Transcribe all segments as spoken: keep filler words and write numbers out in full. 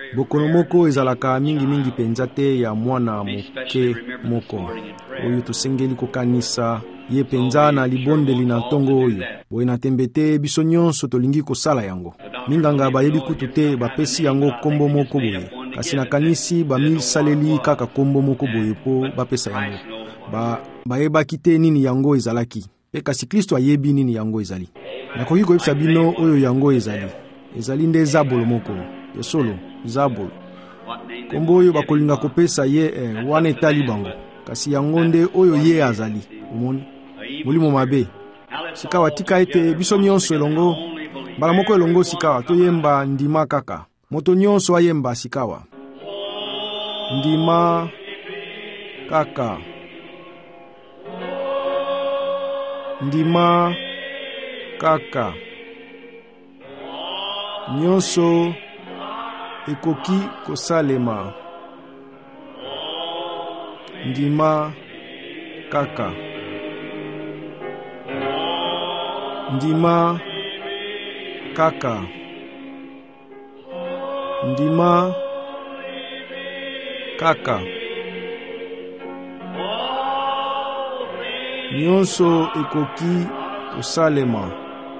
bokono moko ezalaka mingi mingi penza te ya mwana moke moko oyo tosengeli kokanisa ye penza na libondeli na ntongo oyo boye na tembe te biso nyonso tolingi kosala yango. Minganga bayebi kutu te bapesi yango kombo moko boye, kasi nakanisi bamisaleli kaka kombo moko boye po bapesa yango. Ba bayebaki te nini yango ezalaki, pe kasi Kristo ayebi nini yango ezali. Nakoki koyebisa bino oyo yango ezali. Ezali nde zabolo moko ya solo, zabolo. Kombo oyo bakolinga kopesa ye eh, wana etali bango, kasi yango nde oyo ye azali. Omoni molimo mabe sika watika ete biso nyonso elongo mbala moko elongo sikawa toyemba ndima kaka moto nyonso ayemba sikawa ndima kaka ndima kaka nyonso ekoki kosalema ndima kaka ndima kaka ndima kaka nyonso ekoki kosalema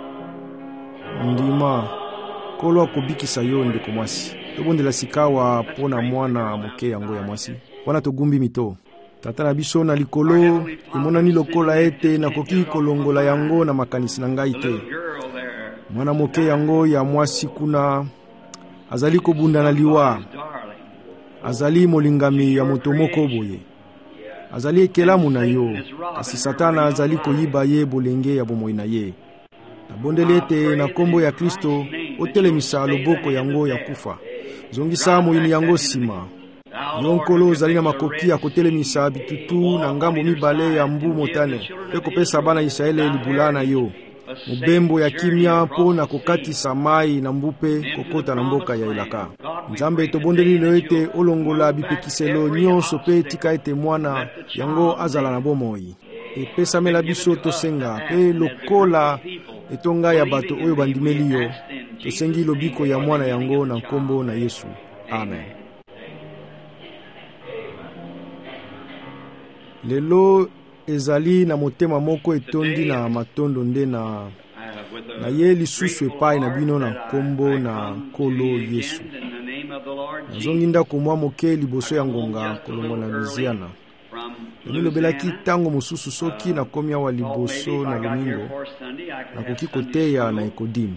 ndima kolo akobikisa yo ndeko mwasi. Tobondela sikawa pona mwana moke yango ya mwasi wana togumbi mito. Tata na biso na likolo emonani lokola ete nakoki kolongola yango na makanisi na ngai te. Mwana moke yango ya mwasi kuna azali kobunda na liwa, azali molingami ya moto moko boye, azali ekelamu na yo, kasi Satana azali koyiba ye bolenge ya bomoi na ye. Nabondeli ete na kombo ya Kristo otelemisa loboko yango ya kufa, zongisa moyini yango sima. Yonkolo ozali na makoki ya kotelemisa bitutu na ngambo mibale ya mbu motane pe kopesa bana Israele libula na yo mobembo ya kimia po na kokatisa mai na mbupe kokota na mboka ya Elaka. Nzambe tobondeli lelo ete olongola bipekiselo nyonso pe tika ete mwana yango azala na bomoi. Epesamela biso tosenga pe lokola etonga ya bato oyo bandimeli yo, tosengi lobiko ya mwana yango na nkombo na Yesu. Amen. Lelo ezali na motema moko etondi na matondo nde na na ye lisusu epai na bino na nkombo na Nkolo Yesu. Nazongi ndako mwa moke liboso ya ngonga kolongo na Louisiana. Nilobelaki tango mosusu soki na komi awa liboso na Lomingo nakoki koteya na Ekodimu.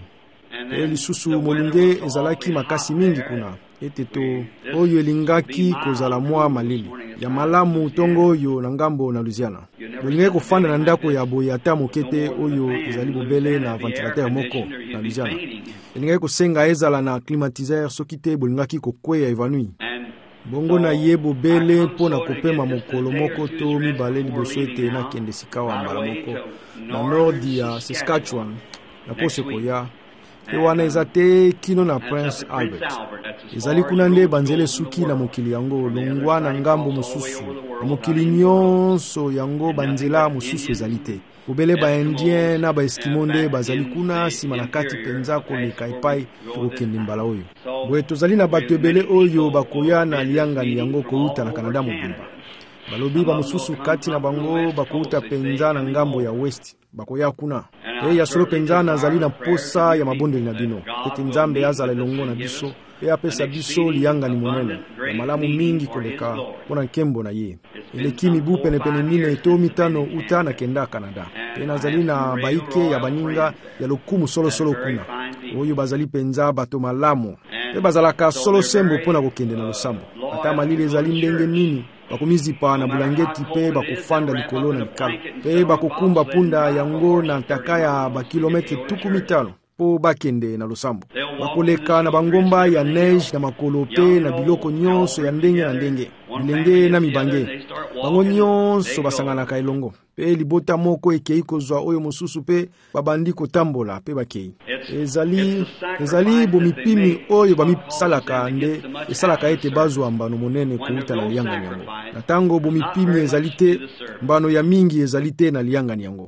E lisusu molunge ezalaki makasi mingi kuna ete to oyo elingaki kozala mwa malili ya malamu tongo oyo na ngambo na Louisiana. Bolinge kofanda na ndako ya boye ata mokete oyo ezali bobele na ventilateur moko na Louisiana. Elinga kosenga ezala na climatiseur soki te bolingaki kokweya evanui. Bongo na ye bobele po na kopema mokolo moko to mibale liboso ete na kende sikawa mbala moko na nordi ya Saskatchewan na kose koya. Ewana ezate kino na Prince Albert. Ezali kuna nde banzele suki na mokili yango longwa na ngambo mususu. Na mokili nyonso yango banzela mususu ezalite. Bobele ba Indien na ba Eskimo nde bazali kuna sima na kati penza koleka epai kokende mbala oyo. Boye tozali na bato ebele oyo bakoya na liangani yango kouta na Canada mobimba. Balobi ba mususu kati na bango bakouta penza na ngambo ya West bakoya kuna. E ya solo penza na zali na posa ya mabondeli na bino. Ete Nzambe azala elongo na biso e apesa biso liangani monene ya malamu mingi koleka pona nkembo na ye. Eleki mibu pene pene mine eto mitano uta na kenda Canada. Pe nazali na baike ya baninga ya lokumu solo solo kuna. Oyo bazali penza bato malamu. Pe bazalaka solo sembo pona kokende na losambo. Ata malile ezali ndenge nini bakomizipa na bulangeti pe bakufanda likolo na likalo. Pe bakukumba punda yango na ntaka ya bakilometre tuku mitano po bakende na losambo. Bakoleka na bangomba ya neige na makolo pe na biloko nyonso ya ndenge na ndenge. Bilenge na mibange. Bango nyonso basanganaka elongo. Pe libota moko ekei kozwa oyo mosusu pe babandi kotambola pe bakei. Ezali ezali bomipimi oyo bamisalaka nde esalaka ete bazwa mbano monene kuuta na liangani yango. Na tango bomipimi ezalite mbano ya mingi ezalite na liangani yango.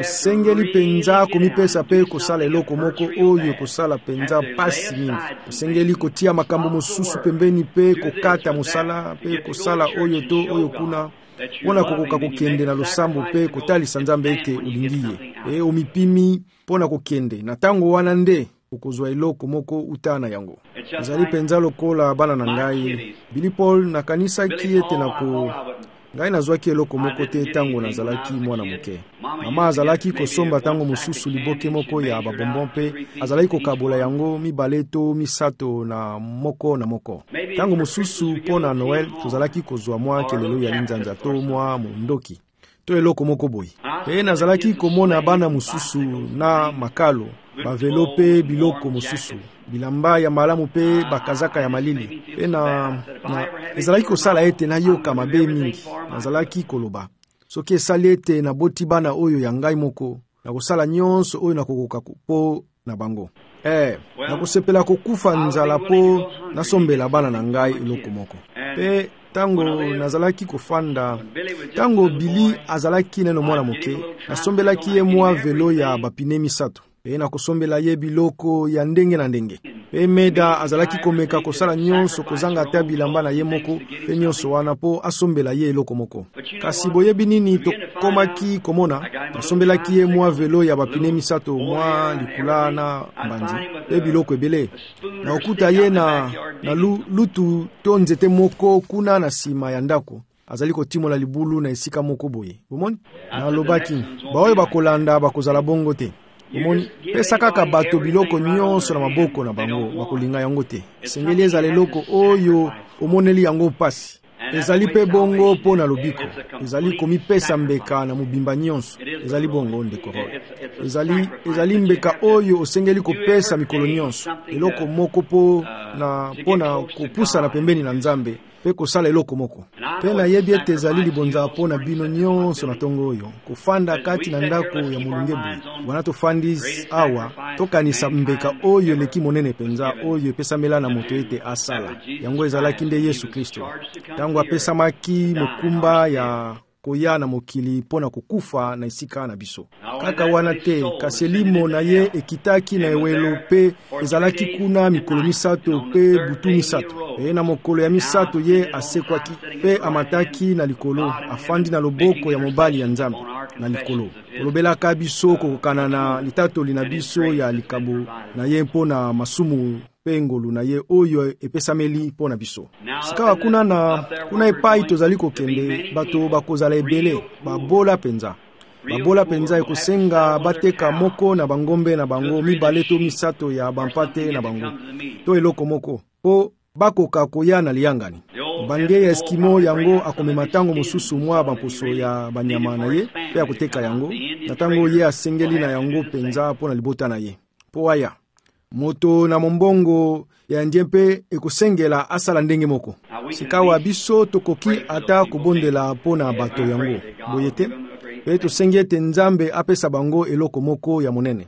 osengeli penza komipesa pe kosala eloko moko oyo kosala penza pasi mingi. Osengeli kotia makambo mosusu pembeni pe kokata mosala pe kosala oyo to oyo kuna pona kokoka kokende na losambo pe kotalisa Nzambe ete olingiye. E omipimi pona kokende na tango wana nde okozwa eloko moko utana yango. Ezali penza lokola bana na ngai. Billy Paul na kanisa ki ete na ko ngai nazwaki eloko moko te tango nazalaki mwana moke. Mama azalaki kosomba tango mosusu liboke moko ya babombon pe azalaki kokabola yango mibale to misato na moko na moko. Tango mosusu pona Noel tozalaki kozwa mwa kelelo ya linzanza to mwa mondoki to eloko moko boy. Pe nazalaki komona bana mosusu na makalo bavelo pe biloko mosusu bilamba ya malamu pe bakazaka ya malili pe na, na ezalaki kosala ete na yoka mabe mingi. Nazalaki koloba soki esali ete na boti bana oyo ya ngai moko na kosala nyonso oyo na kokoka po na bango. Eh, na kosepela kokufa nzala po nasombela bana na ngai eloko moko. Pe tango nazalaki kofanda tango Billy azalaki neno mwana moke nasombelaki ye mwa velo ya bapine misato pe na kosombela ye biloko ya ndenge na ndenge. Pe Meda azalaki komeka kosala nyonso kozanga ata bilamba na ye moko pe nyonso wana po asombela ye eloko moko. Kasi boyebi nini tokomaki komona nasombelaki ye mwa velo ya bapine misato mwa likula na mbanzi pe biloko ebele na okuta ye na, na lu, lutu to nzete moko kuna na sima ya ndako azali kotimola libulu na esika moko boye. Omoni na lobaki baoyo bakolanda bakozala bongo te. Omoni pesa kaka bato biloko nyonso na maboko na bango bakolinga yango te. Sengeli ezali eloko oyo omoneli yango pasi. Ezali pe bongo po na lobiko. Ezali komipesa mbeka na mubimba nyonso. Ezali bongo ndeko. Ezali ezali mbeka oyo osengeli kopesa mikolo nyonso. Eloko moko po na po na kopusa na pembeni na Nzambe pe kosala eloko moko. Pe na yebi ete ezali libonza po na bino nyonso na tongo oyo kofanda kati na ndako ya mulungebu. Wana tofandi awa tokanisa mbeka oyo leki monene penza oyo epesamela na moto ete asala. Yango ezalaki nde Yesu Kristo. Tango apesamaki mokumba ya koya na mokili pona kukufa na isika na biso. Kaka wana te kasi elimo na ye ekitaki na ewelo pe ezalaki kuna mikolo misato pe butu misato. E na mokolo ya misato ye asekwaki pe amataki na likolo afandi na loboko ya mobali ya Nzambe na likolo. Kolobelaka biso kokokana na litatoli na biso ya likabo na ye mpona masumu pengolu na ye oyo epesameli pona biso. Sikawa kuna na kuna epai tozali kokende bato bakozala ebele babola penza. Babola penza ekosenga bateka moko na bangombe na bango mibale to misato ya bampate na bango. To eloko moko po bakoka koya na liangani. Bange ya Eskimo yango akomema tango mosusu mwa bamposo ya banyama na ye pe akoteka yango na tango ye asengeli na yango penza pona libota na ye. Po aya moto na mombongo ya ndiempe ekosengela asala ndenge moko. Sikawa biso tokoki ata kobondela pona bato yango. Boyete pe tosengete Nzambe apesa bango eloko moko ya monene.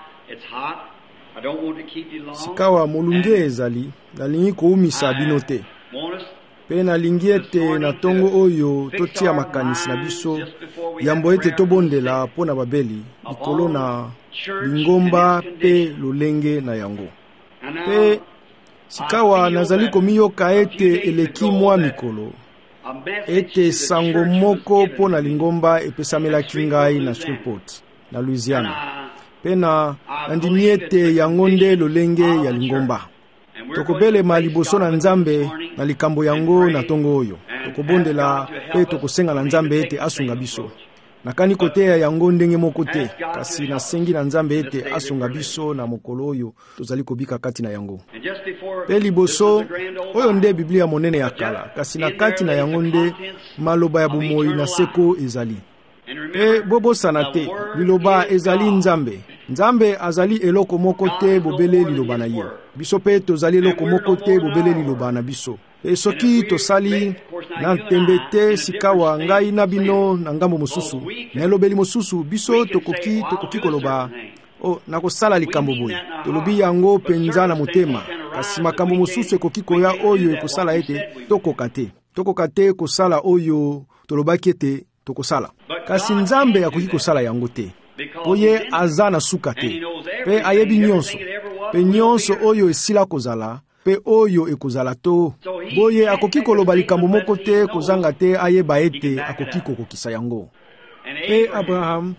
Sikawa molunge ezali nalingi koumisa bino te. Pe nalingi ete na tongo oyo totia makanisi na biso yambo ete tobondela pona babeli likolo na lingomba pe lolenge na yango. Pe sikawa nazali komiyoka ete eleki mwa mikolo ete sango moko po na lingomba epesamelaki ngai na Shreveport na Louisiana. Pe na nandimi ete yango nde lolenge ya lingomba. Tokobele maliboso na Nzambe na likambo yango na tongo oyo. Tokobondela pe tokosenga na Nzambe ete asunga biso. Nakani kote ya yango ndenge moko te, kasi nasengi na Nzambe ete asunga biso na mokolo oyo tozali kobika kati na yango. Pe liboso oyo nde Biblia monene ya kala, kasi na kati na yango nde maloba ya bomoi na seko ezali. Pe bobo sanate, liloba ezali Nzambe. Nzambe azali eloko moko te bobele liloba na ye. Biso pe tozali eloko moko te bobele liloba na biso. E soki tosali na tembe te sikawa ngai na bino na ngambo mosusu na elobeli mosusu biso tokoki tokoki koloba o na kosala likambo boye tolobi yango penza na motema kasi makambo mosusu ekoki koya oyo ekosala ete tokoka te tokoka te kosala oyo tolobaki ete tokosala kasi Nzambe akoki kosala yango te po ye aza na suka te, pe ayebi nyonso, pe nyonso oyo esila kozala, pe oyo ekozala to. Boye akoki koloba likambo moko te kozanga te ayeba ete akoki kokokisa yango. Pe Abraham,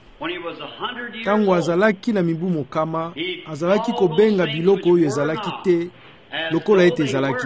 tango azalaki na mibu mokama, azalaki kobenga biloko oyo ezalaki te lokola ete ezalaki.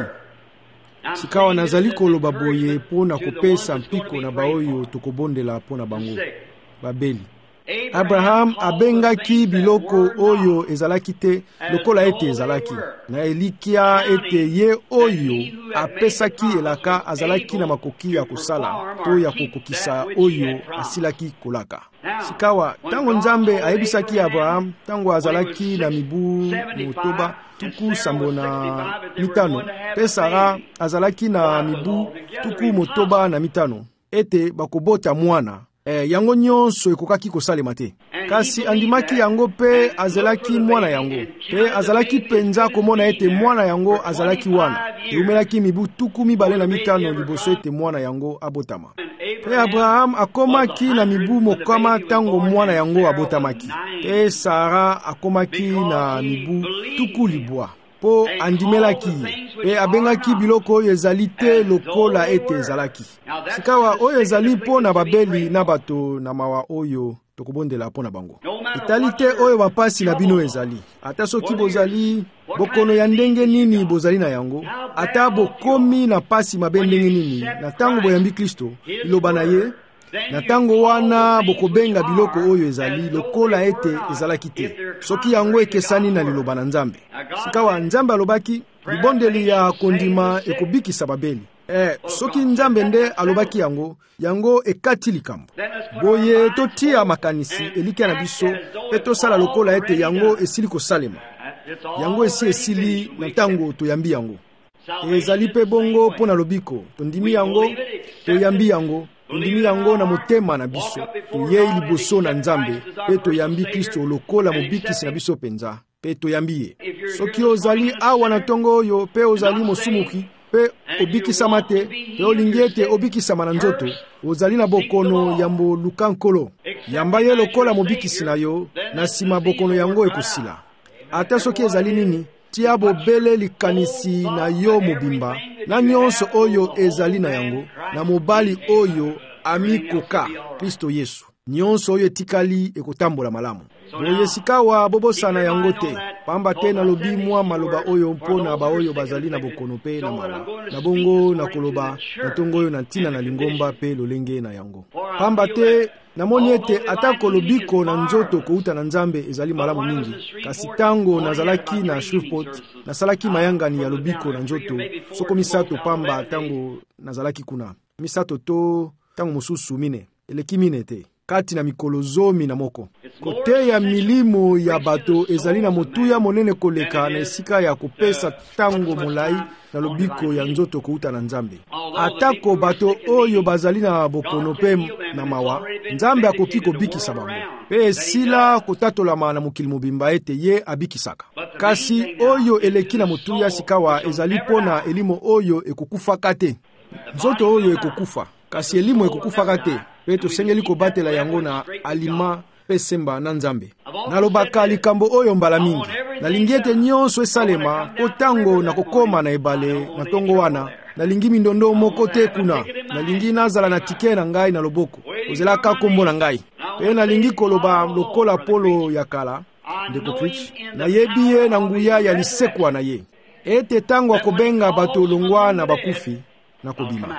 Sikawa nazali koloba boye po na kopesa mpiko na baoyo tokobondela po na bango babeli. Abraham abengaki biloko oyo ezalaki te lokola ete ezalaki, na elikia ete ye oyo apesaki elaka azalaki na makoki ya kosala to ya kokokisa oyo asilaki kolaka. Sikawa tango Nzambe ayebisaki Abraham tango azalaki na mibu motoba tuku sambo na mitano, pe Sara azalaki na mibu tuku motoba na mitano, ete bakobota mwana. Eh, yango nyonso ekokaki kosalema te. Kasi andimaki yango pe azalaki mwana yango. Pe azalaki penza komona ete mwana yango azalaki wana. Eumelaki mibu tuku mibale na mitano liboso ete mwana yango abotama. Pe Abraham akomaki na mibu mokama tango mwana yango abotamaki. Pe Sara akomaki na mibu tuku libwa po andimelaki ye. Pe abengaki biloko oyo ezali te lokola ete ezalaki. Sikawa oyo ezali po na babeli na bato na mawa oyo tokobondela po na bango. Etali te oyo bapasi na bino ezali. Ata soki bozali bokono ya ndenge nini bozali na yango, ata bokomi na pasi mabe ndenge nini, na tango boyambi Kristo, iloba na ye, na tango wana bokobenga biloko oyo ezali lokola ete ezalaki te, soki yango ekesani na liloba na Nzambe. Sikawa Nzambe alobaki, libondeli ya kondima ekobikisa babeli. Eh, soki Nzambe nde alobaki yango, yango ekati likambo. Boye totia makanisi elikia na biso, pe tosala lokola ete yango esili kosalema. Yango esi esili na tango toyambi yango. Ezali pe bongo po na lobiko, tondimi yango, toyambi yango. Tondimi yango na motema na biso, toyei liboso na Nzambe, pe toyambi Kristo lokola mobikisi na biso penza, pe toyambi ye. Soki ozali awa na tongo oyo, pe ozali mosumuki, pe obikisama te, pe olingi ete obikisama na nzoto, ozali na bokono yambo luka nkolo. Yamba ye lokola mobikisi na yo, na sima bokono yango ekosila. Ata soki ezali nini, tia bobele likanisi na yo mobimba, na nyonso oyo ezali na yango, na mobali oyo amikoka, Kristo Yesu. Nyonso oyo etikali ekotambola malamu. Boye sikawa bobosana yango te, pamba te na lobi mwa maloba oyo mpona ba oyo bazali na bokono pe na mala. Na bongo na koloba, na tongo oyo na tina na lingomba pe lolenge na yango. Pamba te namoni ete atako lobiko na nzoto kouta na Nzambe ezali malamu mingi. Kasi tango nazalaki na Shreveport, nasalaki mayangani ya lobiko na nzoto, soko misato pamba tango nazalaki kuna. Misato to tango mosusu mine, eleki mine te. Kati na mikolo zomi na moko. Kote ya milimo ya bato ezali na motuya monene koleka na esika ya kopesa tango molai na lobiko ya nzoto kouta na Nzambe. Atako bato oyo bazali na bokono pe na mawa, Nzambe akoki kobikisa bango. Pe esila kotatolama na mokili mobimba ete ye abikisaka. Kasi oyo eleki na motuya sikawa ezali pona elimo oyo ekokufaka te. Nzoto oyo ekokufa, kasi elimo ekokufaka te. Pe tosengeli kobatela yango na alima pe semba na Nzambe. Nalobaka likambo oyo mbala mingi. Nalingi ete nyonso esalema po tango na kokoma na ebale na tongo wana. Nalingi mindondo moko te kuna. Nalingi nazala na tike na ngai na loboko. Ozelaka kombo na ngai. Pe nalingi koloba lokola polo ya kala, ndeko preach, na yebi ye na nguya ya lisekwa na ye. Ete tango akobenga bato longwa na bakufi na kobima.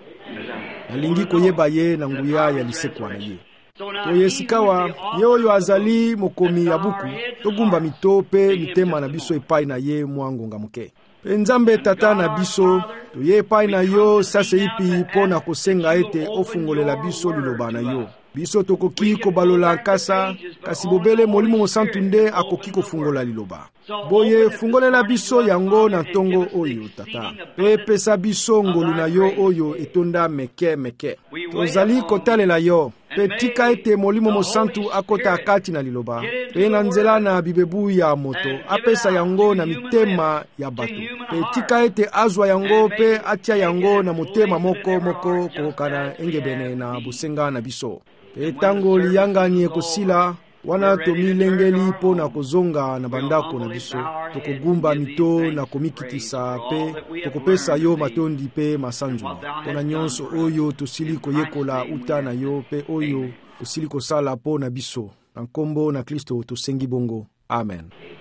Nalingi koyeba ye na nguya ya lisekwa na ye. Toye sikawa, ye oyo azali mokomi ya buku, togumba mito pe mitema na biso epai na ye mwangonga muke. Pe Nzambe tata na biso, toye epai na yo sase ipi po na kosenga ete ofungolela biso liloba na yo. Biso tokoki kobalola nkasa, kasi bobele molimo mosantu nde akoki kofungola liloba. Boye fungolela biso yango na tongo oyo tata. Pe pesa biso ngolu na yo oyo etonda meke meke. Tozali kotalela yo. Pe tika ete molimo mosantu akota akati na liloba. Pe na nzela na bibebu ya moto, apesa yango na mitema ya bato. Pe tika ete azwa yango pe atia yango na motema moko moko kokana engebene na busenga na biso. Pe tango liyangani ekosila, wana tomilengeli mpo na kozonga na bandako na biso, tokogumba mito na komikitisa pe tokopesa yo matondi pe masanjuli mpona nyonso oyo tosili koyekola uta na yo pe oyo tosili kosala mpo na biso. Na nkombo na Kristo tosengi bongo. Amen.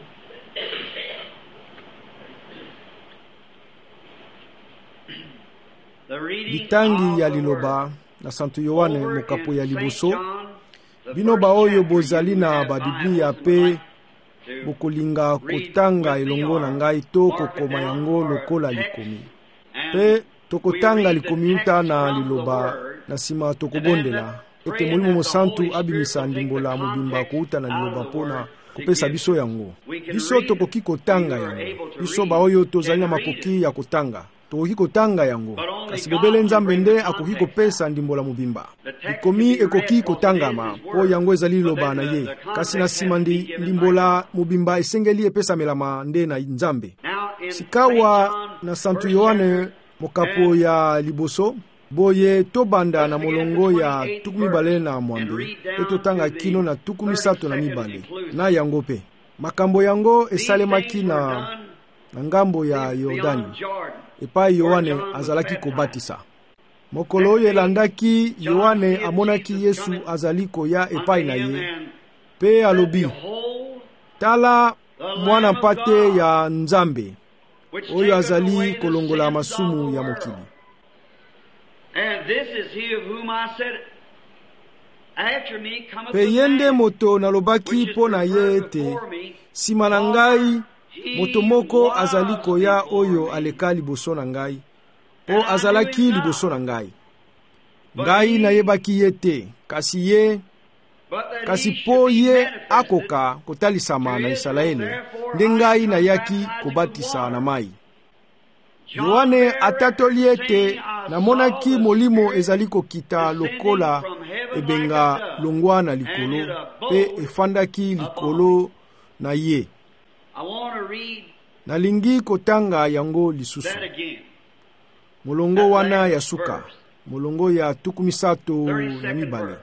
Litangi ya liloba na Santo Yohane mokapo ya liboso. Bino ba oyo bozali na babiblia pe bokolinga kotanga elongo na ngai to kokoma yango lokola likomi. Pe tokotanga likomi uta na liloba na sima tokobondela ete Molimo Mosantu abimisa ndimbola mobimba kouta na liloba pona kopesa biso yango. Biso tokoki kotanga yango. Biso ba oyo tozali na makoki ya kotanga tokoki kotanga yango, kasi bobele Nzambe nde akoki kopesa ndimbola mobimba. Likomi ekoki kotangama po yango ezali liloba na ye, kasi na sima ndi ndimbola mobimba esengeli epesa melama nde na Nzambe. Sikawa na Santo Yohane mokapo ya liboso, boye tobanda na molongo ya tuku mibale na mwambe pe totanga kino na tuku misato na mibale na yango pe. Makambo yango esalemaki na na ngambo ya Yordani epai Yohane azalaki kobatisa. Mokolo oyo elandaki, Yohane amonaki Yesu azali koya epai na ye pe alobi, tala mwana mpate ya Nzambe oyo azali kolongola masumu ya mokili. Pe yende moto nalobaki po na ye ete sima na ngai moto moko azali koya oyo aleka liboso na ngai, po azalaki liboso na ngai. Ngai nayebaki ye te, kasi ye kasi po ye akoka kotalisama na Isalaele, nde ngai nayaki kobatisa na mai. Yohane atatoli ete namonaki molimo ezali kokita lokola ebenga longwa na likolo, pe efandaki likolo na ye. Nalingi kotanga yango lisusu. Molongo wana ya suka, molongo ya tuku misato na mibale.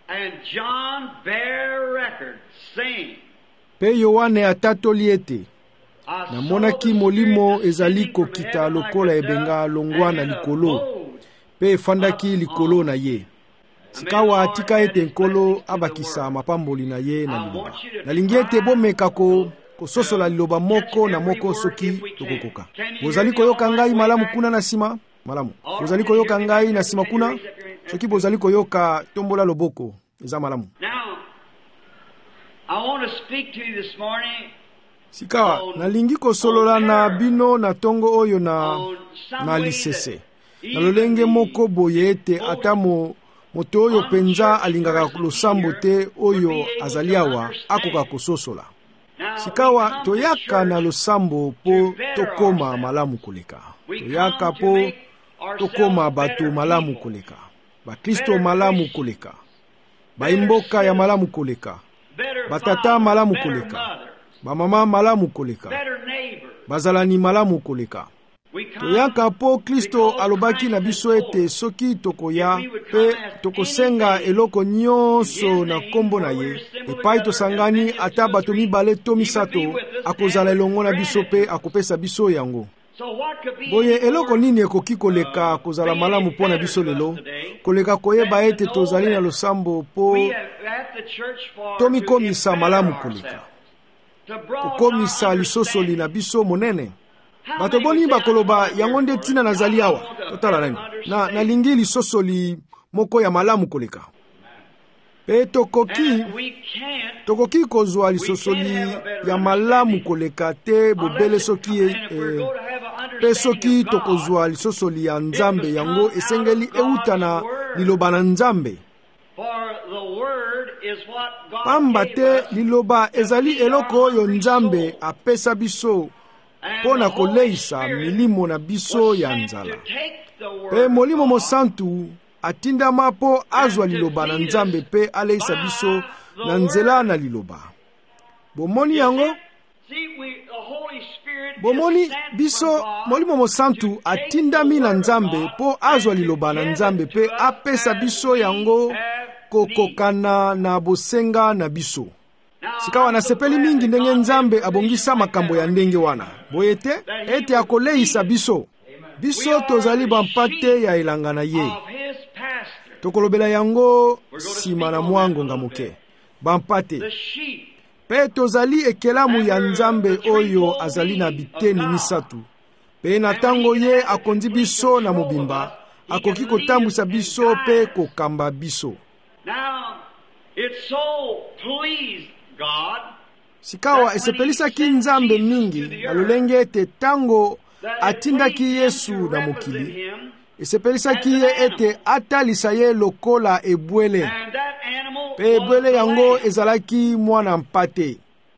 Pe Yohane atatoli ete namonaki molimo ezali kokita lokola ebenga longwa na likolo, pe efandaki likolo na ye. Sikawa atika ete nkolo abakisa mapamboli na ye na liloba. Nalingi ete bomeka ko kososola liloba moko na moko soki tokokoka. Bozali koyoka ngai malamu kuna na sima? Malamu. Bozali koyoka ngai na sima kuna? Soki bozali koyoka tombola loboko, eza malamu. Now, I want to speak to you this morning. Sikawa, nalingi kosolola na bino na tongo oyo na na lisese. Na lolenge moko boye ete atamo moto oyo penza alingaka losambo te oyo azaliawa akoka kososola. Sikawa toyaka na losambo po tokoma malamu koleka. Toyaka po tokoma bato malamu koleka. Bakristo malamu koleka. Baimboka ya malamu koleka. Batata malamu koleka. Bamama malamu koleka. Bazalani malamu koleka. Toyaka po Kristo alobaki na biso ete soki tokoya pe tokosenga eloko nyonso na kombo na ye, epai tosangani ata bato mibale to misato akozala elongo na biso pe akopesa biso yango. Boye eloko nini ekoki koleka kozala malamu po na biso lelo? Koleka koyeba ete tozali na losambo po tomikomisa malamu koleka. Kokomisa lisosoli na biso monene. Bato boni bakoloba yango nde tina nazali awa. Totala nani. Na nalingi lisosoli moko ya malamu koleka. Pe tokoki tokoki kozwa lisosoli ya malamu koleka te bobele soki e, e, pe soki tokozwa lisosoli ya Nzambe yango esengeli euta na liloba na Nzambe. Pamba te liloba ezali eloko oyo Nzambe apesa biso pona koleisa milimo na biso ya nzala. Pe Molimo Mosantu atindama po azwa liloba na Nzambe pe aleisa biso na nzela na liloba. Bomoni yango? Bomoni biso Molimo Mosantu atindami na Nzambe po azwa liloba na Nzambe pe apesa biso yango kokokana na bosenga na biso. sikawa nasepeli mingi ndenge Nzambe abongisa makambo ya ndenge wana. Boye ete ete akoleisa biso. Biso tozali bampate ya elanga na ye. Tokolobela yango sima na mwangonga moke. Bampate. Pe tozali ekelamu ya Nzambe oyo azali na biteni misatu. Pe na tango ye akondi biso na mobimba, akoki kotambusa biso pe kokamba biso. Sikawa esepelisaki Nzambe mingi na lolenge ete tango atindaki Yesu na mokili, esepelisaki ye ete atalisa ye lokola ebwele. Pe ebwele yango ezalaki mwana mpate.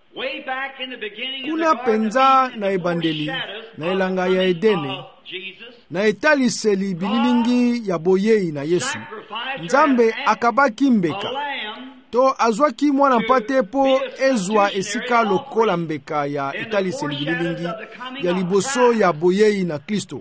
Kuna penza na ebandeli na elanga ya Edene, na etaliseli bililingi ya boyei na Yesu, Nzambe akabaki mbeka. To azwaki mwana mpate po ezwa esika lokola mbeka ya etaliseli bililingi ya liboso ya boyei na Kristo.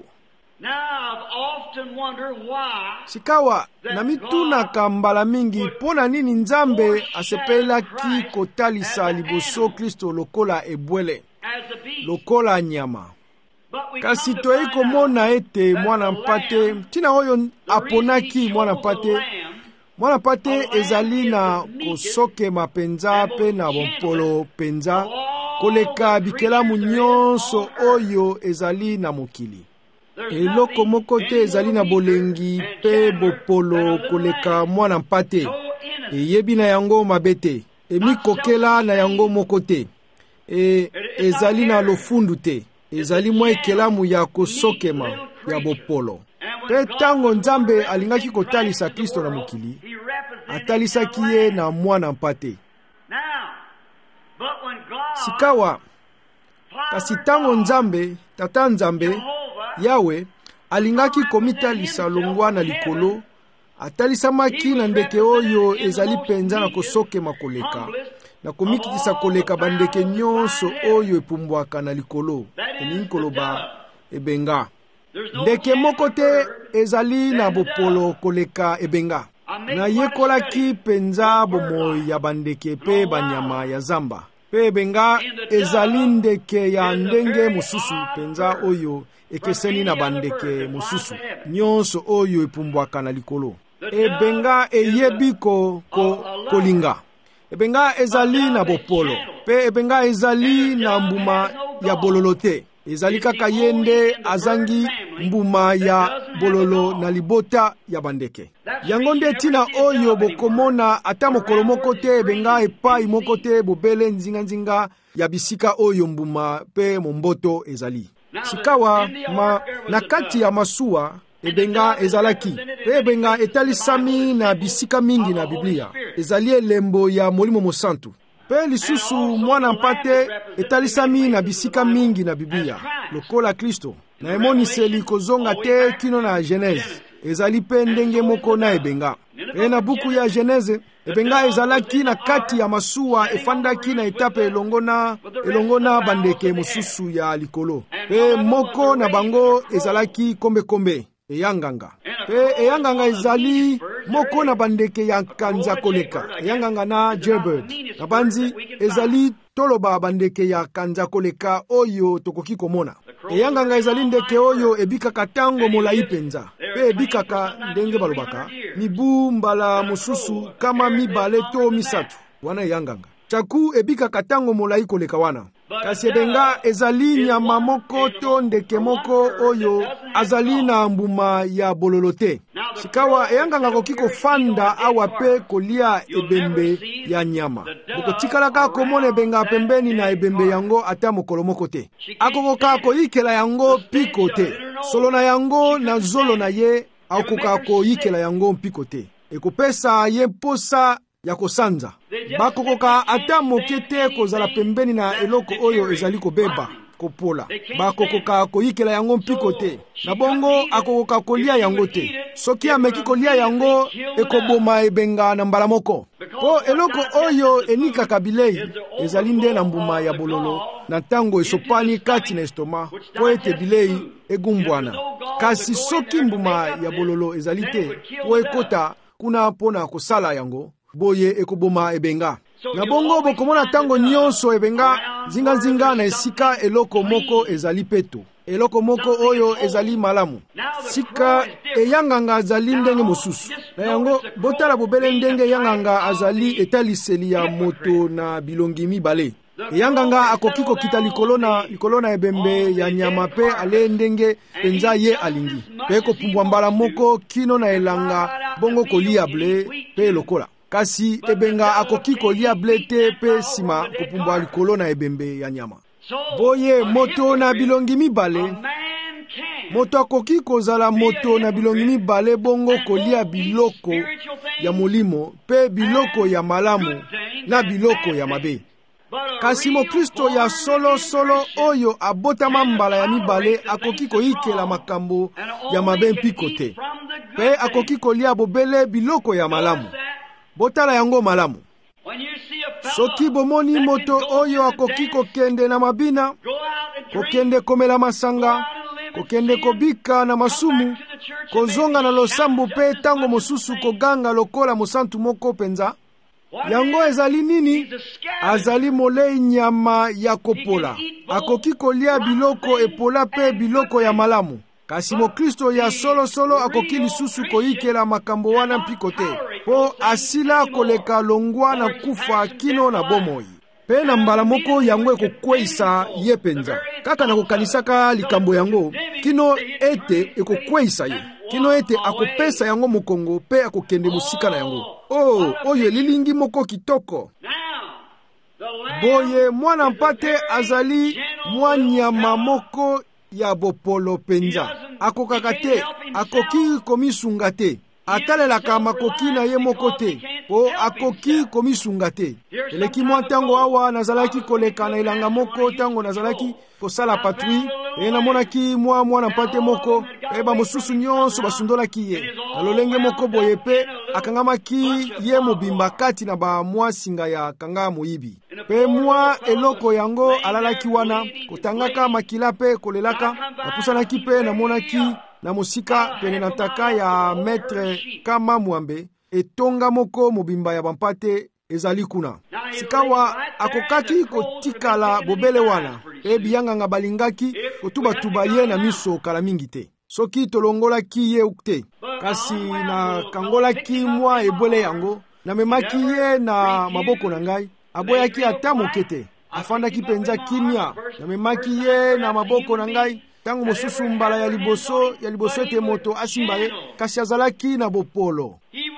Sikawa na mitunaka mbala mingi pona nini Nzambe asepelaki kotalisa liboso Kristo lokola ebwele, lokola nyama. Kasi toyi komona ete mwana mpate tina oyo aponaki mwana mpate, mwana mpate ezali na kosoke mapenza pe na bompolo penza koleka bikelamu nyonso oyo ezali na mokili. Eloko moko te ezali na bolengi pe bopolo koleka mwana mpate. Eyebi na yango mabete, emikokela na yango moko te. E ezali na lofundu te, ezali mwa ekelamu ya kosokema ya bopolo. Pe tango Nzambe alingaki kotalisa Kristo na mokili, atalisaki ye na mwana mpate. Sikawa kasi tango Nzambe, tata Nzambe Yawe alingaki komitalisa longwa na likolo, atalisamaki na ndeke oyo ezali penza na kosokema koleka, na komikitisa koleka bandeke nyonso oyo epumbwaka na likolo, elingi koloba ebenga. Ndeke moko te ezali na bopolo koleka ebenga. Na yekolaki penza bomoi ya bandeke pe banyama ya zamba. Pe ebenga ezali ndeke ya ndenge mususu penza oyo ekeseni na bandeke mususu nyonso oyo epumbwaka na likolo. Ebenga eyebi ko, ko kolinga. Ebenga ezali na bopolo. Pe ebenga ezali na mbuma ya bololo te. Ezali kaka yende azangi mbuma ya bololo na libota ya bandeke. Yango nde tina oyo bokomona ata mokolo moko te ebenga epai moko te bobele nzinga nzinga ya bisika oyo mbuma pe momboto ezali. Sikawa ma na kati ya masuwa ebenga ezalaki. Pe ebenga etalisami na bisika mingi na Biblia. Ezali elembo ya Molimo Mosantu. Pe lisusu mwana mpate etalisami na bisika mingi na Biblia, lokola Kristo. Na emoniseli kozonga te kino na Genese. Ezali pe ndenge moko na ebenga. E na buku ya Genese, ebenga ezalaki na kati ya masuwa efandaki na etape elongona, elongona bandeke mususu ya likolo. Pe moko na bango ezalaki kombe kombe, eyanganga. Pe eyanganga ezali moko na bandeke ya kanza koleka, eyanganga na jaybird. Na banzi ezali toloba bandeke ya kanza koleka oyo tokoki komona. Eyanganga ezali ndeke oyo ebikaka tango molai penza. Pe ebikaka ndenge balobaka mibu mbala mususu kama mibale to misatu. Wana eyanganga. Chaku ebikaka tango molai koleka wana. Kasi ebenga ezali nyama moko to ndeke moko oyo azali na mbuma ya bololote. Sikawa eyanganga koki kofanda awa pe kolia ebembe ya nyama. Boko tikalaka komona ebenga pembeni na ebembe yango ata mokolo moko te. Akokoka koyikela yango piko te. Solo na yango na zolo na ye akokoka koyikela yango mpiko te. Ekopesa ye posa ya kosanza. Bakokoka ata moke te kozala pembeni na eloko oyo ezali kobeba kopola. Bakokoka koyikela yango mpiko te. Na bongo akokoka kolia yango te. Soki ameki kolia yango ekoboma ebenga na mbala moko. Po eloko oyo enikaka bilei ezali nde na mbuma ya bololo na tango esopani kati na estoma po ete bilei egumbwana. Kasi soki mbuma ya bololo ezali te po ekota kuna pona kosala yango, boye ekoboma ebenga. Na bongo bokomona tango nyonso ebenga zinga-zinga na esika eloko moko ezali peto. Eloko moko oyo ezali malamu. Sika eyanganga azali ndenge mosusu. Na yango botala bobele ndenge eyanganga azali etaliseli ya moto na bilongi mibale. Eyanganga akoki kokita likolo na likolo na ebembe ya nyama pe ale ndenge penza ye alingi. Pe kopumbwa mbala moko kino na elanga bongo kolia ble pe lokola. Kasi ebenga akoki kolia ble te pe sima kopumbwa likolo na ebembe ya nyama. Boye moto na bilongi mibale. Moto akoki kozala moto na bilongi mibale bongo kolia biloko ya molimo pe biloko ya malamu na biloko ya mabe. Kasi mo Kristo ya solo solo oyo abotama mbala ya mibale akoki koikela makambo ya mabe mpiko te. Pe akoki kolia bobele biloko ya malamu. Botala yango malamu. Soki bomoni moto oyo akoki kokende na mabina, kokende komela masanga, kokende kobika na masumu, kozonga na losambo pe tango mosusu koganga lokola mosantu moko penza, yango ezali nini? Azali molei nyama ya kopola. Akoki kolia biloko epola pe biloko ya malamu. Kasi mo Kristo ya solo solo akoki lisusu koikela makambo wana mpiko te. Po asila koleka longwa na kufa kino na bomoi. Pe na mbala moko yango ekokweisa ye penza. Kaka na kokanisaka likambo yango, kino ete ekokweisa ye. Kino ete akopesa yango mokongo pe akokende musika na yango. Oh, oye lilingi moko kitoko. Boye mwana mpate azali mwanyama moko ya bopolo penza. Akokaka te, akoki komisunga te. Atalelaka makoki na ye moko te. Po akoki komisunga te. Eleki mwa tango awa nazalaki koleka na ilanga moko tango nazalaki kosala patrui. E namonaki mwa mwana mpate moko. Eba mosusu nyonso basundolaki ye. Na lolenge moko boye pe akangamaki ye mobimba kati na ba mwa singa ya kanga moibi. Pe mwa eloko yango alalaki wana kotangaka makila pe kolelaka. Napusanaki pe namonaki na musika pene na taka ya metre kama mwambe etonga moko mobimba ya bampate ezali kuna. Sikawa akokaki kotikala bobele wana pe biyanganga balingaki kotuba-tuba ye na miso kala mingi te. Soki tolongolaki ye ukte. Kasi na kangolaki mwa ebole yango na memaki ye na maboko na ngai. Aboyaki ata mokete. Afandaki penza kimia na memaki ye na maboko na ngai. Tango mosusu mbala ya liboso ya liboso ete moto asimba ye, kasi azalaki na bopolo.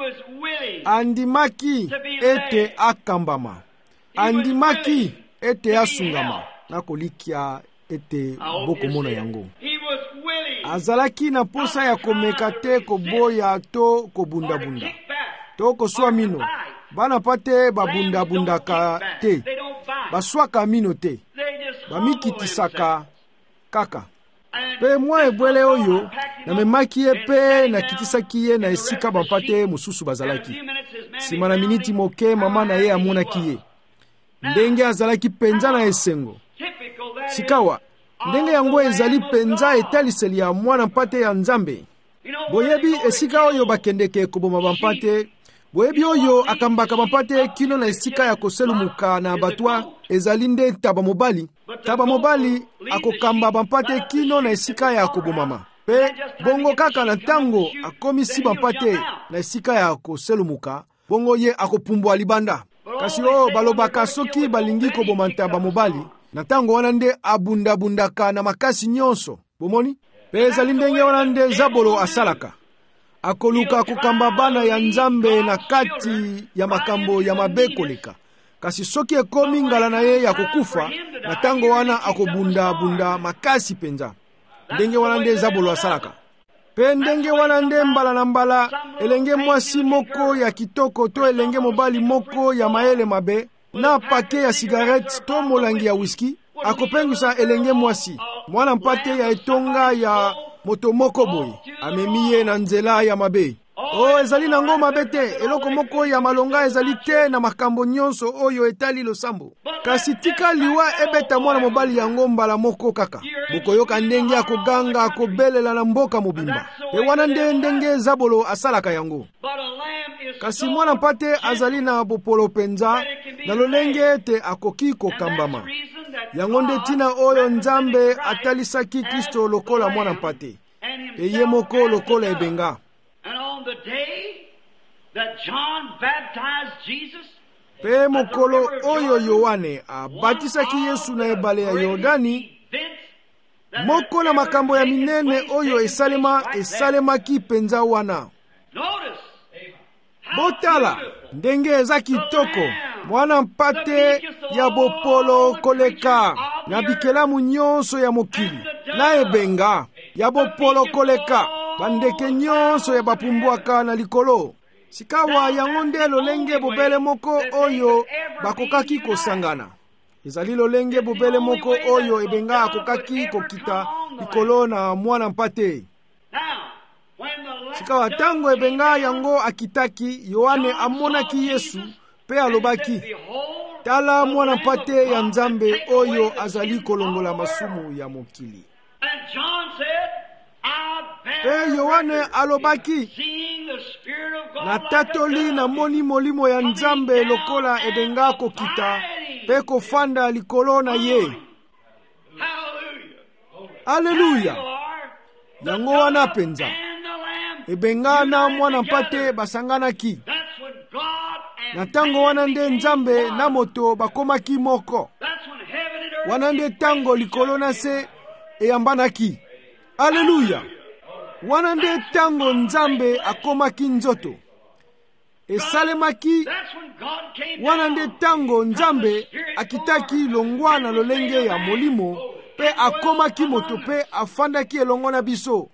Andimaki ete akambama. Andimaki ete asungama. Na kolikia ete boko mona yango. Azalaki na posa ya komeka te koboya to kobunda-bunda. To koswa mino. Bana pate babunda-bundaka te. Baswaka mino te. Bamikitisaka kaka. Pe mwa ebwele oyo na memaki ye pe na kitisaki ye na esika bampate mususu bazalaki. Sima na miniti moke mama na ye amonaki ye. Ndenge azalaki penza na esengo. Sikawa, ndenge yango ezali penza etaliseli ya mwana mpate ya Nzambe. Boyebi esika oyo bakendeke koboma bampate. Boyebi oyo akambaka bampate kino na esika ya koselumuka na batwa ezali nde taba mobali. Taba mobali akokamba bampate kino na esika ya kobomama. Pe bongo kaka na tango akomisi bampate na esika ya koselumuka, bongo ye akopumbwa libanda. Kasi o balobaka soki balingi koboma taba mobali, na tango wana nde abunda-bundaka na makasi nyonso. Bomoni? Pe ezali ndenge wana nde Zabolo asalaka. Akoluka kukamba bana ya Nzambe na kati ya makambo ya mabe koleka. Kasi soki ekomi ngala na ye ya kokufa, na tango wana akobunda-bunda makasi penza. Ndenge wana nde Zabolo asalaka. Pe ndenge wana nde mbala na mbala, elenge mwasi moko ya kitoko to elenge mobali moko ya maele mabe, na pake ya sigarete to molangi ya whisky, akopengusa elenge mwasi. Mwana mpate ya etonga ya moto moko boye, amemiye na nzela ya mabe. Oh, ezali nango mabe te, eloko moko ya malonga ezali te na makambo nyonso oyo etali losambo. Kasi tika liwa ebeta mwana mobali yango mbala moko kaka. Bokoyoka ndenge akoganga akobelela na mboka mobimba. E wana nde ndenge Zabolo asalaka yango. kasi mwana mpate azali na bopolo penza na lolenge ete akoki kokambama. Yango nde tina oyo Nzambe atalisaki Kristo lokola mwana mpate, pe ye moko lokola ebenga. Pe mokolo oyo Yohane abatisaki Yesu na ebale ya Yordani, moko na makambo ya minene oyo esalema esalemaki penza wana. Botala ndenge eza kitoko mwana mpate ya bopolo koleka na bikelamu nyonso ya mokili, na ebenga ya bopolo koleka bandeke nyonso ya bapumbwaka na likolo. Sikawa yango nde lolenge bobele moko oyo bakokaki kosangana. Ezali lolenge bobele moko oyo ebenga akokaki kokita likolo na mwana mpate. Sikawa tango ebenga yango akitaki, Yohane amonaki Yesu pe alobaki, tala mwana mpate ya Nzambe oyo azali kolongola masumu ya mokili. Pe Yohane alobaki, natatoli na moni molimo ya Nzambe lokola ebenga kokita pe kofanda likolo na ye. Aleluya! Yango wana penza ebenga na mwana mpate basanganaki. Na tango wana nde Nzambe na moto bakomaki moko. Wana nde tango likolo na se eyambanaki. Aleluya! Wana nde tango Nzambe akomaki nzoto esalemaki. Wana nde tango Nzambe akitaki longwa na lolenge ya molimo pe akomaki moto pe afandaki elongo na biso.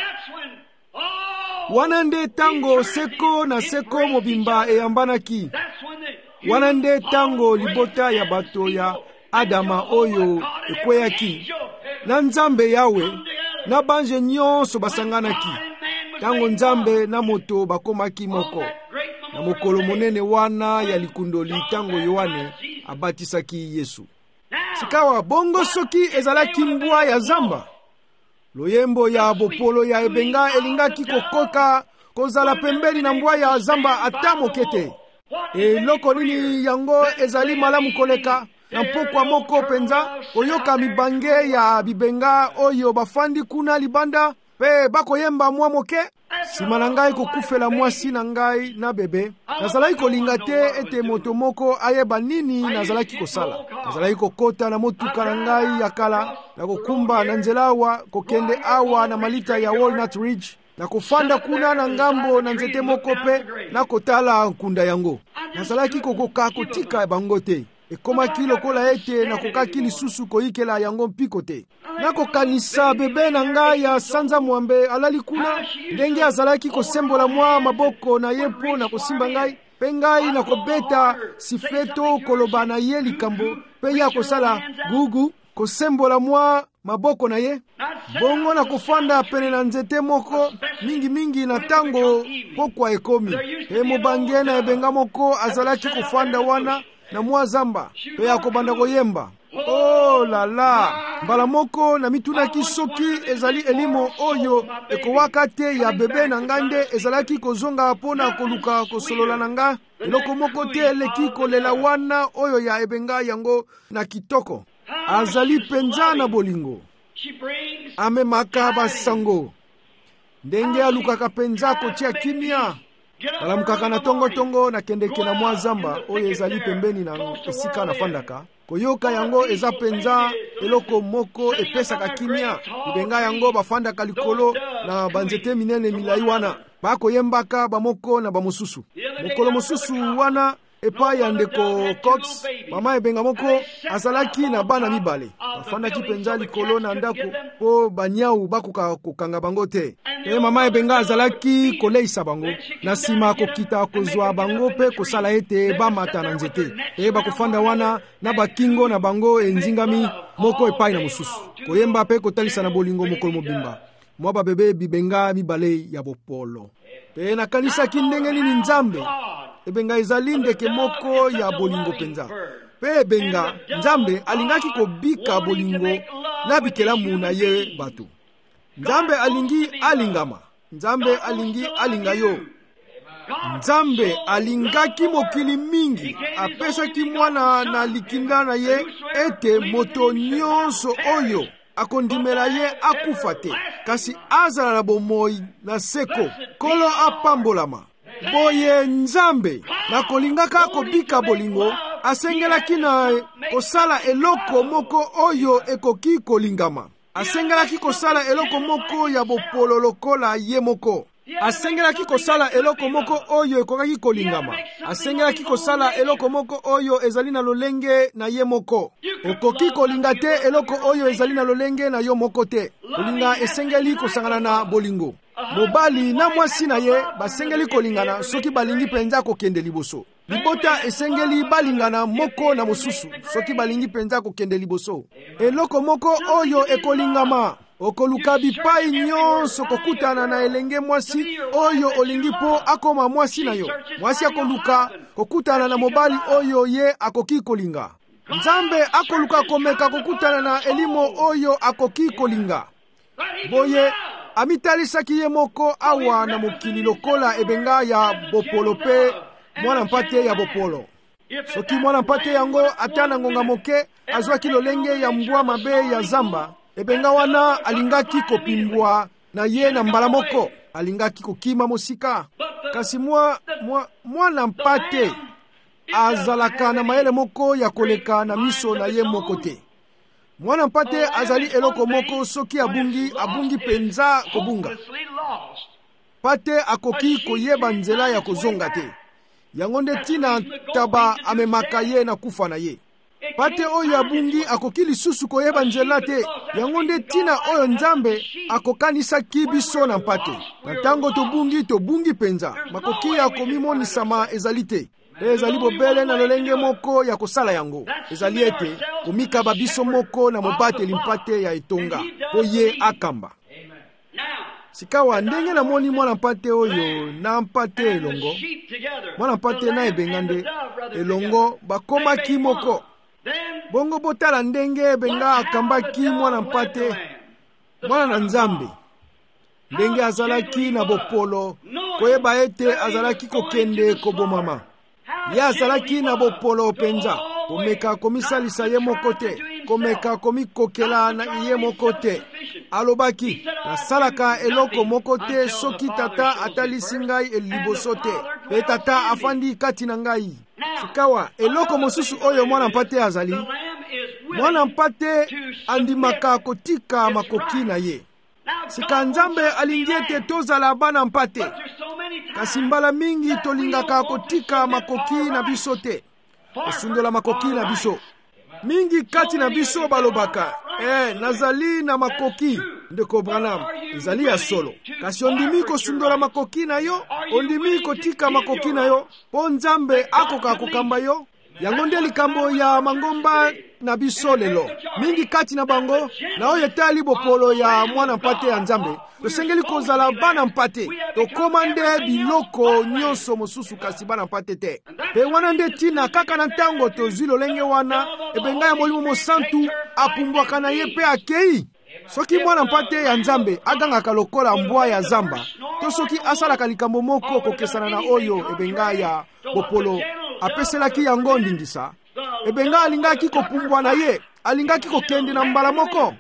Wana nde tango seko na seko mobimba eyambanaki. Wana nde tango libota ya bato ya Adama oyo ekweyaki na Nzambe Yawe na banje nyonso basanganaki. Tango Nzambe na moto bakomaki moko. Na mokolo monene wana ya likundoli tango Yohane abatisaki Yesu. Sikawa bongo soki ezalaki mbwa ya zamba, loyembo ya bopolo ya ebenga elingaki kokoka kozala pembeni na mbwa ya zamba ata mokete. Eloko nini yango ezali malamu koleka na mpokwa moko penza oyoka mibange ya bibenga oyo bafandi kuna libanda pe bakoyemba mwa moke? Sima na ngai kokufela mwasi na ngai na bebe, nazalaki kolinga te ete moto moko ayeba nini nazalaki kosala. Nazalaki kokota na motuka na ngai ya kala na kokumba na nzela awa kokende awa na malita ya Walnut Ridge na kofanda kuna na ngambo na nzete moko pe na kotala nkunda yango. Nazalaki kokoka kotika bango te. Ekomaki lokola ete na kokaki lisusu koyikela yango mpiko te. Nako kanisa bebe na ngai ya sanza mwambe alali kuna, ndenge azalaki kosembola mwa maboko na yepo na kosimba ngai, pe ngai na kobeta sifeto koloba na ye likambo, pe ya kosala gugu kosembola mwa maboko na ye. Bongo na kofanda pene na nzete moko mingi mingi na tango pokwa ekomi. Pe mobange na ebenga moko azalaki kofanda wana na mwa zamba pe akobanda koyemba. Oh la la! Mbala moko na mitunaki soki ezali elimo oyo ekowaka te ya bebe na ngande ezalaki kozonga pona koluka kosolola na nga. Eloko moko te eleki kolela wana oyo ya ebenga yango na kitoko. Azali penza na bolingo. Amemaka basango. Ndenge alukaka penza kotia kimia. Balamukaka na tongo tongo na kendeke na mwa zamba oyo ezali pembeni na esika na fandaka. Koyoka yango eza penza eloko moko epesaka kimia. Ibenga yango bafandaka likolo na banzete minene milai wana. Bakoyembaka bamoko na bamosusu. Mokolo mosusu wana epa ya ndeko Cox, mama ebenga moko azalaki na bana mibale. Bafandaki penza likolo na ndako po banyau bakoka kokanga bango te. E mama ebenga azalaki koleisa bango. Na sima kokita kozwa bango pe kosala ete bamata na nzete. E bakofanda wana na bakingo na bango enzingami moko epai na mosusu. Koyemba pe kotalisa na bolingo mokolo mobimba. Mwa babebe bibenga mibale ya bopolo. Pe na kanisa kindenge nini Nzambe ebenga ezali ndeke moko ya bolingo penza. Pe ebenga Nzambe alingaki kobika bolingo na bikelamu na ye bato. Nzambe alingi alingama. Nzambe alingi alinga yo. Nzambe alingaki mokili mingi, apesaki mwana na likinga na ye, ete moto nyonso oyo akondimela ye akufa te, kasi azala na bomoi na seko, kolo apambolama. Boye Nzambe na kolingaka kobika bolingo, asengelaki na kosala eloko moko oyo ekoki kolingama. Asengelaki kosala eloko moko ya bopolo lokola ye moko. Asengelaki kosala eloko moko oyo ekokaki kolingama. Asengelaki kosala eloko moko oyo ezali na lolenge na ye moko. Okoki kolinga te eloko oyo ezali na lolenge na yo moko te. Kolinga esengeli kosangana na bolingo. Mobali na mwasi na ye basengeli kolingana soki balingi penza kokende liboso. Libota esengeli balingana moko na mosusu soki balingi penza kokende liboso. Eloko moko oyo ekolingama. Okoluka bipai nyonso kokutana na elenge mwasi oyo olingi po akoma mwasi na yo. Mwasi akoluka kokutana na mobali oyo ye akoki kolinga. Nzambe akoluka komeka kokutana na elimo oyo akoki kolinga. Boye amitalisaki ye moko awa na mokili lokola ebenga ya bopolo pe mwana mpate ya bopolo. Soki mwana mpate yango atana ngonga moke azwaki lolenge ya mbwa mabe ya zamba, ebenga wana alingaki kopimbwa na ye na mbala moko, alingaki kokima mosika. Kasi mwa, mwa, mwana mpate azalaka na mayele moko ya koleka na miso na ye moko te. Mwana mpate azali eloko moko soki abungi, abungi penza kobunga. Pate akoki koyeba nzela ya kozonga te. Yango nde tina taba amemaka ye na kufa na ye. Pate oyo abungi akoki lisusu koyeba nzela te. Yango nde tina oyo Nzambe akokanisaki biso na mpate. Na tango tobungi tobungi penza. Makoki ya komimonisama ezali te. Ezali bobele na lolenge moko ya kosala yango. Ezali ete komikaba biso moko na mobate limpate ya etonga. Oye akamba. Sikawa ndenge na moni mwana mpate oyo na mpate elongo. Mwana mpate na ebengande elongo bakomaki moko. Bongo botala ndenge benga akambaki mwana mpate mwana na Nzambe. Ndenge azalaki na bopolo koyeba ete azalaki kokende kobomama. Ya azalaki na bopolo penza komeka komisalisa ye moko te, komeka komikokela na ye moko te. Alobaki nasalaka eloko moko te soki tata atalisi ngai eliboso te, pe tata afandi kati na ngai. Sikawa eloko mosusu oyo mwana mpate azali, mwana mpate andimaka kotika makoki na ye. Sika Nzambe alingi ete tozala bana mpate, kasi mbala mingi tolingaka kotika makoki na biso te, kosundola makoki na biso. Mingi kati na biso balobaka, eh, nazali na makoki, ndeko Branham, ezali ya solo. Kasi ondimi kosundola makoki na yo, ondimi kotika makoki na yo, po Nzambe akoka kokamba yo. Yango nde likambo ya mangomba na biso lelo. Mingi kati na bango, na oyo etali bopolo ya mwana mpate ya Nzambe, tosengeli kozala bana mpate, tokoma nde biloko nyonso mosusu kasi bana mpate te. Pe wana nde tina kaka na ntango tozwi lolenge wana, ebenga ya Molimo Mosantu apumbwaka na ye pe akei. Soki mwana mpate ya Nzambe agangaka lokola mbwa ya zamba, to soki asalaka likambo moko kokesana na oyo ebenga ya bopolo apeselaki yango ndingisa, ebenga alingaki kopumbwa na ye, alingaki kokende na mbala moko.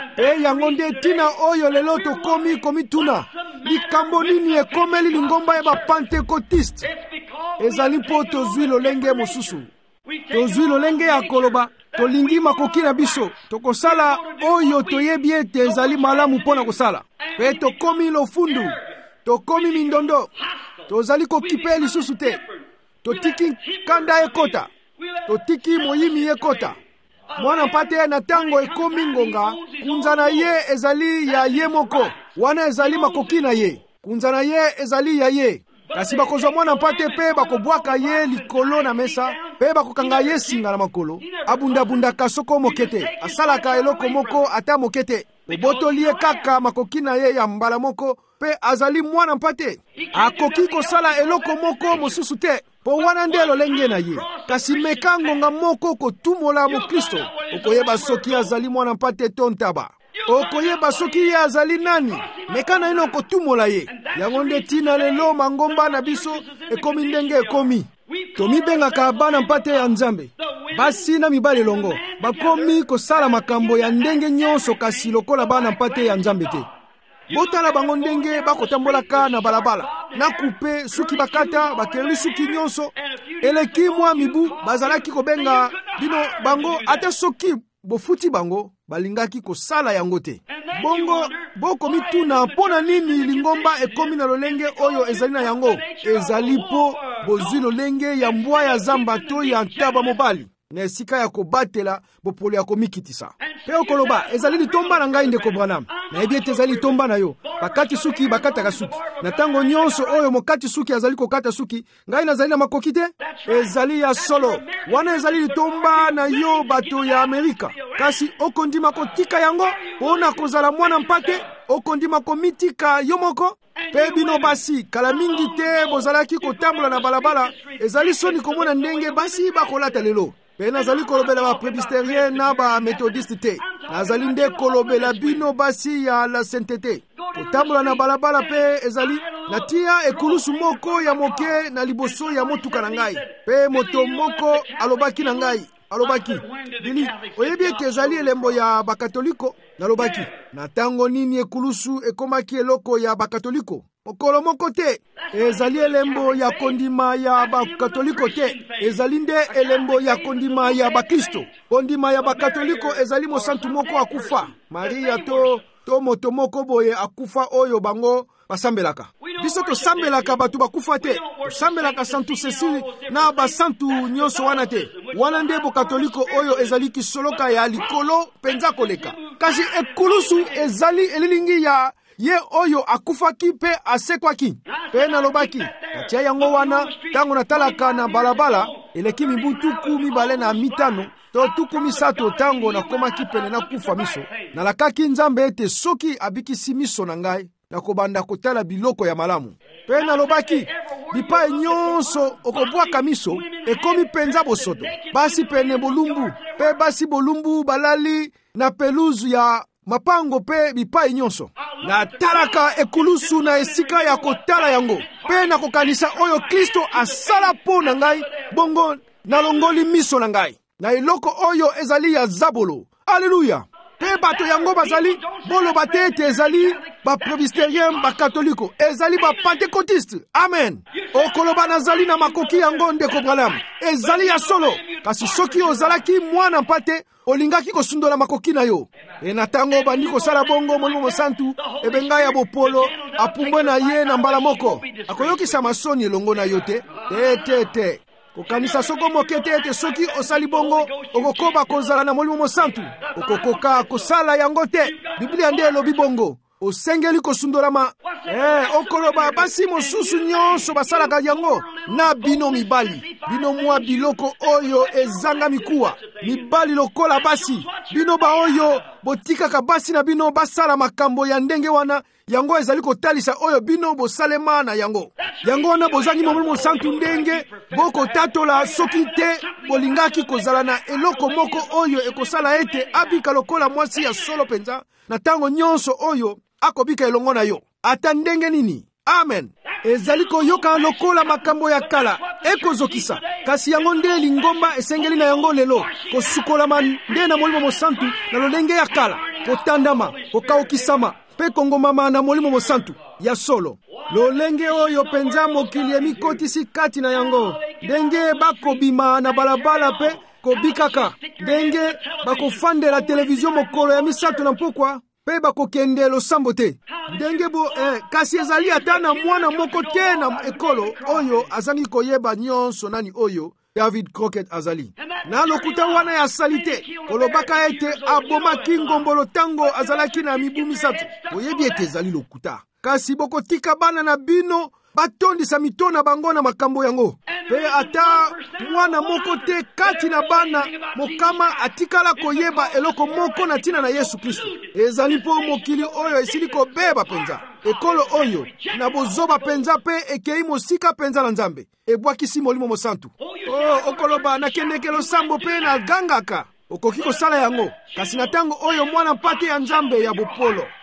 E yango nde tina oyo lelo tokomi komituna, likambo nini ekomeli lingomba ya bapentekotiste? Ezali po tozwi lolenge mosusu, tozwi lolenge ya koloba, tolingi makoki na biso, tokosala oyo toyebi ete ezali malamu mpona kosala. Pe tokomi lofundu, tokomi mindondo, tozali kokipe lisusu te. Totiki kanda ekota, totiki moyimi ekota. Mwana mpate na tango ekomi ngonga, kunza na ye ezali ya ye moko, wana ezali makoki na ye. Kunza na ye ezali ya ye. Kasi bakozwa mwana mpate pe bakobwaka ye likolo na mesa, pe bakokanga ye singa na makolo. Abunda bunda kasoko mokete, asalaka eloko moko ata mokete. Obotoli ye kaka makoki na ye ya mbala moko, pe azali mwana mpate. Akoki kosala eloko moko mosusu te, po wana nde lolenge na ye. Kasi meka ngonga moko kotumola mo Kristo, okoyeba soki azali mwana mpate to ntaba. Okoyeba soki ye azali nani, mekana ino kotumola ye. Yango nde tina lelo mangomba na biso ekomi ndenge ekomi. Tomibengaka bana mpate ya Nzambe. Basi na mibali longo bakomi kosala makambo ya ndenge nyonso kasi lokola bana mpate ya Nzambe te. Botala bango ndenge bakotambolaka na balabala. Na kupe suki bakata bakeli suki nyonso. Eleki mwa mibu bazalaki kobenga bino bango ate soki bofuti bango balingaki kosala yango te. Bongo boko mituna mpona nini lingomba ekomi na lolenge oyo ezali na yango. Ezali po bozwi lolenge ya mbwa ya zamba to ya ntaba mobali. Na esika ya kobatela bopolo ya komikitisa. Pe okoloba ezali litomba na ngai ndeko Branham. Na ebi ete ezali litomba na yo. Bakati suki bakataka suki. Na tango nyonso oyo mokati suki azali kokata suki, ngai nazali na makoki te. Ezali ya solo. Wana ezali litomba na yo bato ya Amerika. Kasi okondima kotika yango pona kozala mwana mpate, okondima komitika yo moko. Pe bino basi kala mingi te bozalaki kotambola na balabala, ezali soni komona ndenge basi bakolata lelo. Pe nazali kolobela ba presbyterien na ba methodiste te. Nazali nde kolobela bino basi ya la sainteté. Kotambola na balabala pe ezali natia ekulusu moko ya moke na liboso ya motuka na ngai. Pe moto moko alobaki na ngai. Alobaki, bili, oyebi ete ezali elembo ya bakatoliko? Nalobaki, na tango nini ekulusu ekomaki eloko ya bakatoliko? Mokolo moko te, ezali elembo ya kondima ya bakatoliko te, ezali nde elembo ya kondima ya bakristo. Kondima ya bakatoliko ezali mosantu moko akufa. Maria to, to moto moko boye akufa oyo bango basambelaka. Biso to sambelaka batu bakufa te. Sambelaka Santu Cecile na basantu nyonso wana te. Wana nde bo katoliko oyo ezali kisoloka ya likolo penza koleka. Kasi ekulusu ezali elilingi ya ye oyo akufaki pe asekwaki. Pe nalobaki, natia yango wana tango natalaka na balabala eleki mibu tuku mibale na mitano to tuku misato tango nakomaki pene na kufa miso. Nalakaki Nzambe ete soki abikisi miso na ngai na kobanda kotala biloko ya malamu. Pe nalobaki, bipai nyonso okobwaka miso ekomi penza bosoto. Basi pene bolumbu, pe basi bolumbu balali na peluzu ya mapango pe bipai nyonso. Na talaka ekulusu na esika ya kotala yango. Pe na kokanisa oyo Kristo asala po na ngai, bongo nalongoli miso na ngai. Na eloko oyo ezali ya zabolo. Alleluya! Pe bato yango bazali, bolo bate ete ezali ba presbyterien ba katoliko, ezali ba pentecôtiste. Amen. Okoloba nazali na makoki yango ndeko Branham. Ezali ya solo. Kasi soki ozalaki mwana mpate, olingaki kosundola makoki na yo. E na tango bandi kosala bongo Molimo Mosantu, ebenga ya bopolo, apumbwe na ye na mbala moko. Akoyokisa masoni elongo na yo te. Te te te. Kokanisa soko mokete ete soki osali bongo okokoba kozala na Molimo Mosantu, okokoka kosala yango te. Biblia nde elobi bongo osengeli kosundolama. Eh, okoloba basi mosusu nyonso basalaka yango na bino mibali, bino mwa biloko oyo ezanga mikuwa, mibali lokola basi, bino ba oyo botikaka basi na bino basala makambo ya ndenge wana, yango ezali kotalisa oyo bino bosalema na yango. Yango wana bozangi Molimo Mosantu ndenge boko tatola soki te bolingaki kozala na eloko moko oyo ekosala ete abika lokola mwasi ya solo penza na tango nyonso oyo akobika elongo na yo. Ata ndenge nini? Amen. Ezali koyoka lokola makambo ya kala ekozokisa. Kasi yango nde lingomba esengeli na yango lelo. Kosukolama nde na Molimo Mosantu na lolenge ya kala. Kotandama, kokaokisama, pe kongomama na Molimo Mosantu ya solo. Lolenge oyo penza mokili emikotisi kati na yango. Ndenge bakobima na balabala pe kobikaka. Ndenge bakofandela televizio mokolo ya misato na mpokwa. Pe bakokende losambo te. Ndenge bo eh, kasi ezali ata na mwana moko te na ekolo oyo azangi koyeba nyonso nani oyo David Crockett azali. Na lokuta wana ya salite kolobaka ete abomaki ngombolo tango azalaki na mibu misato. Oyebi ete ezali lokuta. Kasi bokotika bana na bino batondisa mitona bango na makambo yango. Pe ata mwana moko te kati na bana mokama atikala koyeba eloko moko na tina na Yesu Kristo. Ezali po mokili oyo esili kobeba penza. Ekolo oyo na bozoba penza pe ekei mosika penza na Nzambe. Ebwakisi Molimo Mosantu. Oh, okoloba na kendekelo sambo pe na gangaka. Okoki kosala yango. Kasi na tango oyo mwana mpate ya Nzambe ya bopolo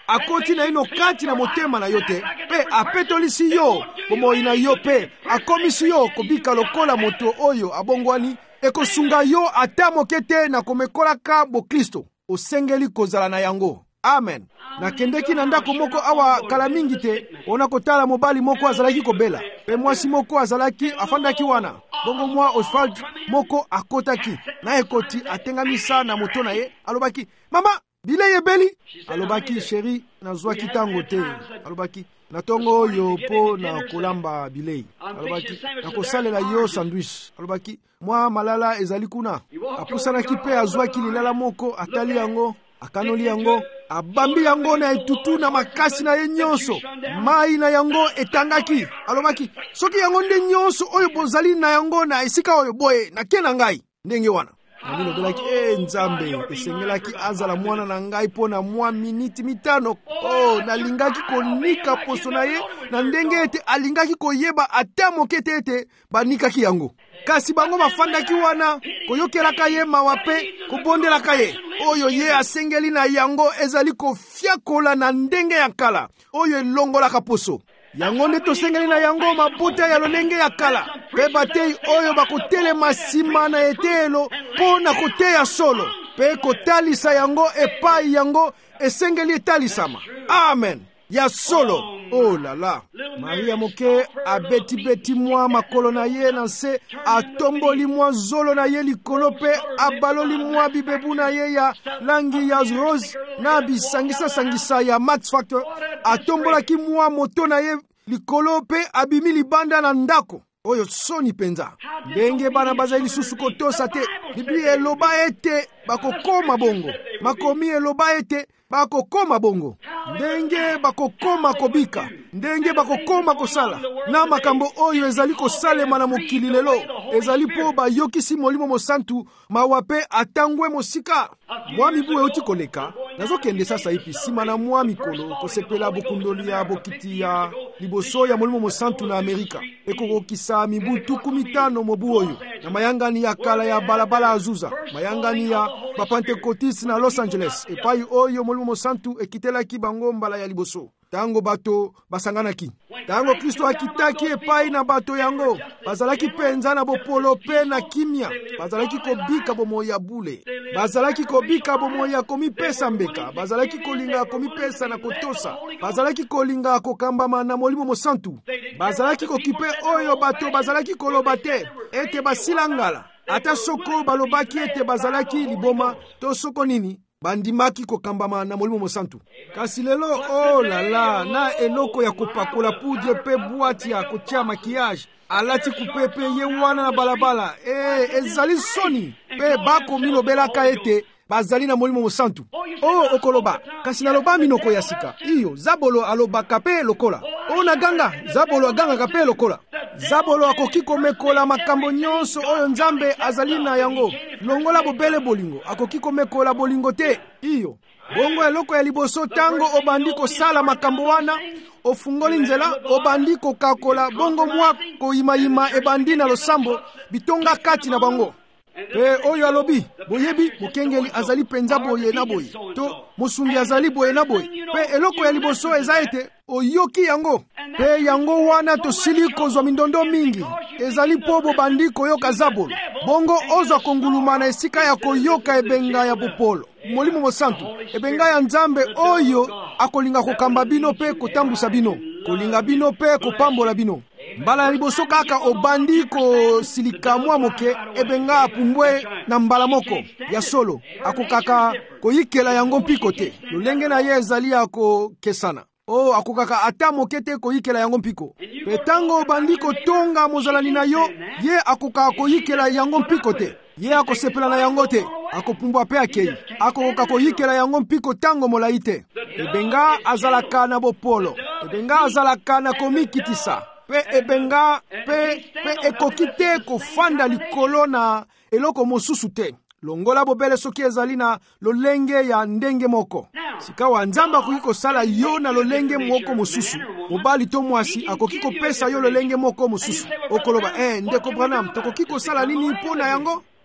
akoti na ino kati na motema na yo te, pe apetolisi yo bomoi na yo, pe akomisi yo kobika lokola moto oyo abongwani, ekosunga yo ata moke te na komekolaka bokristo. Osengeli kozala na yango. Amen. Nakendeki na ndako moko awa kala mingi te, ona kotala mobali moko azalaki kobela, pe mwasi moko azalaki afandaki wana. Bongo mwa Oswald moko akotaki, na ekoti atengamisa na moto na ye, alobaki, mama, bile yebeli? Alobaki, sheri, nazwaki tango te. Alobaki, natongo oyo po na kolamba bilei. Alobaki, nakosalela yo sandwich. Alobaki, mwa malala ezali kuna. Apusanaki pe azwaki lilala moko, atali yango, akanoli yango, abambi yango na etutu na makasi na ye nyonso. Mai na yango etangaki. Alobaki, soki yango nde nyonso oyo bozali na yango na esika oyo boye na kena ngai ndenge wana. Nabino belaki, eh nzambe, esengelaki azala mwana na ngai po na mwa miniti mitano. Oh, nalingaki konika poso na ye, na ndenge ete alingaki koyeba ata moke te ete banikaki yango. Kasi bango bafandaki wana, koyokelaka ye mawa pe, kobondelaka ye. Oyo ye asengeli na yango ezali kofiakola na ndenge ya kala, oyo elongolaka poso. Yango nde tosengeli na yango maputa ya lolenge ya kala, pe batei oyo bakotelema nsima na etelo po na koteya solo, pe kotalisa yango epai yango esengeli etalisama. Amen. Ya solo. Oh la la. Maria moke abeti beti mwa makolo na ye na nse, atomboli mwa zolo na ye likolo pe abaloli mwa bibebu na ye ya langi ya rose na bisangisa sangisa ya Max Factor, atombolaki mwa moto na ye likolo pe abimi libanda na ndako. Oyo soni penza. Ndenge bana bazali lisusu kotosa te, Biblia eloba ete bakokoma bongo. Makomi eloba ete bakokoma bongo. Ndenge bakokoma kobika, ndenge bakokoma kosala na makambo oyo ezali kosalema na mokili lelo, ezali po bayokisi Molimo Mosantu mawape atangwe mosika. Mwami buwe uti koleka, nazokende sasa ipi sima na mwa mikolo kosepela bokundoli ya bokiti ya liboso ya Molimo Mosantu na Amerika. Ekokokisa mibu tuku mitano mobu oyo, na mayangani ya kala ya balabala azuza, mayangani ya Bapentekotis na Los Angeles, epai oyo Molimo Mosantu ekitelaki bango mbala ya liboso. Tango bato basanganaki, tango Kristo akitaki epai na bato yango, bazalaki penza na bopolo pe na kimia, bazalaki kobika bomo ya bule, bazalaki kobika bomo ya komipesa mbeka, bazalaki kolinga komipesa na kotosa, bazalaki kolinga kokambama na Molimo Mosantu, bazalaki kokipe oyo bato bazalaki koloba te ete basilangala, ata soko balobaki ete bazalaki liboma to soko nini, bandimaki kokambama na Molimo Mosantu. Kasi lelo, oh la la, na eloko ya kopakola pudre pe buati ya kotia makiage, alati kupepe ye wana na balabala, eh, ezali soni, pe bako milobelaka ete bazali na Molimo Mosantu. Oh, okoloba, kasi naloba minoko ya sika, iyo, Zabolo aloba kape lokola. Oh, naganga, Zabolo aganga kape lokola. Zabolo akoki komekola makambo nyonso oyo Nzambe azali na yango. Longola bobele bolingo, akoki komekola bolingo te, iyo. Bongo eloko ya liboso tango obandi kosala makambo wana, ofungoli nzela, obandi kokakola, bongo mwa koyimayima ebandi na losambo, bitonga kati na bango. Pe oyo alobi, boyebi, mokengeli azali penza boye na boye, to mosungi azali boye na boye. Pe eloko ya liboso eza ete, oyoki yango. Pe yango wana to sili kozwa mindondo mingi, ezali po bobandi koyoka Zabolo. Bongo ozo konguluma na esika ya koyoka ebenga ya bopolo. Molimo Mosantu, ebenga ya Nzambe oyo akolinga kokamba bino pe kotambusa bino, kolinga bino pe kopambola bino. Mbala liboso kaka obandi ko silika mwa moke, ebenga pumbwe na mbala moko ya solo, ako kaka koyikela yango mpiko te. Lolenge na ye ezali ako kesana. Oh, ako kaka ata moke te koyikela yango mpiko. Petango obandi ko tonga mozalani na yo, ye ako kaka koyikela yango mpiko te. Ye ako sepela na yango te, ako pumbwa pe akei. Ako kaka koyikela yango mpiko tango molai te. Ebenga azalaka na bopolo, ebenga azalaka na komikitisa. Pe ebenga, pe, pe ekokite kofanda likolo na eloko mosusu te. Longola bobele soki ezali na lolenge ya ndenge moko. Sikawa Nzambe akoki kosala yo na lolenge moko mosusu. Mobali to mwasi akoki kopesa yo lolenge moko mosusu. Okoloba, eh, ndeko Branham, tokoki kosala nini mpo na yango?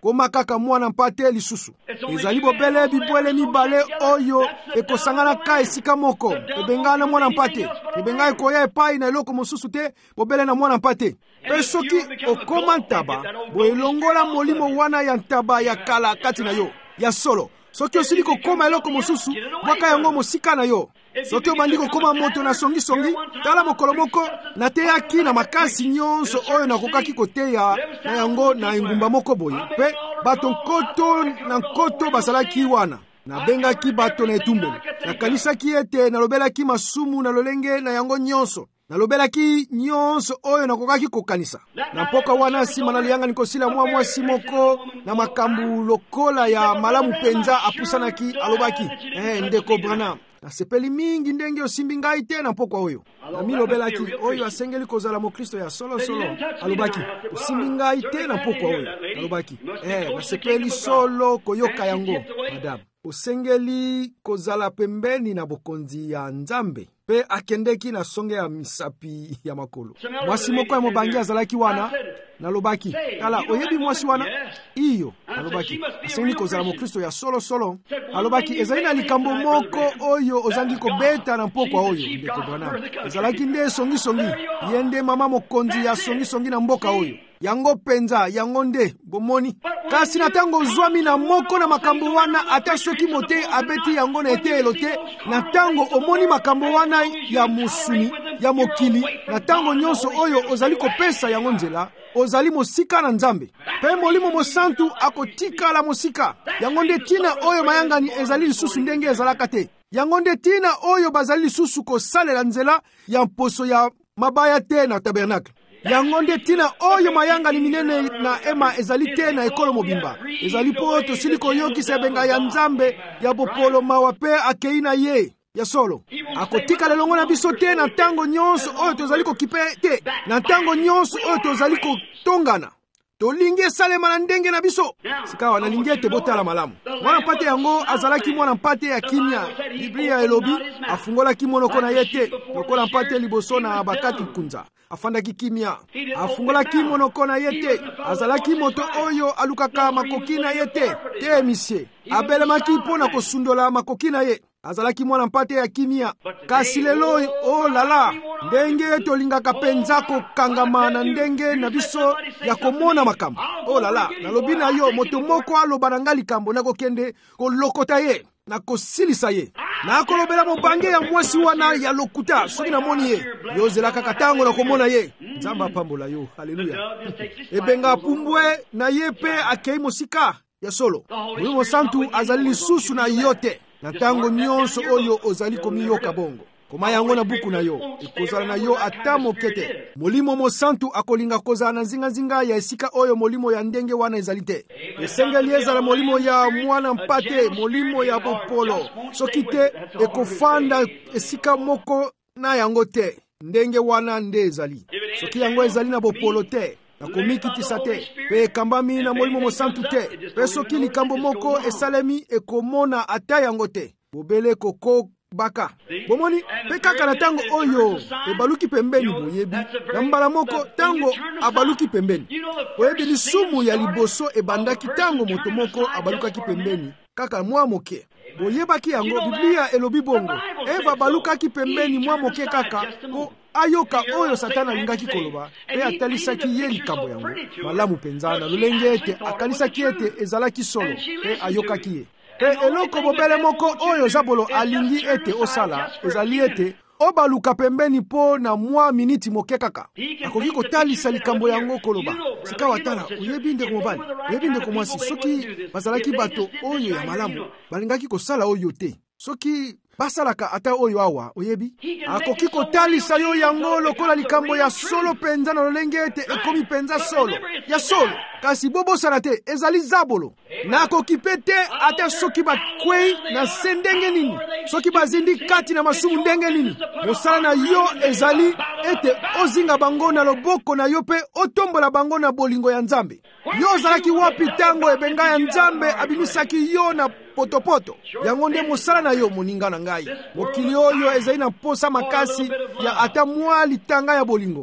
koma kaka mwana mpate lisusu. Ezali bobele bibwele mibale oyo ekosangana ka esika moko. Ebengana mwana mpate. Ebenga ekoya epai na eloko mosusu te, bobele na mwana mpate. Pe soki okoma ntaba, bo elongola molimo wana ya ntaba ya kala kati na yo, ya solo. Soki osili kokoma eloko mosusu, bwaka yango mosika na yo. Soki obandi kokoma moto na songi songi, tala mokolo moko nateyaki na makasi nyonso oyo nakokaki koteya na yango na engumba moko boye. Pe bato nkoto na nkoto basalaki wana. Nabengaki bato na etumbelo. Nakanisaki ete nalobelaki masumu na lolenge na yango nyonso. Nalobelaki nyonso oyo nakokaki kokanisa. Na mpoka wana sima naliyanga nikosila mwa mwasi moko na makambu lokola ya malamu penza apusanaki alobaki, eh ndeko Branham, nasepeli mingi ndenge osimbi ngai te na mpokwa oyo. Na milobelaki oyo asengeli kozala mokristo ya solo solo. Alobaki, osimbi ngai te na mpokwa oyo. Alobaki, eh nasepeli solo koyoka yango, madame. Osengeli kozala pembeni na bokonzi ya Nzambe. Pe akendeki na songe ya misapi ya makolo. Mwasi moko ya mobangi azalaki wana. Nalobaki, kala oyebi mwasi wana? Iyo. Nalobaki, asengeli kozala mokristo ya solo solo. Alobaki, ezali na likambo moko oyo ozangi kobeta na mpokwa oyo. Ndeko Branham, ezalaki nde songi songi. Yende mama mokonzi ya songi songi na mboka oyo. Yango penza, yango nde, bomoni. Kasi na tango zwami na moko na makambo wana, ata soki mote abeti yango na ete elote, na tango omoni makambo wana ya musuni, ya mokili, na tango nyonso oyo ozali kopesa yango nzela, ozali mosika na Nzambe. Pe molimo mosantu akotika la mosika. Yango nde tina oyo mayangani ezali lisusu ndenge ezalaka te. Yango nde tina oyo bazali lisusu kosalela nzela ya mposo ya mabaya te na tabernacle. Yango nde tina oyo mayanga ni minene na ema ezali te na ekolo mobimba. Ezali po tosili koyokisa ebenga ya Nzambe ya bopolo mawa pe akei na ye ya solo. Akotika lelongo na biso te na tango nyonso oyo tozali kokipe te. Na tango nyonso oyo tozali kotongana. Tolingi esalema na ndenge na biso. Sikawa na lingi ete botala malamu. Mwana mpate yango azalaki mwana mpate ya kimia. Biblia elobi afungolaki monoko na yete. Lokola mpate liboso na bakati kunza. Afandaki kimia. Afungolaki monoko na yete. Azalaki moto oyo alukaka makoki na yete. Te misie. Abelemaki mpona kosundola makoki na ye. Azalaki mwana mpate ya kimia. Kasi lelo oh lala. Ndenge tolingaka penza kokangama na ndenge na biso ya komona makambo. Oh lala. Nalobi na yo moto moko aloba na ngai likambo na kokende kolokota ye. Na kosilisa ye. Na kolobela mobange ya mwasi wana ya lokuta. Soki na moni ye. Yo zelaka katango na komona ye. Nzamba pambola yo. Haleluya. Ebenga pumbwe na ye pe akei mosika ya solo. Molimo santu azali lisusu na yote. Na tango nyonso oyo ozali komiyoka bongo. Koma yango na buku na yo. Ekozala na yo ata mokete. Molimo mosantu akolinga kozala na zinga zinga ya esika oyo molimo ya ndenge wana ezali te. Esengeli ezala molimo ya mwana mpate, molimo ya bopolo. Soki te ekofanda esika moko na yango te. Ndenge wana nde ezali. Soki yango ezali na bopolo te. Na komikitisa te. Pe kambami na molimo mosantu te. Pe soki likambo moko esalemi ekomona ata yango te. Bobele koko baka. Bomoni, pe kaka na tango oyo ebaluki pembeni boyebi. Na mbala moko tango abaluki pembeni. Boyebi lisumu ya liboso ebandaki tango moto moko abalukaki pembeni. Kaka mwa moke. Boyebaki yango Biblia elobi bongo. Eva balukaki pembeni mwa moke kaka ko ayoka oyo Satana alingaki koloba. Pe atalisaki ye likambo yango. Malamu penzana lolenge ete akanisaki ete ezalaki solo. Pe ayokaki ye. Pe eloko bobele moko oyo zabolo alingi ete osala ezali ete obaluka pembeni po na mwa miniti moke kaka. Akoki kotalisa likambo yango koloba. Sika watala oyebi ndeko mobali, oyebi ndeko mwasi. Soki bazalaki bato oyo ya malamu balingaki kosala oyo te. Soki basalaka ata oyo awa oyebi akoki kotalisa yo yango lokola likambo ya solo penza na lolenge ete ekomi penza solo ya solo. Kasi bobosana te ezali zabolo. Na akoki pete ata soki bakwei na sendenge nini. Soki bazindi kati na masumu ndenge nini. Mosala na yo ezali ete ozinga bango na loboko na yo pe otombola bango na bolingo ya Nzambe. Yo ozalaki wapi tango ebenga ya Nzambe abimisaki yo na potopoto. Yango nde mosala na yo moninga na ngai. Mokili oyo ezali na posa makasi ya ata mwa litanga ya bolingo.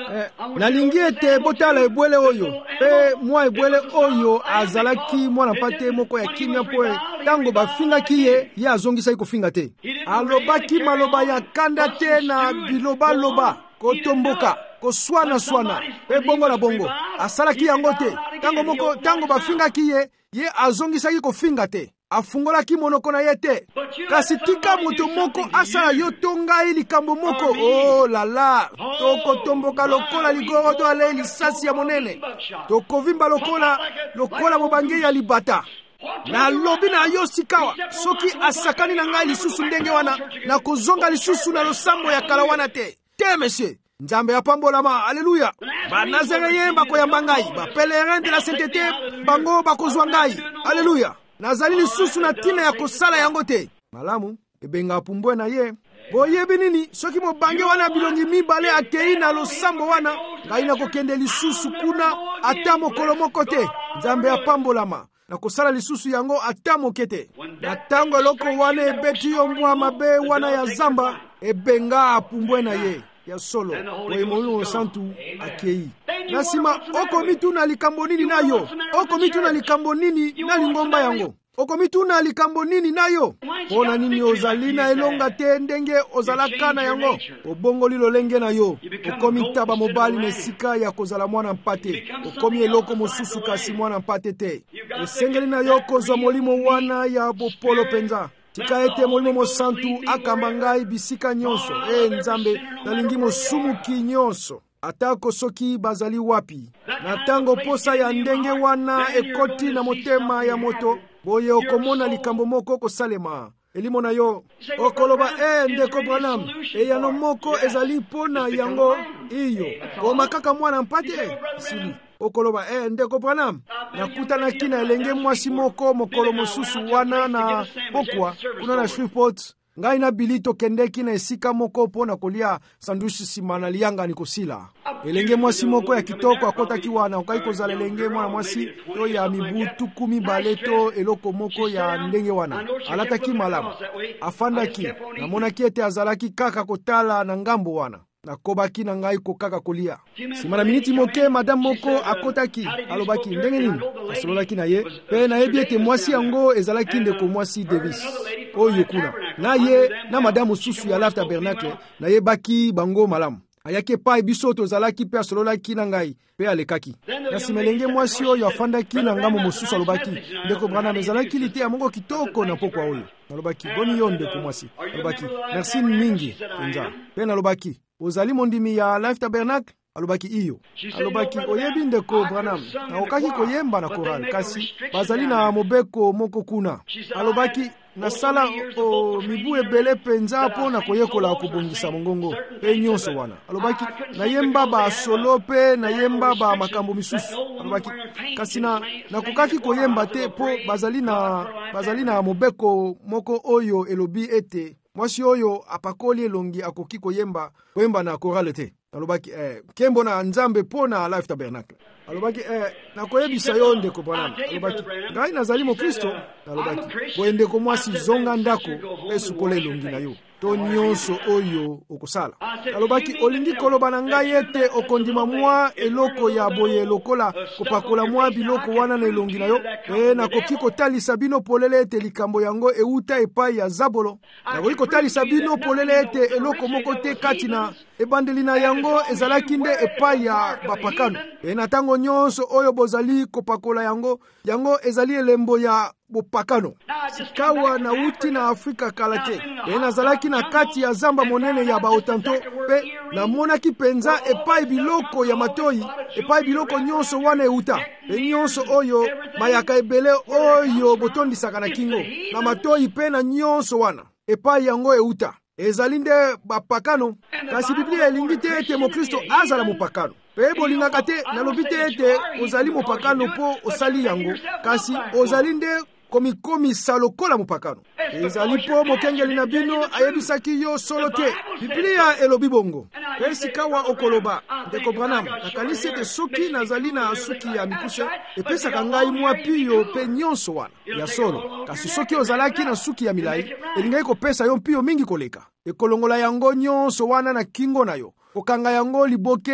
eh, nalingi ete botala ebwele oyo pe mwa ebwele oyo azalaki mwana mpate moko ya kimia mpo ntango bafingaki ye ye azongisaki kofinga te. Alobaki maloba ya kanda te na bilobaloba, kotomboka, koswana-swana pe bongo na bongo. Asalaki yango te. Tango moko tango bafingaki ye ye azongisaki kofinga te. Afungolaki monoko na ye te. Kasi tika moto moko asala yo to ngai likambo moko, oh la la, tokotomboka lokola ligoro to ale lisasi ya monene, tokovimba lokola lokola mobange ya libata. Na lobi na yo sikawa, soki asakani na ngai lisusu ndenge wana, na kozonga lisusu na losambo ya kala wana te. Te mese, Nzambe ya pambolama, aleluya. Ba Nazareye bakoyamba ngai, ba pelerin de la sainteté bango bakozwa ngai, aleluya. Nazali lisusu na tina ya kosala yango te. Malamu, ebenga pumbwe na ye. Boyebi nini, soki mobange wana bilongi mibale akei na losambo wana, ngai na kokende lisusu kuna ata mokolo moko te. Nzambe ya pambolama, na kosala lisusu yango ata moke te. Na tango eloko wana ebeti yo mwa mabe wana ya zamba, ebenga pumbwe na ye. Ya solo, oye Molimo Santu akei. Nasima, oko mitu na likambo nini nayo? Oko mitu na likambo nini na lingomba yango? Oko mitu na likambo nini nayo? Pona nini ozali na elonga te ndenge ozalaka na yango? Obongo lilo lenge na yo. Okomi taba mobali na sika ya kozala mwana mpate. Okomi eloko mosusu kasi mwana mpate te. Esengeli na yo kozwa molimo wana ya bopolo penza. Tika ete Molimo Mosantu akamba ngai bisika nyonso. E Nzambe, nalingi mosumuki nyonso. Atako soki bazali wapi. Na tango posa ya ndenge wana ekoti na motema ya moto, boye okomona likambo moko kosalema. Elimo na yo, okoloba e ndeko Branham, e yano moko ezali pona yango iyo. Koma kaka mwana mpate, sili. Okoloba e ndeko Branham, nakutanaki na elenge mwasi moko mokolo mosusu wana na pokwa kuna na Shreveport. Ngai na bilito kendeki na esika moko po na kolia sandushi sima na lianga ni kosila. Elenge mwasi moko ya kitoko akotaki wana okai kozala elenge mwana mwasi to ya mibutu kumi baleto eloko moko ya ndenge wana. Alataki malamu. Afandaki na monaki ete azalaki kaka kotala na ngambo wana. Na kobaki na ngai kokaka kolia. Simana miniti moke madame moko akotaki alobaki ndenge nini? Asololaki na ye pe na yebi ete mwasi yango ezalaki ndeko mwasi Davis oyo kuna. Na ye na madame susu ya Life Tabernacle na ye baki bango malamu. Ayake pa biso tozalaki pe asololaki na ngai pe alekaki. Na simelenge mwasi oyo afandaki na ngamo mosusu alobaki ndeko Branham ezalaki lite ya mongo kitoko na pokwa oyo. Alobaki boni yo ndeko mwasi. Alobaki merci mingi penza. Pe alobaki ozali mondimi ya Life Tabernacle? Alobaki iyo. Alobaki oyebi ndeko Branham na okaki koyemba na koral kasi bazali na mobeko moko kuna. Alobaki nasala o mibu ebele penza po na koyekola kobongisa mongongo pe nyonso wana. Alobaki na yemba ba solo pe na yemba ba makambo misusu. Alobaki kasi na nakokaki koyemba te po bazali na bazali na mobeko moko oyo elobi ete mwasi oyo apakoli elongi akoki koyemba koyemba na korale te. Alobaki eh kembo na Nzambe pona Life Tabernacle. Alobaki eh nakoyebisa yo ndeko Branham. Alobaki ngai nazali mo Kristo. Alobaki boende ko mwasi zonga ndako esukola elongi na yo to nyonso oyo okosala. Alobaki olingi koloba na ngai ete okondima mwa eloko ya boye lokola kopakola mwa biloko wana na elongi na yo e nakoki kotalisa bino polele ete likambo yango euta epai ya Zabolo. Nakoki kotalisa bino polele ete eloko moko te kati na ebandeli na yango ezalaki nde epai ya bapakano. E na tango nyonso oyo bozali kopakola yango yango ezali elembo ya bopakano. Sikawa na uti na Afrika kalate. E nazalaki na kati ya zamba monene ya baotanto pe na monaki penza epai biloko ya matoi epai biloko nyonso wana euta. E nyonso oyo mayaka ebele oyo botondisaka na kingo na matoi pe na nyonso wana epai yango euta. Ezali nde bapakano. Kasi Biblia elingi te ete mo Kristo azala mopakano. Pe bolingaka te nalobi te ete ozali mopakano po osali yango. Kasi ozali nde komikomi salokola mopakano. Ezali po mokengeli na bino ayebisaki yo solo te. Biblia elobi bongo. Pe sikawa okoloba ndeko Branham nakanisi ete soki nazali na suki ya mikuse epesaka ngai mwa piyo pe nyonso wana ya solo. Kasi soki ozalaki na suki ya milai elingai kopesa yo piyo mingi koleka. Ekolongola yango nyonso wana na kingo na yo. Okanga yango liboke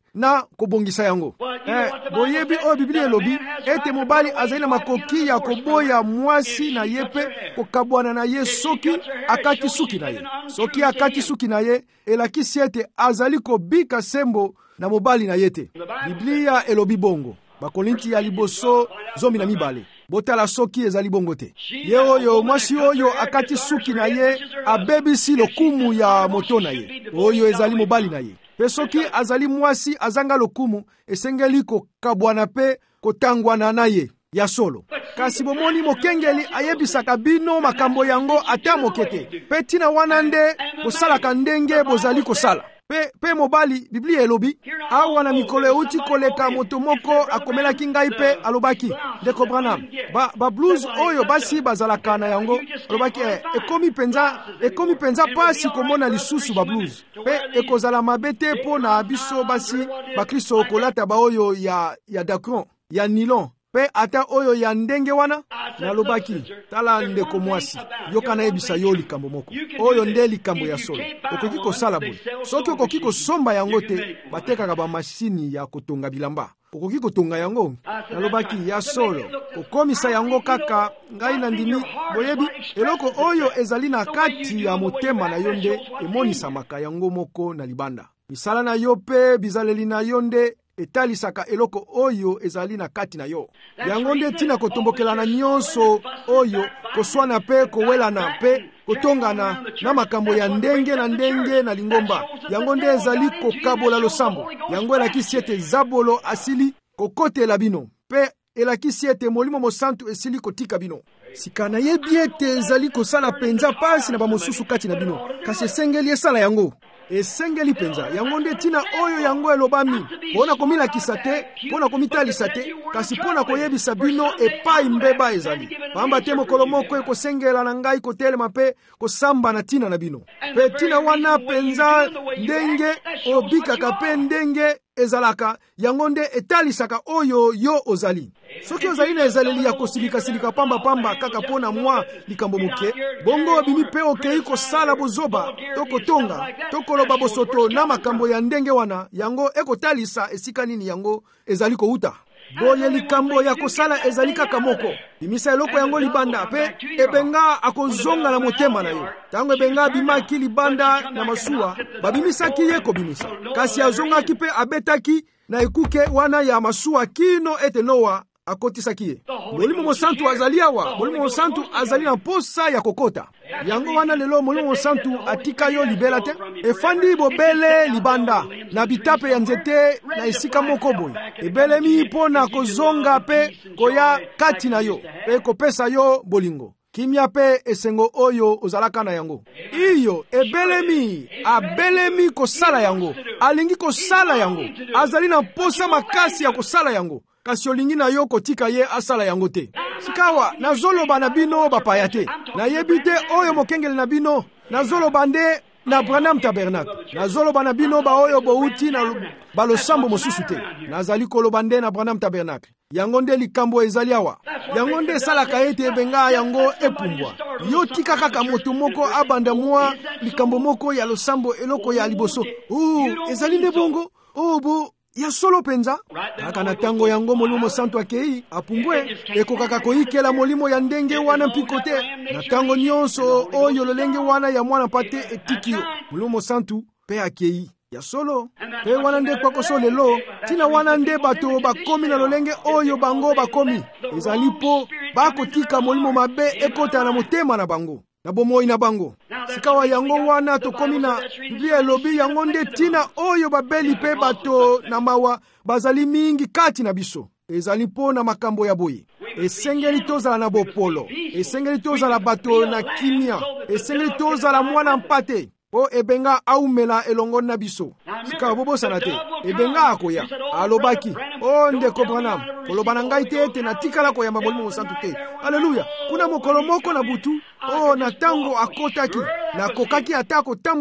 na kobongisa yango. Eh, boyebi o Biblia elobi ete mobali azali na makoki ya koboya mwasi na ye pe kokabwana na ye soki akati suki na ye. Soki akati suki na ye elakisi ete azali kobika sembo na mobali na ye te. Biblia elobi bongo. Bakorinti ya liboso zomi na mibale. Botala soki ezali bongo te. Ye oyo mwasi oyo akati suki na ye abebisi lokumu ya moto na ye. Oyo ezali mobali na ye. Pe soki azali mwasi azanga lokumu esengeli kokabwana pe kotangwana na ye ya solo. Kasi bomoni mokengeli ayebisaka bino makambo yango ata mokete. Pe tina wana nde bosalaka ndenge bozali kosala. Pe, pe mobali, Biblia elobi, awa na mikolo euti koleka moto moko akomelaki ngai pe alobaki, ndeko Branham, ba, ba blues oyo basi bazalaka na yango, alobaki, eh, ekomi penza, ekomi penza pasi komona lisusu ba blues. Pe ekozala mabete po na biso basi, ba kristo kolata ba oyo ya, ya dacron, ya nylon. Pe ata oyo ya ndenge wana nalobaki tala ndeko mwasi yoka na ebisa yo likambo moko oyo nde likambo ya solo okoki kosala boye soki okoki kosomba yango te batekaka ba mashini ya kotonga bilamba okoki kotonga yango nalobaki ya solo okomisa yango kaka ngai na ndimi boyebi eloko oyo ezali na kati ya motema na yo nde emonisamaka yango moko na libanda misala na yo pe bizaleli na yo nde etalisaka eloko oyo ezali na kati na yo. Yango nde tina kotombokela na nyonso oyo koswana pe kowelana pe kotongana na makambo ya ndenge na ndenge na lingomba. Yango nde ezali kokabola losambo. Yango elakisi ete zabolo asili kokotela bino. Pe elakisi ete molimo mosantu esili kotika bino. Sika na yebi ete ezali kosala penza pasi na bamosusu kati na bino. Kasi esengeli esala yango. Esengeli penza yango nde tina oyo yango elobami pona komilakisa te pona komitalisa te kasi pona koyebisa bino epai mbeba ezali pamba te mokolo moko ekosengela na ngai kotelema pe kosamba na tina na bino pe tina wana penza ndenge obikaka pe ndenge ezalaka yango nde etalisaka oyo yo ozali soki ozali na ezaleli ya kosilika-silika pamba-pamba kaka pona mwa likambo moke bongo obimi pe okei kosala bozoba to kotonga to koloba bosoto na makambo ya ndenge wana yango ekotalisa esika nini yango ezali kouta boye likambo ya kosala ezali kaka moko bimisa eloko yango libanda pe ebenga akozonga na motema na yo tango ebenga bimaki libanda na masuwa babimisaki ye kobimisa kasi azongaki pe abetaki na ekuke wana ya masuwa kino ete Noa akotisaki ye molimo mosantu azali awa molimo mosantu azali na posa ya kokota yango wana lelo molimo mosantu atika yo libela te efandi bobele libanda na bitape ya nzete na esika moko boye ebelemi mpo na kozonga pe koya kati na yo pe kopesa yo bolingo kimia pe esengo oyo ozalaka na yango iyo ebelemi abelemi kosala yango alingi kosala yango azali na posa makasi ya kosala yango kasi olingi na yo kotika ye asala yango te sikawa nazoloba na bino bapaya te nayebi te oyo mokengeli na bino nazoloba nde na Branham Tabernacle nazoloba na bino ba oyo bouti na balosambo mosusu te nazali koloba nde na Branham Tabernacle yango nde likambo ezali awa yango nde salaka ete ebenga yango epumbwa yo tika kaka moto moko abanda mwa likambo moko ya losambo eloko ya liboso uh, ezali nde bongo oh, bo ya solo penza kaka na tango yango molimo santu akei apumbwe ekokaka koikela molimo ya ndenge wana mpiko te na tango nyonso oyo lolenge wana ya mwana pate etikio molimo santu pe akei ya solo pe wana nde kwakoso lelo tina wana nde bato bakomi na lolenge oyo bango bakomi ezali po bakotika molimo mabe ekota na motema na bango na bomoi na bango sikawa yango wana tokomi na Biblia elobi yango nde tina oyo babeli pe bato na mawa bazali mingi kati na biso ezali po na makambo ya boye esengeli tozala na bopolo esengeli tozala bato na kimia esengeli tozala mwana mpate po ebenga aumela elongo na biso sikawa bobosana te ebenga akoya alobaki o ndeko Branham koloba na ngai te ete natikala koyamba molimo mosantu te haleluya kuna mokolo moko na butu o na tango akotaki na kokaki ata kotambola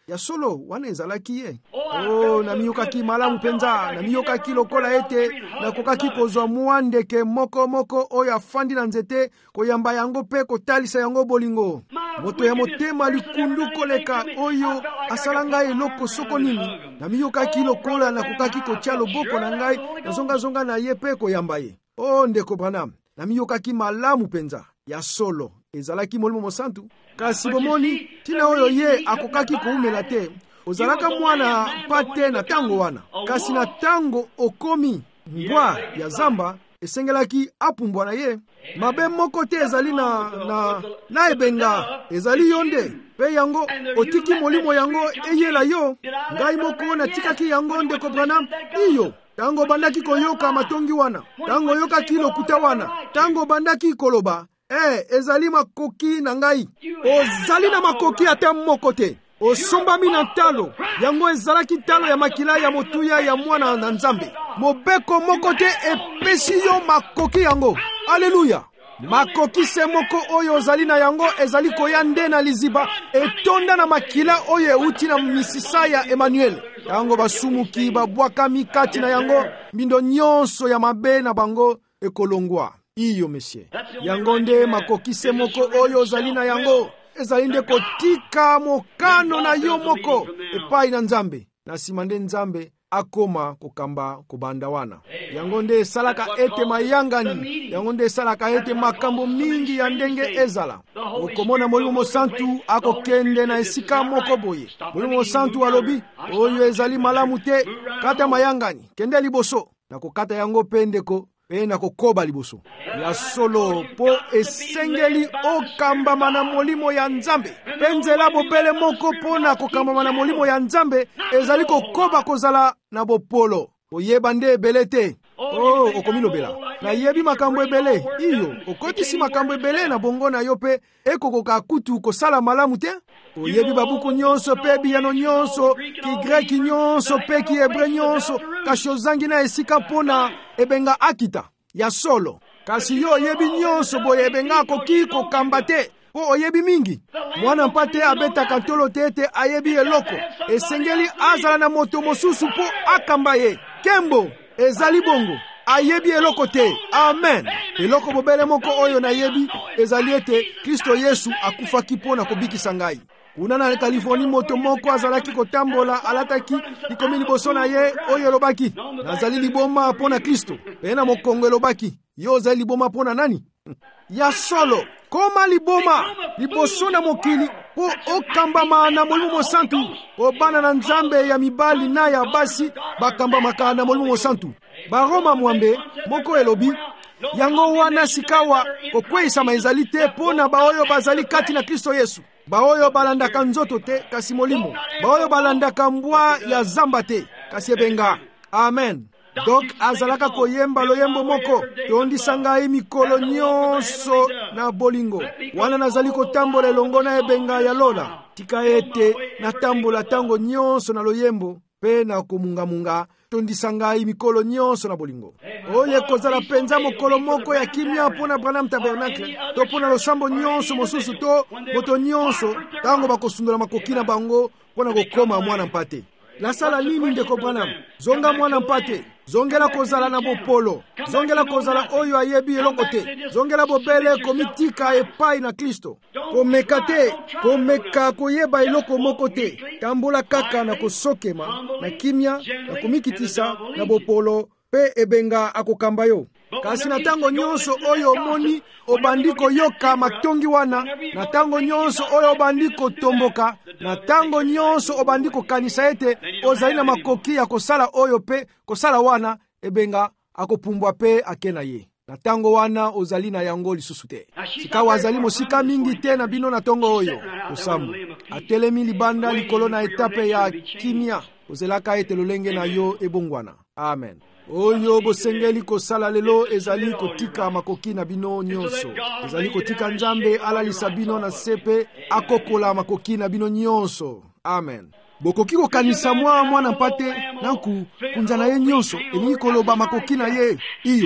ya solo wana ezalaki ye. Oh, namiyokaki malamu penza, namiyokaki lokola ete nakokaki kozwa mwa ndeke moko moko oyo afandi na nzete koyamba yango pe kotalisa yango bolingo. Moto ya motema likundu koleka oyo asala ngai eloko soko nini, namiyokaki lokola nakokaki kotia loboko na ngai nazonga-zonga na ye pe koyamba ye. Oh ndeko Branham, namiyokaki malamu penza ya solo ezalaki Molimo Mosantu. Kasi bomoni tina oyo ye akokaki koumela te, ozalaka mwana pate na tango wana. Kasi na tango okomi mbwa ya zamba esengelaki apumbwa na ye. Mabe moko te ezali na na na ebenga ezali yonde pe yango otiki molimo yango eyela yo. Ngai moko natikaki yango ndeko Branham iyo tango bandaki koyoka matongi wana, tango yokaki lokuta wana, tango bandaki koloba eh ezali makoki na ngai. Ozali na makoki ata moko te, osombami na talo yango ezalaki talo ya makila ya motuya ya mwana na Nzambe. Mobeko moko te epesi yo makoki yango. Haleluya. Makoki se moko oyo ozali na yango ezali koya nde na liziba etonda na makila oyo euti na misisa ya Emmanuel. Yango basumuki babwakami kati na yango, mbindo nyonso ya mabe na bango ekolongwa. Iyo monsieur, yango nde makoki se moko oyo ozali na yango ezali nde kotika mokano na yo moko epai na Nzambe, na sima nde Nzambe akoma kokamba kobanda wana. Yango nde esalaka ete mayangani, yango nde esalaka ete makambo mingi ya ndenge ezala. Okomona Molimo Mosantu akokende na esika moko boye. Molimo Mosantu alobi oyo ezali malamu te, kata mayangani kende liboso na kokata yango pendeko pe na kokoba liboso ya solo po esengeli okambama na molimo ya Nzambe. Penzela bopele moko po na kokambama na molimo ya Nzambe ezali kokoba kozala na bopolo. Oyeba nde ebele te. Oh, okomilobela na yebi makambo ebele iyo okotisi makambo ebele na bongo na yo pe ekokoka kutu kosala malamu te. Oyebi babuku nyonso pe biyano nyonso, ki greki nyonso pe ki hebre nyonso, kasi ozangi na esika pona ebenga akita ya solo. Kasi yo oyebi nyonso boye ebenga akoki kokamba te, po oyebi mingi. Mwana mpate abeta kantolo te ete ayebi eloko esengeli azala na moto mosusu po akamba ye. Kembo ezali bongo ayebi eloko te. Amen. Eloko bobele moko oyo na yebi ezali ete Kristo Yesu akufaki pona kobikisa ngai. Kuna na California moto moko azalaki kotambola alataki likomi liboso na ye oyo lobaki nazali liboma pona Kristo. Pena mokongo lobaki yo ozali liboma pona nani? Ya solo koma liboma liboso na mokili po okambama na Molimo Mosantu. Obana na Nzambe ya mibali na ya basi bakambamaka na Molimo Mosantu. Baroma mwambe moko elobi yango wana sikawa kokweisa maezali te pona baoyo bazali kati na Kristo Yesu. Baoyo balandaka nzoto te kasi molimo, baoyo balandaka mbwa ya zamba te kasi ebenga. Amen. Dok azalaka koyemba loyembo moko tondisa ngai mikolo nyonso na bolingo wana nazali kotambola elongo na ebenga ya lola. Tika ete natambola tango nyonso na loyembo pe na komunga-munga tondisa ngai mikolo nyonso na bolingo. Oye kozala penza mokolo moko ya kimia pona Branham Tabernacle to pona losambo nyonso mosusu to boto nyonso tango bakosundola makoki na bango pona kokoma mwana mpate. La sala nini ndeko Branham? Zonga mwana mpate. Zongela kozala na bopolo. Zongela kozala oyo ayebi eloko te. Zongela bobele komitika epai na Kristo. Komeka te, komeka koyeba eloko moko te. Tambola kaka na kosokema, na kimia, na komikitisa, na bopolo, pe ebenga akokamba yo. Kasi na tango nyonso oyo omoni obandiko yoka matongi wana, na tango nyonso oyo obandiko tomboka, na tango nyonso obandiko kanisa ete ozali na makoki ya kosala oyo pe kosala wana ebenga akopumbwa pe akena ye. Na tango wana ozali na yango lisusu te. Sika wazali mosika mingi te na bino na tongo oyo. Osambu atelemi libanda likolo na etape ya kimia ozelaka ete lolenge na yo ebongwana. Amen. Oyo bosengeli kosala lelo ezali kotika makoki na bino nyonso. Ezali kotika Nzambe alalisa bino na sepe akokola makoki na bino nyonso. Amen. Bokoki kokanisa mwa mwana mpate nanku kunzana ye nyonso elingi koloba makoki na ye iyo.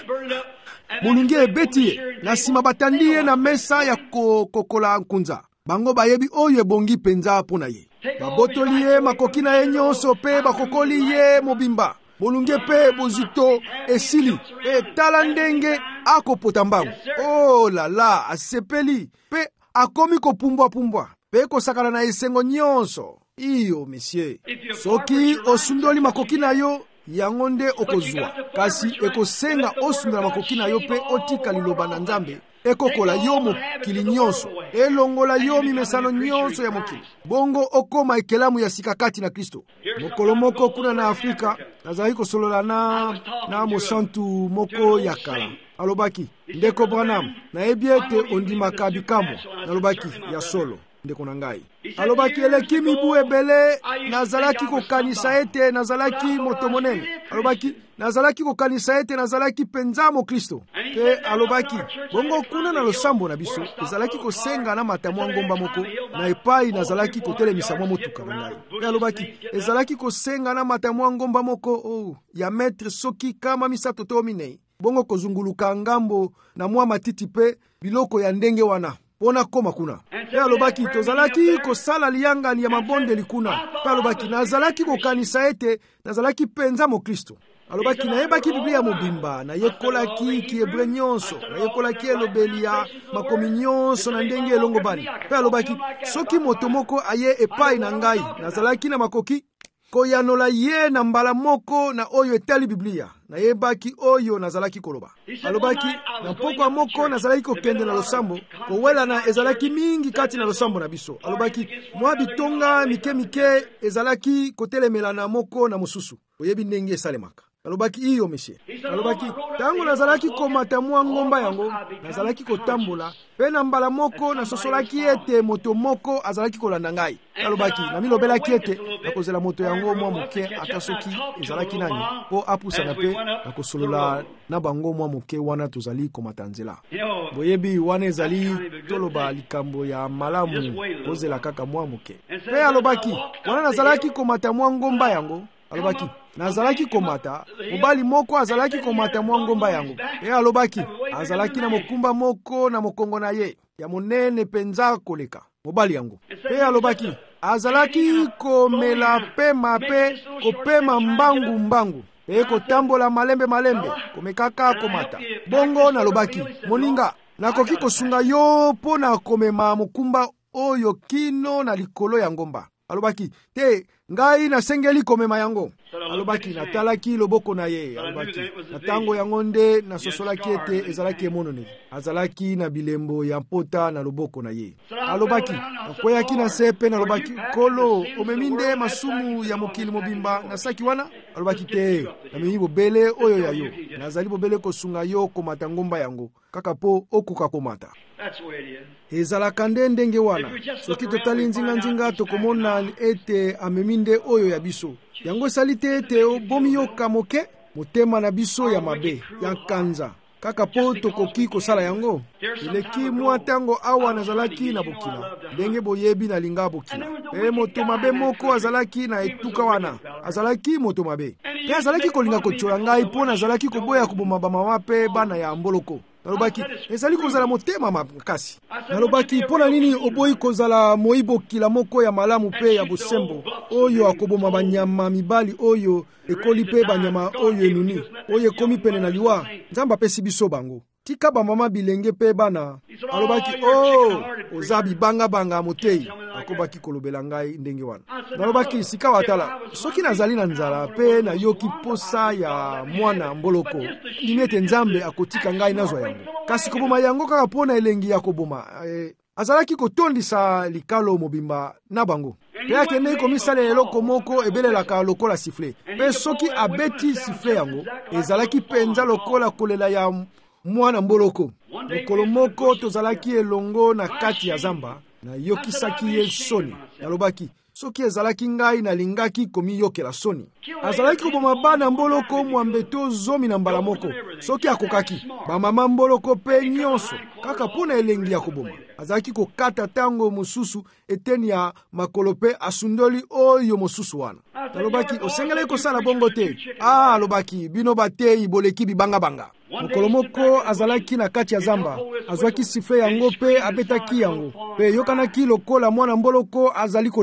Molungi ebeti ye na sima batandi ye na mesa ya kokola nkunza. Bango bayebi oyo ebongi penza pona ye. babotoli ye makoki na ye nyonso mpe bakokoli ye mobimba. Bolunge mpe bozito esili etala ndenge akopota mbangu. Oh la la, asepeli mpe akomi kopumbwa-pumbwa mpe kosakana na esengo nyonso. Iyo monsieur, soki osundoli makoki na yo yango nde okozwa, kasi ekosenga osundela makoki na yo mpe otika liloba na Nzambe ekokola yo mokili nyonso, elongola yo mimesano nyonso ya mokili, bongo okoma ekelamu ya sikakati na Kristo. Mokolo moko kuna na Afrika nazali kosolola na na mosantu moko ya kala. Alobaki, ndeko Branham, nayebi ete ondimaka bikambo. Nalobaki, ya solo ndeko na ngai. Alobaki, eleki mibu ebele nazalaki kokanisa ete nazalaki moto monene. Alobaki, nazalaki kokanisa ete nazalaki penza mo Kristo. Pe alobaki, bongo kuna na losambo na biso ezalaki kosenga na matamwa ngomba moko na epai nazalaki kotelemisa mwa motuka na ngai. Pe alobaki, ezalaki kosenga na matamwa ngomba moko oh, ya metre soki kama misato to minei. Bongo kozunguluka ngambo na mwa matiti pe biloko ya ndenge wana pona koma kuna. Pe alobaki, tozalaki kosala liyangani ya mabondeli kuna. Pe alobaki, nazalaki kokanisa ete nazalaki penza mo Kristo. Alobaki, nayebaki Biblia mobimba, nayekolaki kiebre nyonso, nayekolaki elobeli ya makomi nyonso na ndenge elongo bani. Pe alobaki, soki moto moko aye epai na ngai, nazalaki na makoki koyanola ye na mbala moko na oyo etali Biblia. Nayebaki oyo nazalaki koloba. Alobaki, na pokwa moko nazalaki kokende na losambo, kowela na ezalaki mingi kati na losambo na biso. Alobaki, mwa bitonga mike mike ezalaki kotelemela na moko na mususu. Oyebi ndenge esalemaka. Alobaki, iyo monsieur. Alobaki, tango nazalaki komata mwa ngomba yango, nazalaki kotambola, pe na mbala moko nasosolaki ete moto moko azalaki kolanda ngai. Alobaki, na milobelaki ete nakozela moto yango mwa moke ata soki ezalaki nani po apusana pe nakosolola na bango mwa moke wana tozali komata nzela. Boyebi wana ezali toloba likambo ya malamu kozela kaka mwa moke. Pe alobaki, wana nazalaki komata mwa ngomba yango. Alobaki, nazalaki komata mobali moko azalaki komata mwa ngomba yango. Pe alobaki, azalaki na mokumba moko na mokongo na ye ya monene penza koleka mobali yango. Pe alobaki, azalaki komela pema pe kopema mbangu mbangu pe kotambola malembe malembe komekaka komata. Bongo nalobaki, moninga, nakoki kosunga yo po na komema mokumba oyo kino na likolo ya ngomba. Alobaki, te ngai nasengeli komema yango. Alobaki, natalaki loboko na ye. Alobaki, natango yango nde nasosolaki ete ezalaki emonone. Azalaki na bilembo ya mpota na loboko na ye. Alobaki, nakweyaki na sepe. Nalobaki, kolo omeminde masumu ya mokili mobimba nasaki wana. Alobaki, te namemi bobele oyo ya yo, nazali bobele kosunga yo komata ngomba yango kaka po okuka komata. Ezalaka nde ndenge wana. Soki totali nzinga nzinga tokomona ete ameminde oyo ya biso. Yango salite ete obomi yoka moke motema na biso ya mabe ya kanza kaka po tokoki kosala yango. Eleki mwa tango awa nazalaki na bokila ndenge boyebi na linga bokila. E moto mabe moko azalaki na etuka wana, azalaki moto mabe. Pe azalaki kolinga kochola ngai po nazalaki koboya kuboma bamawa pe bana ya mboloko. Nalobaki, ezali kozala motema makasi. Nalobaki, pona nini oboyi kozala moibo kila moko ya malamu pe ya bosembo oyo akoboma banyama mibali oyo ekoli pe banyama oyo enuni oyo ekomi pene na liwa. Nzamba pesi biso bango. Tika ba mama bilenge pe bana. Alobaki, oh, ozabi banga banga motei. Akobaki kolobela ngai ndenge wana. Nalobaki, sika watala, soki nazali na nzala pe na yoki posa ya mwana mboloko, limete Nzambe akotika ngai nazwa yango. Kasi koboma yango kaka pona elengi ya koboma. Eh, azalaki kotondisa likalo mobimba na bango. Pe akende komisala eloko moko ebelelaka lokola sifle. Pe soki abeti sifle yango, ezalaki penza lokola kolela ya mwana mboloko. Mokolo moko tozalaki elongo na kati ya zamba na yokisaki ye soni. Nalobaki, soki ezalaki ngai na lingaki komi yokela soni. Azalaki koboma bana mboloko mwambeto zomi na mbala moko. Soki akokaki, bamama mboloko pe nyonso kaka pona elengi ya koboma. Azalaki kokata tango mosusu eteni ya makolo pe asundoli oyo mosusu wana. Nalobaki, osengeli kosala bongo te. Ah, alobaki, bino batei boleki bibanga banga. Mokolo moko azalaki na kati ya zamba, azwaki sifle yango pe abetaki yango. Pe yokanaki lokola mwana mboloko azali kolela.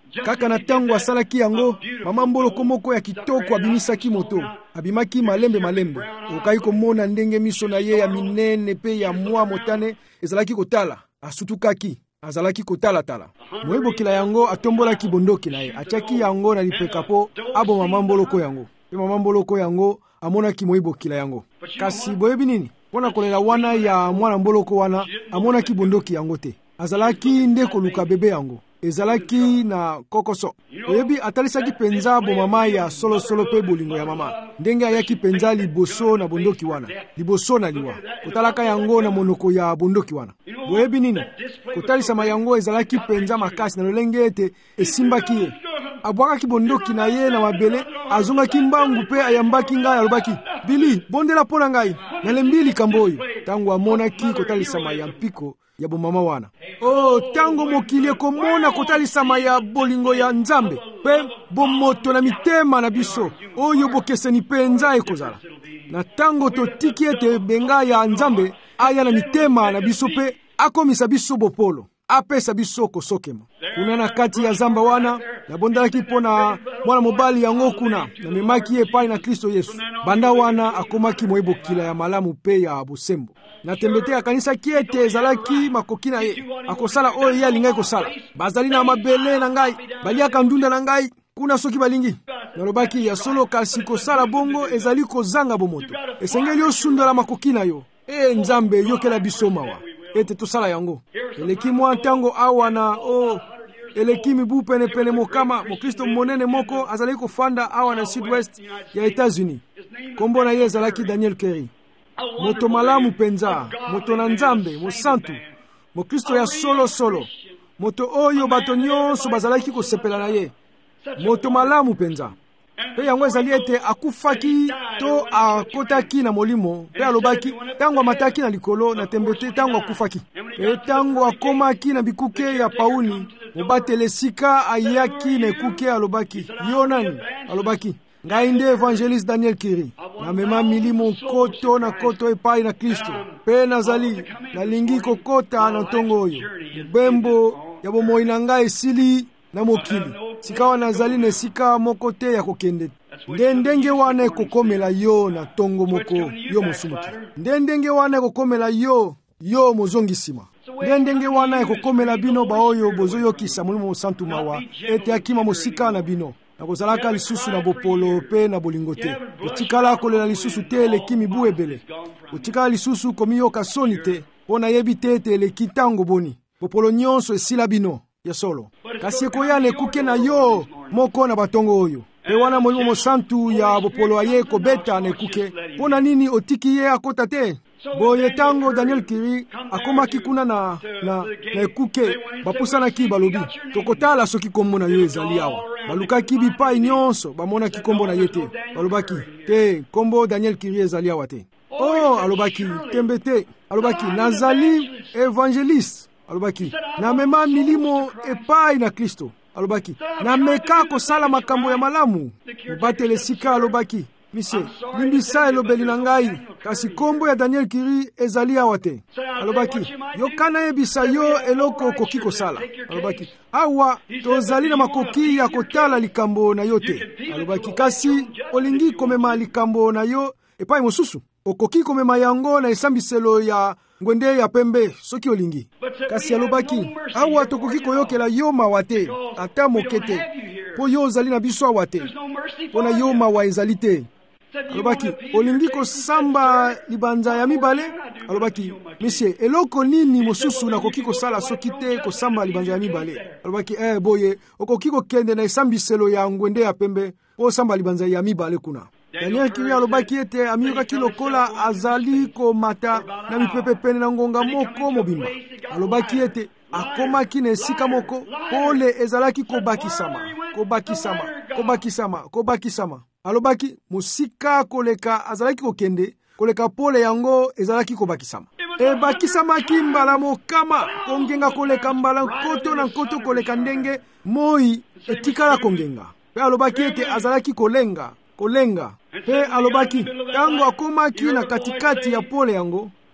Kaka na tango asalaki yango, mama mboloko moko ya kitoko abimisaki moto, abimaki malembe malembe. Okai komona ndenge miso na ye ya minene pe ya mwa motane ezalaki kotala, asutukaki, azalaki kotala tala. Moyebokila yango atombolaki bondoki na ye, atiaki yango na lipeka po abo mama mboloko yango. Pe mama mboloko yango amonaki moyebokila yango. Kasi boyebi nini? Pona kolela wana ya mwana mboloko wana, amonaki bondoki yango te. Azalaki nde koluka bebe yango. Ezalaki na kokoso. Oyebi atalisaki penza bo mama ya solo solo pe bolingo ya mama. Ndenge ayaki penza liboso na bondoki wana. Liboso na liwa. Kotalaka yango na monoko ya bondoki wana. Oyebi nini? Kotalisama yango ezalaki penza makasi na lolenge ete esimbaki ye. Abwakaki bondoki na ye na mabele, azongaki mbangu pe ayambaki ngai alobaki, Bili, bondela pona ngai, nalembi likambo oyo. Tango amonaki kotalisama ya mpiko ya bomama wana. Oh, tango mokili komona kotalisama ya bolingo ya Nzambe, pe bomoto na mitema na biso, oyo bokeseni penza ekozala. Na tango totiki ete benga ya Nzambe, aya na mitema na biso pe, akomisa biso bopolo. Apesa biso kosokema. Kuna na kati ya zamba wana, na bondalaki pona mwana mobali yango kuna, na memaki ye pai na Kristo Yesu. Banda wana akomaki moyebokila ya malamu pe ya bosembo. Na tembete akanisa kiete ezalaki makoki na ye. Akosala oyo ye alingai kosala. Bazali na mabele na ngai, baliaka ndunda na ngai, kuna soki balingi. Nalobaki ya solo kasi kosala bongo ezali kozanga bomoto. Esengeli osundola makoki na yo. E Nzambe yokela biso mawa. Ete tosala yango. Eleki mwa ntango awa na o eleki mibu pene pene mokama mokristo monene moko azali kofanda awa na Sud-West ya Etats-Unis. Kombo na ye ezalaki Daniel Kerry. Moto malamu penza, moto na Nzambe, mosantu, mokristo ya solo solo. Moto oyo bato nyonso bazalaki kosepela na ye. Moto malamu penza. Pe yango ezali ete akufaki to akotaki na molimo. Pe alobaki tango amataki na likolo na tembete tango akufaki. Pe tango akomaki na bikuke ya Pauli, mobatele sika ayaki na ekuke alobaki. Yo nani? Alobaki. Ngai nde evangeliste Daniel Kerry. Na mema milimo koto na koto epai na Kristo. Pe nazali nalingi kokota na ntongo oyo. Bembo ya bomoi na ngai esili na mokili. Sikawa nazali na sika moko te ya kokende. Nde ndenge wana ekokomela yo na tongo moko yo mosumuki. Nde ndenge wana ekokomela yo yo mozongisima. Nde ndenge wana ekokomela bino baoyo bozoyokisa molimo mosantu mawa ete akima mosika na bino. Na kozalaka lisusu na bopolo pe na bolingo te. Otikala kolela lisusu te eleki mibu ebele. Otikala lisusu komiyoka soni te. Pona yebi te ete eleki tango boni. Bopolo nyonso esila bino ya solo. Kasi ekoyana ekuke na yo moko na batongo oyo. Pe wana molimo mosantu ya bopolo aye kobeta na ekuke. Pona nini otiki ye akota te? Boye tango Daniel Kerry akomaki kuna na, na, na ekuke bapusanaki balobi. Tokotala soki kombo na yo ezali awa. Balukaki bipai nyonso bamonaki kombo na ye te. Balobaki te kombo Daniel Kerry ezali awa te. Oh alobaki tembete. Alobaki nazali evangeliste. Alobaki na mema milimo epai na Kristo. Alobaki na meka kosala makambo ya malamu. Mobatele sika alobaki mise limbisa elobeli na ngai kasi kombo ya Daniel Kerry ezali awa te. Alobaki yokana yebisa yo eloko koki kosala. Alobaki awa tozali na makoki ya kotala likambo na yo te. Alobaki kasi olingi komema likambo na yo epai mosusu. Okoki komema yango na esambiselo ya ngwende ya pembe soki olingi. Kasi alobaki awa tokoki koyokela yo mawa te ata mokete. Po yo ozali na biso awa te. Pona yo mawa ezali te. Alobaki olingi kosamba libanza ya mibale. Alobaki monsieur eloko nini mosusu na koki kosala soki te kosamba libanza ya mibale. Alobaki eh boye okoki kokende na esambiselo ya ngwende ya pembe po samba libanza ya mibale kuna. Daniel Kerry alobaki ete amiyokaki lokola azali komata na mipepe pene na ngonga moko mobimba. Alobaki ete akomaki na esika moko pole ezalaki kobakisama kobakisama kobakisama kobakisama. Alobaki musika koleka azalaki kokende koleka pole yango ezalaki kobakisama. E bakisamaki mbala mokama kongenga koleka mbala nkoto na nkoto koleka ndenge moi etikala kongenga. Pe alobaki ete azalaki kolenga kolenga. Pe alobaki tango akomaki na katikati ya pole yango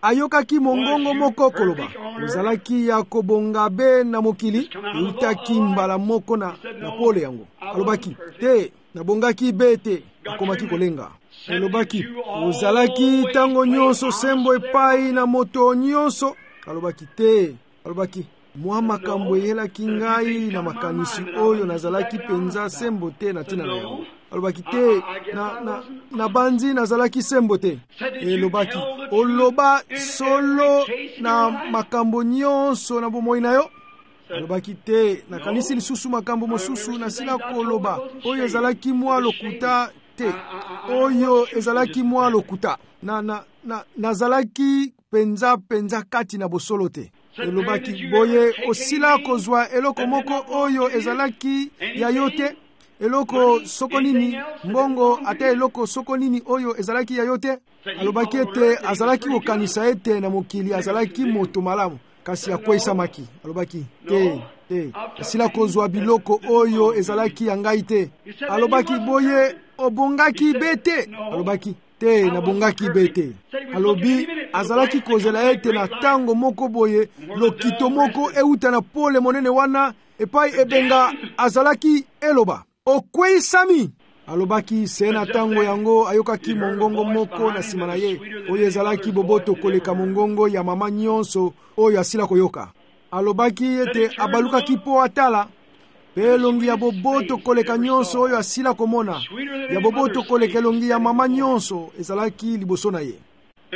ayokaki mongongo moko koloba, ozalaki ya kobonga be na mokili, eutaki mbala moko na, na pole yango. Alobaki, te, nabongaki be te, akomaki kolenga. Alobaki, ozalaki tango nyonso sembo epai na moto nyonso. Alobaki, te, alobaki, mwa makambo eyelaki ngai na makanisi oyo nazalaki penza sembo te na tina na yango. Alobaki, te, na, na, na banzi nazalaki sembo te. Elobaki, oloba solo na makambo nyonso na bomoi na yo. Alobaki, te, nakanisi lisusu makambo mosusu na sila koloba oyo ezalaki mwa lokuta te, oyo ezalaki mwa lokuta na, na, na, nazalaki penza penza kati na bosolo te. Elobaki, boye osila kozwa eloko moko oyo ezalaki ya yote, eloko soko nini, mbongo ate eloko soko nini oyo ezalaki ya yote. Alobaki ete azalaki kokanisa ete na mokili azalaki moto malamu, kasi akwesamaki. Alobaki, te, te, asila kozwa biloko oyo ezalaki ya ngai te. Alobaki, boye obongaki bete. Alobaki, te, nabongaki bete. Alobi, azalaki kozela ete na tango moko boye, lokito moko euta na pole monene wana, epai ebenga azalaki eloba, okweisami. Alobaki, se na tango yango ayokaki mongongo moko na sima na ye, oyo ezalaki boboto koleka mongongo ya mama nyonso oyo asila koyoka. Alobaki ete abalukaki po atala, pe elongi ya boboto koleka nyonso oyo asila komona, ya boboto koleka elongi ya mama nyonso ezalaki liboso na ye.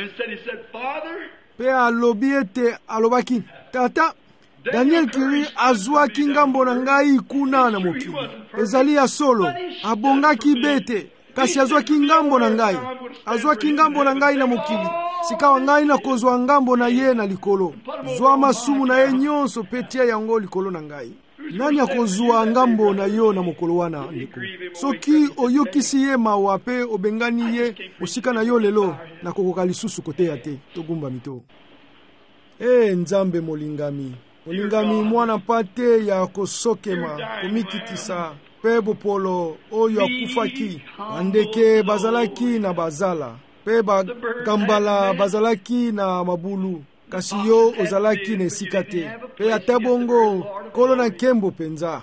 Pe alobi ete alobaki, tata, Daniel Kiri azwaki ngambo na ngai kuna na mokili. Ezali ya solo, abongaki bete, kasi azwaki ngambo na ngai. Azwaki ngambo na ngai na mokili. Sikawa ngai na kozwa ngambo na ye na likolo. Zwa masumu na ye nyonso petia yango likolo na ngai. Nani akozwa ngambo na yo na mokolo wana ndeko? Soki oyokisi ye mawa pe obengani ye osika na yo lelo na kokoka lisusu kote ya te. Togumba mito. Eh, Nzambe molingami. Molingami mwana pate ya kosokema, komikitisa, pe bopolo oyo akufaki, andeke bazalaki na bazala, pe bagambala bazalaki na mabulu, kasi yo ozalaki na esika te, pe atabongo kolo na kembo penza.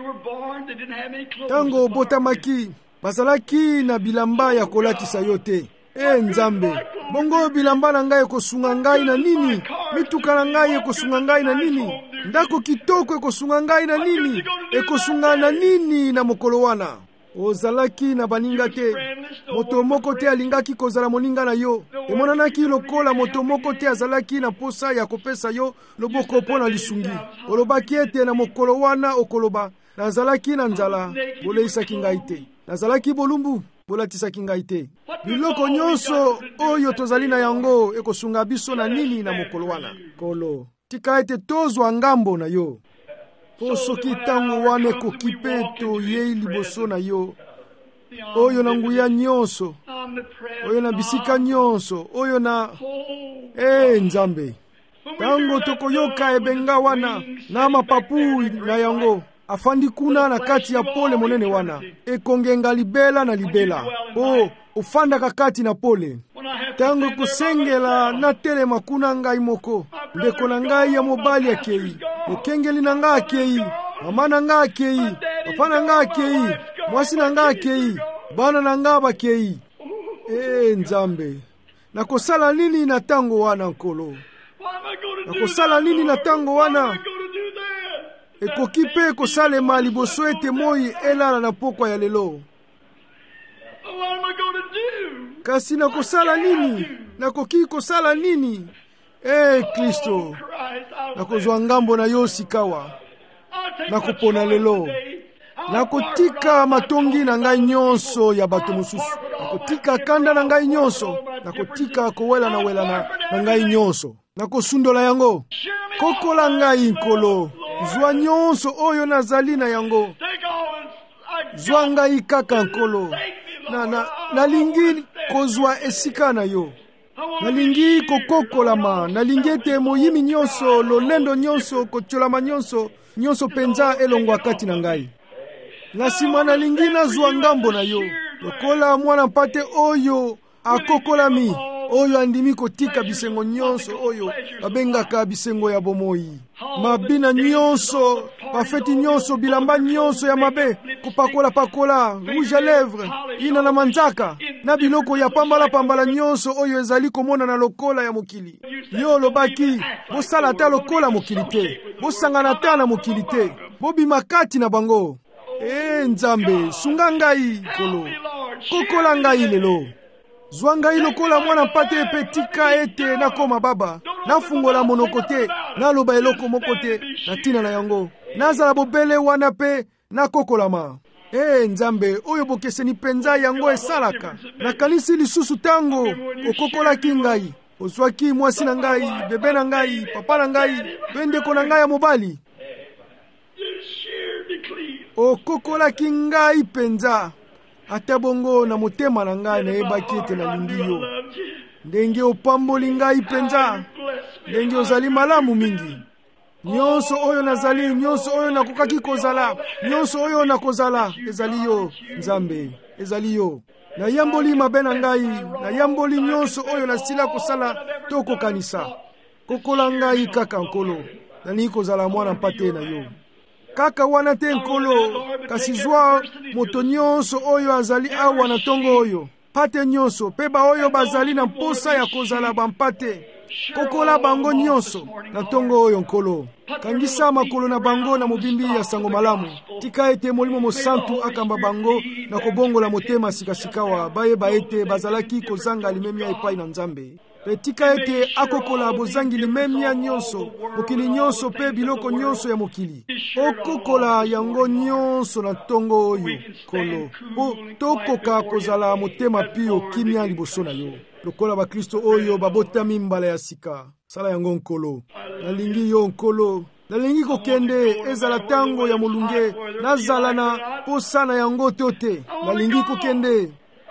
Tango botamaki, bazalaki na bilamba ya kolatisa yo te. E Nzambe, bongo bilamba na ngai ekosunga ngai na nini? Mituka na ngai ekosunga ngai na nini? Ndako kitoko ekosunga ngai na nini? Ekosunga na nini na mokolo wana? Ozalaki na baninga te. Moto moko te alingaki kozala moninga na yo. Emonanaki lokola moto moko te azalaki na posa ya kopesa yo loboko pona lisungi. Olobaki ete na mokolo wana okoloba, nazalaki na nzala, boleisaki ngai te. Nazalaki bolumbu, bolatisaki ngai te. Biloko nyonso oyo tozali na yango ekosunga biso na nini na mokolo wana? Kolo, tika ete tozwa ngambo na yo. Po soki tango wana ekoki pe toyei liboso na yo. Oyo na nguya nyonso, oyo na bisika nyonso, oyo na... Eh, Nzambe, tango tokoyoka ebenga wana na mapapu na yango, afandi kuna na kati ya pole monene wana, ekongenga libela na libela. Oh, ufanda kakati na pole. Tango kusengela na tele makuna ngai moko, ndeko na ngai ya mobali ya kei, mokengeli na ngai kei, mama na ngai kei, papa na ngai kei, mwasi na ngai kei, bana na ngai ba kei. Eh, Nzambe, nakosala nini na tango wana nkolo? Nakosala nini na tango wana? Ekoki pe kosalema liboso ete moi elala na pokwa ya lelo. Kasi nakosala nini? Nakoki kosala nini? Eh, Kristo, nakozwa ngambo na yo sikawa, nakopona lelo. Nakotika matongi na ngai nyonso ya bato mosusu. Nakotika kanda na ngai nyonso. Nakotika kowela na wela na, na ngai nyonso. Nakosundola yango. Kokola ngai nkolo. Zwa nyonso oyo nazali na yango. Zwa ngai kaka nkolo. Na, na, nalingi kozwa esika na yo. Nalingi kokokolama. Nalingi ete moyimi nyonso, lolendo nyonso, kocholama nyonso, nyonso penza elongwa kati na ngai. Nasima nalingi nazwa ngambo na yo. Lokola mwana mpate oyo akokolami, oyo andimi kotika bisengo nyonso oyo babengaka bisengo ya bomoi. Mabina nyonso, bafeti nyonso, bilamba nyonso ya mabe, kupakola pakola, rouge à lèvres, ina na manzaka, na biloko ya pambala pambala nyonso oyo ezali komona na lokola ya mokili. Yo lobaki, bosala ta lokola mokili te, bosangana ta na mokili te, bobima kati na bango. Eh Nzambe, sunga ngai kolo, kokola ngai lelo. Zwa ngai lokola mwana mpate epetika ete nakoma baba, nafungola monoko te, naloba eloko moko te, na tina na yango, nazala bobele wana pe nakokolama. Eh Nzambe, oyo bokeseni penza yango esalaka, nakanisi lisusu tango okokolaki ngai, ozwaki mwasi na ngai, bebe na ngai, papa na ngai, bendeko na ngai ya mobali. Okokolaki ngai penza, ata bongo na motema na ngai nayebaki ete nalingi yo. Ndenge opamboli ngai penza, ndenge ozali malamu mingi. Nyonso oyo nazali, nyonso oyo nakokaki kozala, nyonso oyo nakozala, ezali yo Nzambe, ezali yo. Nayamboli mabe na ngai, nayamboli nyonso oyo nasila kosala to kokanisa. Kokola ngai kaka nkolo, nani kozala mwana mpate na yo. Kaka wana te nkolo, kasi zwa moto nyonso oyo azali awa na tongo oyo. Pate nyonso, peba oyo bazali na mposa ya kozala bampate. Kokola bango nyonso na tongo oyo nkolo. Kangisa makolo na bango na mobimbi ya sango malamu. Tika ete molimo mosantu akamba bango na kobongola motema sikasikawa. Baye baete bazalaki kozanga limemia epai na Nzambe. Petika ete akokola bozangi limemia nyonso, mokili nyonso pe biloko nyonso ya mokili. Okokola yango nyonso na tongo oyo, kolo. Po tokoka kozala motema pio kimia liboso na yo. Lokola ba Kristo oyo babotami mbala ya sika. Sala yango nkolo. Nalingi yo nkolo. Nalingi kokende ezala tango ya molunge. Nazala na posana yango tote. Nalingi kokende.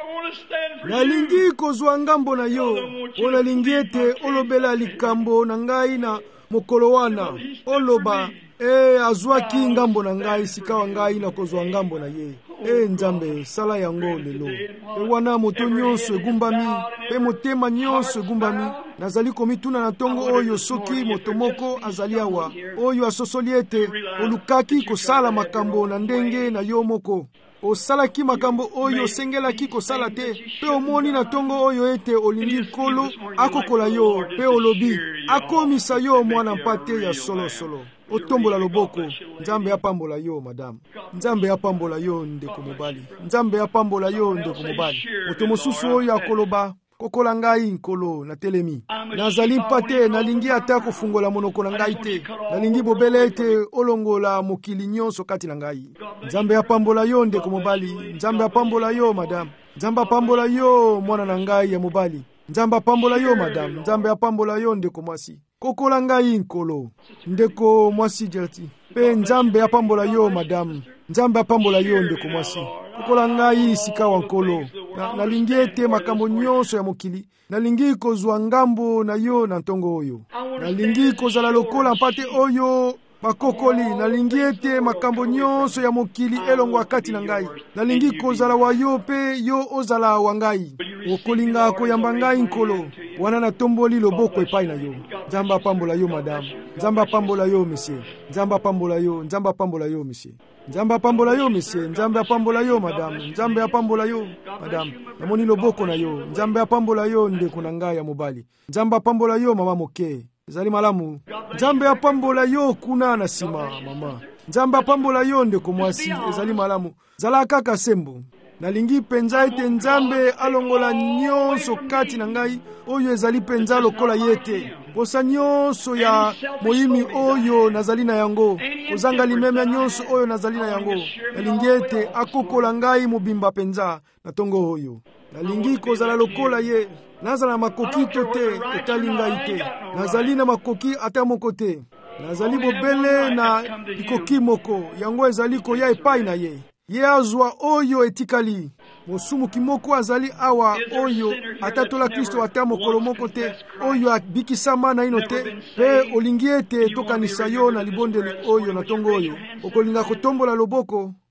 Nalingi kozwa ngambo na yo. Onalingi ete olobela likambo na ngai na mokolo wana. Oloba, e azwaki ngambo na ngai sika wa ngai na kozwa ngambo na ye. E Nzambe, sala yango lelo. E wana moto nyonso egumbami, pe motema nyonso egumbami. Nazali komituna na tongo oyo soki moto moko azali awa. Oyo asosoli ete olukaki kosala makambo na ndenge na yo moko. Osalaki makambo oyo sengelaki kosala te, pe omoni na tongo oyo ete olingi nkolo akokola yo, pe olobi akomisa yo mwana mpate ya solo solo. Otombola loboko, Nzambe apambola yo madame. Nzambe apambola yo ndeko mobali. Nzambe apambola yo ndeko mobali. Moto mosusu oyo akoloba kokola ngai nkolo na telemi. Nazali mpate nalingi ata kofungola monoko na ngai te. Nalingi bobele ete olongola mokili nyonso kati na ngai. Nzambe apambola yo ndeko mobali. Nzambe apambola yo madame. Nzambe apambola yo mwana na ngai ya mobali. Nzambe apambola yo madame. Nzambe apambola yo ndeko mwasi. Kokola ngai nkolo. Ndeko mwasi jati. Pe Nzambe apambola yo madame. Nzambe apambola yo ndeko mwasi. Kokola ngai sika wa nkolo. Na, nalingi ete makambo nyonso ya mokili. Nalingi kozwa ngambo na yo na ntongo oyo. Nalingi kozala lokola mpate oyo bakokoli. Nalingi ete makambo nyonso ya mokili elongwa kati na ngai. Nalingi kozala wa yo pe yo ozala wa ngai. Okolinga koyamba ngai nkolo. Wana na tomboli loboko epai na yo. Nzambe apambola yo madame. Nzambe apambola yo monsieur. Nzambe apambola yo. Nzambe apambola yo monsieur. Nzambe apambola yo monsieur. Nzambe apambola yo madame. Nzambe apambola yo madame. Namoni loboko na yo. Nzambe apambola yo ndeko na ngai ya mobali. Nzambe apambola yo mama moke. Ezali malamu. Nzambe apambola yo kuna na sima mama. Nzambe apambola yo ndeko mwasi. Ezali malamu. Zala kaka sembo. Nalingi penza ete Nzambe alongola nyonso kati na ngai oyo ezali penza lokola yete. Posa nyonso ya moyimi oyo nazali na yango. Kozanga limemia nyonso oyo nazali na yango. Nalingi ete akokola ngai mobimba penza na tongo oyo. Nalingi kozala lokola ye. Nazala makoki to te etali ngai te. Nazali na makoki ata moko te. Nazali bobele na ikoki moko. Yango ezali koya epai na ye. Ye azwa oyo etikali. Mosumu kimoko azali awa oyo atatola Kristo ata mokolo moko te. Oyo abikisama na ino te. Pe olingi ete tokanisa yo na libondeli oyo na tongo oyo. Okolinga kotombola loboko.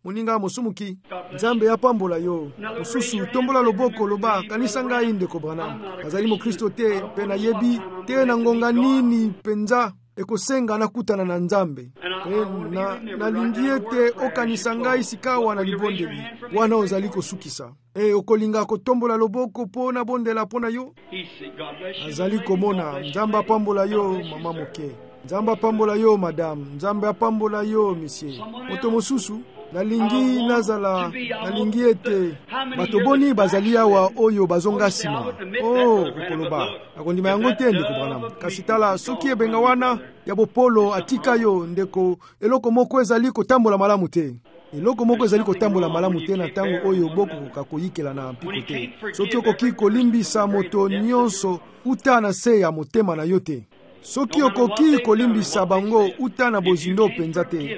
moninga mosumuki, Nzambe apambola yo. Mosusu tombola loboko loba kanisa ngai ndeko Branham azali mo Kristo te pe na yebi te na ngonga nini penza ekosenga nakutana na Nzambe. E na nalingi ete okanisa ngai sikawa na libondeli wana ozali kosukisa. E okolinga kotombola loboko po na bondela pona yo. Azali komona Nzambe apambola yo mama moke. Nzambe apambola yo madame. Nzambe apambola yo monsieur. Moto mosusu nalingi nazala nalingi ete batoboni bazali awa oyo bazonga sima. Oh okoloba akondima yango te ndeko Branham. Kasi tala soki ebenga wana ya bopolo atika yo ndeko eloko moko ezali kotambola malamu te. Eloko moko ezali kotambola malamu te na tango oyo boko kokoyikela na mpiko te. Soki okoki kolimbisa moto nyonso uta na se ya motema na yo te. Soki okoki kolimbisa bango uta na bozindo penza te.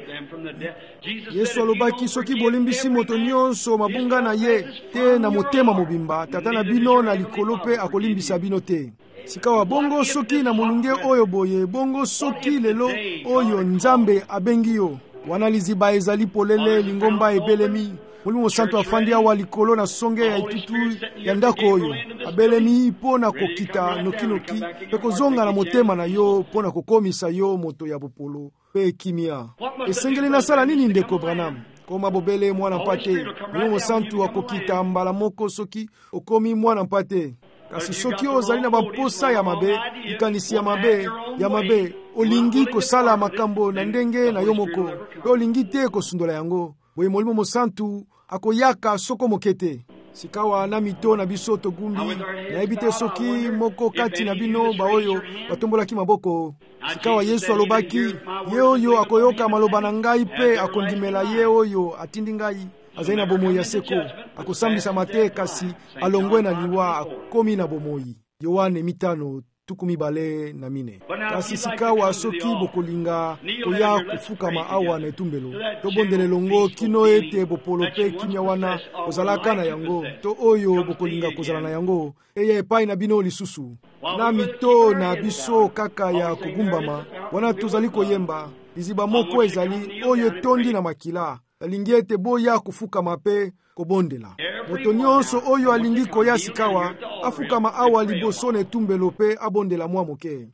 Yesu alobaki soki bolimbisi moto nyonso mabunga na ye te na motema mobimba, tata na bino na likolo pe akolimbisa bino te. Sikawa bongo soki na molunge oyo boye, bongo soki lelo oyo Nzambe abengi yo. Wana liziba ezali polele lingomba ebelemi. Molimo santo afandi awa likolo na songe ya itutu ya ndako oyo. Abelemi po na kokita nokinoki pe kozonga na motema na yo po na kokomisa yo moto ya bopolo pe kimia. Esengeli na sala nini ndeko Branham? Koma bobele mwana mpate. Molimo santo akokita mbala moko soki okomi mwana mpate. Kasi soki ozali na bamposa ya mabe, likanisi ya mabe, ya mabe, olingi kosala makambo na ndenge na yo moko. Pe olingi te kosundola yango. Boye Molimo Mosantu akoyaka soko mokete. Sikawa na mito na biso togumbi na ebite soki moko kati na bino baoyo batombolaki maboko. Sikawa Yesu alobaki ye oyo akoyoka maloba na ngai pe akondimela ye oyo atindi ngai azali na bomoi ya seko akosambisa mate kasi alongwe na liwa akomi na bomoi. Yohane mitano tukumi bale na mine. Kasi sikawa soki bokolinga koya kufukama awa na etumbelo to bondele longo kino ete bopolo pe kimia wana kozalaka na yango to oyo bokolinga kozala na yango eye epai na bino lisusu na mito na biso kaka ya kogumbama wana tozali koyemba liziba moko ezali oyo tondi na makila alingi ete boya kufukama pe kobondela. Moto nyonso oyo alingi koya sikawa afukama awa liboso na etumbelo pe abondela mwa moke.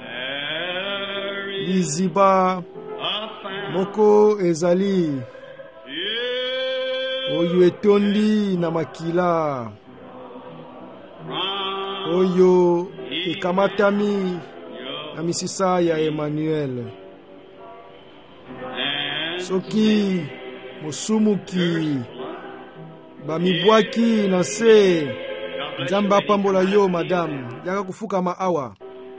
Liziba moko ezali oyo etondi na makila oyo ekamatami na misisa ya Emmanuel. Soki mosumuki bamibwaki na se Nzambe apambola yo madame yaka kufukama awa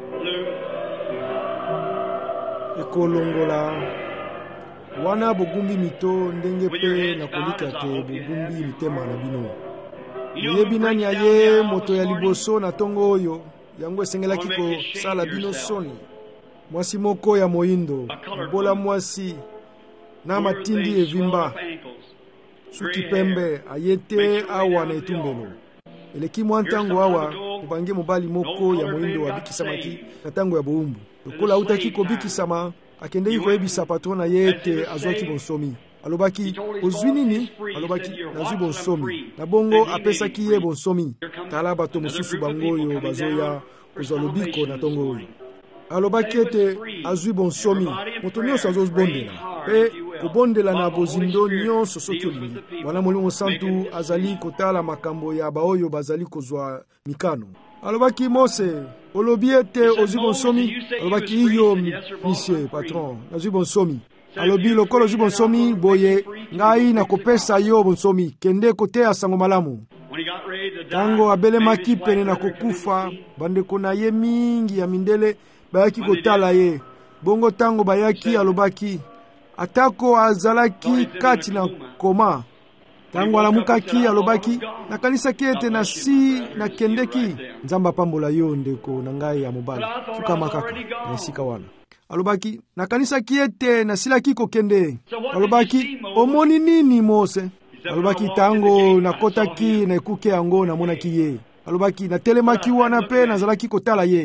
ekolongola wana bogumbi mito ndenge pe na kolika te bogumbi mitema na bino. Yebi nani aye moto ya liboso na tongo oyo yango esengelaki kosala bino soni. Mwasi moko ya moindo bola mwasi na matindi evimba suki pembe ayete awa na etumbelo. Eleki mwa ntango awa ubange mobali moko ya moindo abikisamaki na tango ya boumbu. Lokola utaki kobikisama akendeki koyebisa patron na ye ete azwaki bonsomi. Alobaki ozwi nini? Alobaki nazwi bonsomi. Na bongo apesaki ye bonsomi. Tala bato mosusu bango oyo bazoya kozwa lobiko na tongo oyo. Alobaki ete azwi bonsomi. Moto nyonso azobondela pe kobondela na bozindo nyonso soki olingi. Wana Molimo Santu azali kotala makambo ya baoyo bazali kozwa mikano. Alobaki Mose olobi ete ozwi bonsomi? Alobaki iyo monsieur patron nazwi bonsomi. Alobi lokolo ozwi bonsomi boye ngai nakopesa yo bonsomi kende koteya sango malamu. Tango abelemaki pene na kokufa bandeko na ye mingi ya mindele bayaki kotala ye. Bongo tango bayaki alobaki atako azalaki kati na koma. Tango alamukaki alobaki nakanisaki ete na si na kendeki. Nzambe apambola yo ndeko na ngai ya mobali fukama kaka na esika wana. Alobaki nakanisaki ete na silaki kokende. Alobaki omoni nini Mose? Alobaki tango nakotaki na ekuke yango namonaki ye. Alobaki natelemaki wana pe nazalaki kotala ye.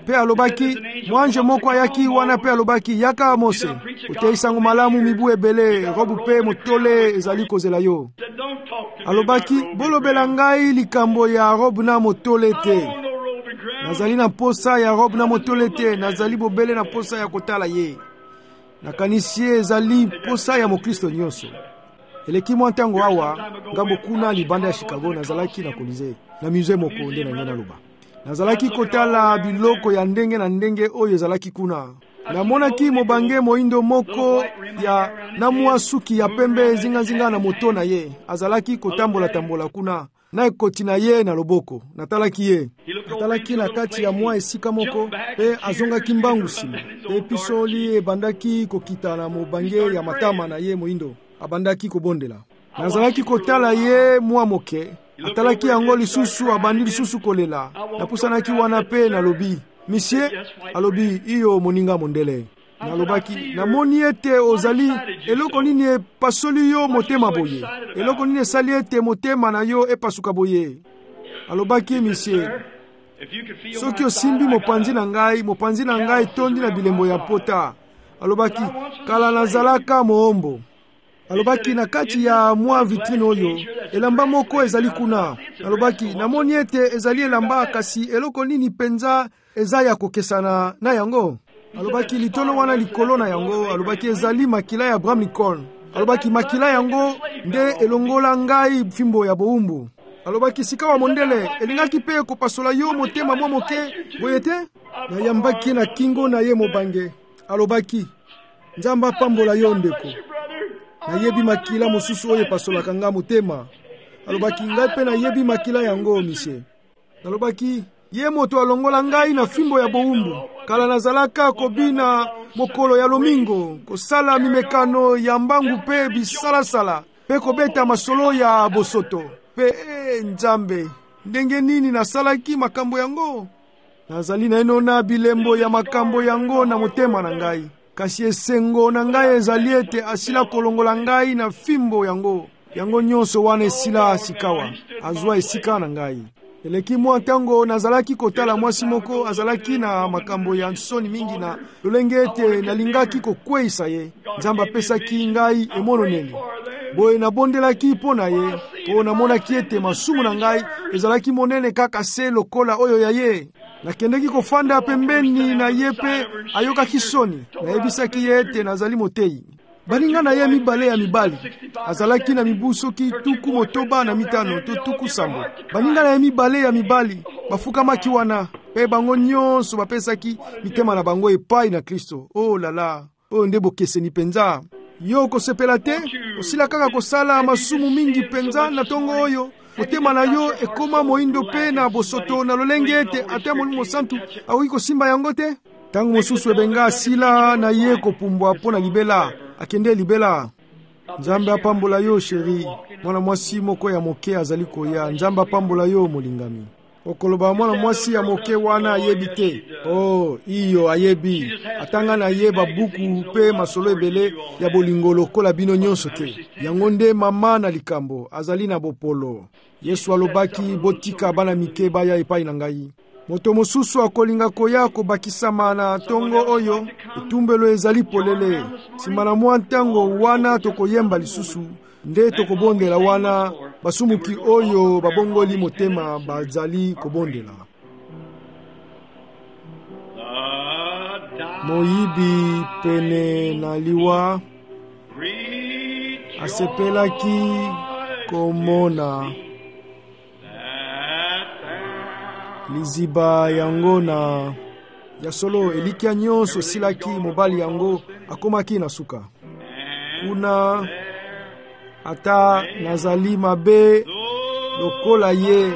Pe alobaki, mwanje moko ayaki wana pe alobaki, yaka Mose, oteisango malamu mibu ebele, robu pe motole ezali kozela yo. Alobaki, bolobela ngai likambo ya robu na motole te. Nazali na posa ya robu na motole te, nazali bobele na posa ya kotala ye. Nakanisi ezali posa ya mokristo nyonso. Eleki mwa ntango awa, ngambo kuna libanda ya Chicago nazalaki na kolize, na musée moko nde na ngena loba. Nazalaki kotala biloko ya ndenge na ndenge oyo ezalaki kuna. Namonaki mobange moindo moko ya namwa suki ya pembe zinga zinga na moto na ye. Azalaki kotambola tambola kuna. Na ekoti na ye na loboko. Natalaki ye. Natalaki na kati ya mwa esika moko. Pe azongaki mbangu sima. Pe pisoli ebandaki kokita na mobange ya matama na ye moindo. Abandaki kobondela. Nazalaki kotala ye mwa moke. Atalaki yango lisusu abandi lisusu kolela. Napusanaki wana pe na lobi. Monsieur, alobi iyo moninga mondele. Nalobaki, namoni ete ozali eloko nini epasoli yo motema boye. Eloko nini esali ete motema na yo epasuka boye. Alobaki, monsieur, soki osimbi mopanzi na ngai, mopanzi na ngai tondi na bilembo ya pota. Alobaki, kala nazalaka moombo. Alobaki, na kati ya mwa vitrine oyo, elamba moko ezali kuna. Alobaki, namoni ete ezali elamba kasi eloko nini penza eza ya kokesana na yango. Alobaki, litono wana likolo na yango. Alobaki, ezali makila ya Abraham Lincoln. Alobaki, makila yango nde elongola ngai fimbo ya boumbu. Alobaki, sika wa mondele elingaki pe kopasola yo motema mwa moke boyete. Na yambaki na kingo na ye mobange. Alobaki, nzamba pambola yo ndeko. Na yebi makila mosusu oye pasola kanga motema. Alobaki, ngai pe na yebi makila yango mise. Alobaki, ye moto alongola ngai na fimbo ya boumbu. Kala nazalaka kobina mokolo ya lomingo, kosala mimekano ya mbangu pe bisalasala, pe kobeta masolo ya bosoto. Pe e, nzambe, ndenge nini nasalaki makambo yango? Nazali na eno na bilembo ya makambo yango na motema na ngai. Kasi esengo na ngai ezali ete asila kolongola ngai na fimbo yango. Yango nyonso wana esila sikawa, azwa esika na ngai. Eleki mwa ntango nazalaki kotala mwasi moko azalaki na makambo ya nsoni mingi na lolenge ete nalingaki kokweisa ye. Nzamba apesaki ngai emononeli. Boye nabondelaki mpo na ye, po namonaki ete masumu na ngai ezalaki monene kaka se lokola oyo ya ye. Nakendeki kofanda pembeni na ye pe ayokaki soni. Nayebisaki ye ete nazali motei. Baninga na ye mibale ya mibali. Azalaki na mibusoki tuku motoba na mitano to tuku sambo. Baninga na ye mibale ya mibali bafukamaki wana. Pe bango nyonso bapesaki mitema na bango epai na Kristo. Oh lala, oh nde bokeseni penza. Yo kosepela te, osila kaka kosala masumu mingi penza na tongo oyo. Motema na yo ekoma moindo pe na bosoto na lolenge ete ate Molimo Santu akoki kosimba yango te. Tango mosusu ebenga asila na ye kopumbwa mpo na libela, akende libela. Nzambe apambola yo sheri, mwana mwasi moko ya moke azali koya. Nzambe apambola yo molingami. Okoloba mwana mwasi ya moke wana ayebi te. Oh, iyo ayebi. Atanga na ye babuku pe masolo ebele ya bolingo lokola bino nyonso te. Yango nde mama na likambo azali na bopolo. Yesu alobaki, botika bana mike baya epai na ngai. Moto mosusu akolinga koya kobakisama na tongo oyo, etumbelo ezali polele. Sima na mwa ntango wana tokoyemba lisusu, nde tokobondela wana basumuki oyo babongoli motema bazali kobondela. Moyibi pene na liwa asepelaki komona liziba yango na ya solo elikia nyonso silaki mobali yango akomaki na suka. Kuna ata nazali mabe lokola ye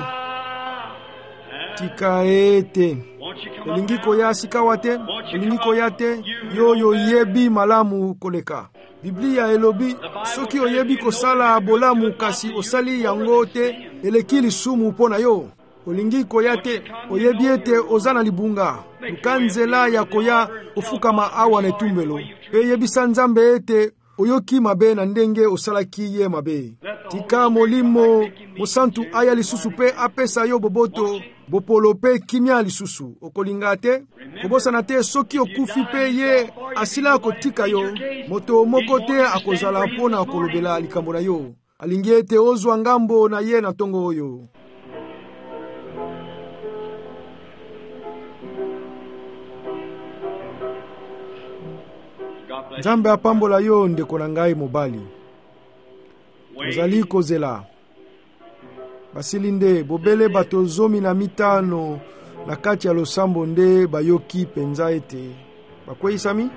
tika ete olingi koya sika wate, olingi koya te, yo yo yebi malamu koleka. Biblia elobi, soki oyebi kosala bolamu kasi osali yango te, eleki lisumu pona yo. Olingi koya te, oyebi ete ozana libunga. Lukanzela ya koya ofukama awa netumbelo. Pe yebisa Nzambe ete oyoki mabe na ndenge osalaki ye mabe. Tika molimo mosantu aya lisusu pe apesa yo boboto, bopolo pe kimia lisusu. Okolinga te, kobosana te soki okufi pe ye asila kotika yo, moto moko te akozala mpona kolobela likambo na yo. Alingi ete ozwa ngambo na ye na tongo oyo. Nzambe apambola yo ndeko na ngai mobali. Ozali kozela. Basilinde bobele bato zomi na mitano na kati ya losambo nde bayoki penza ete bakweyisami.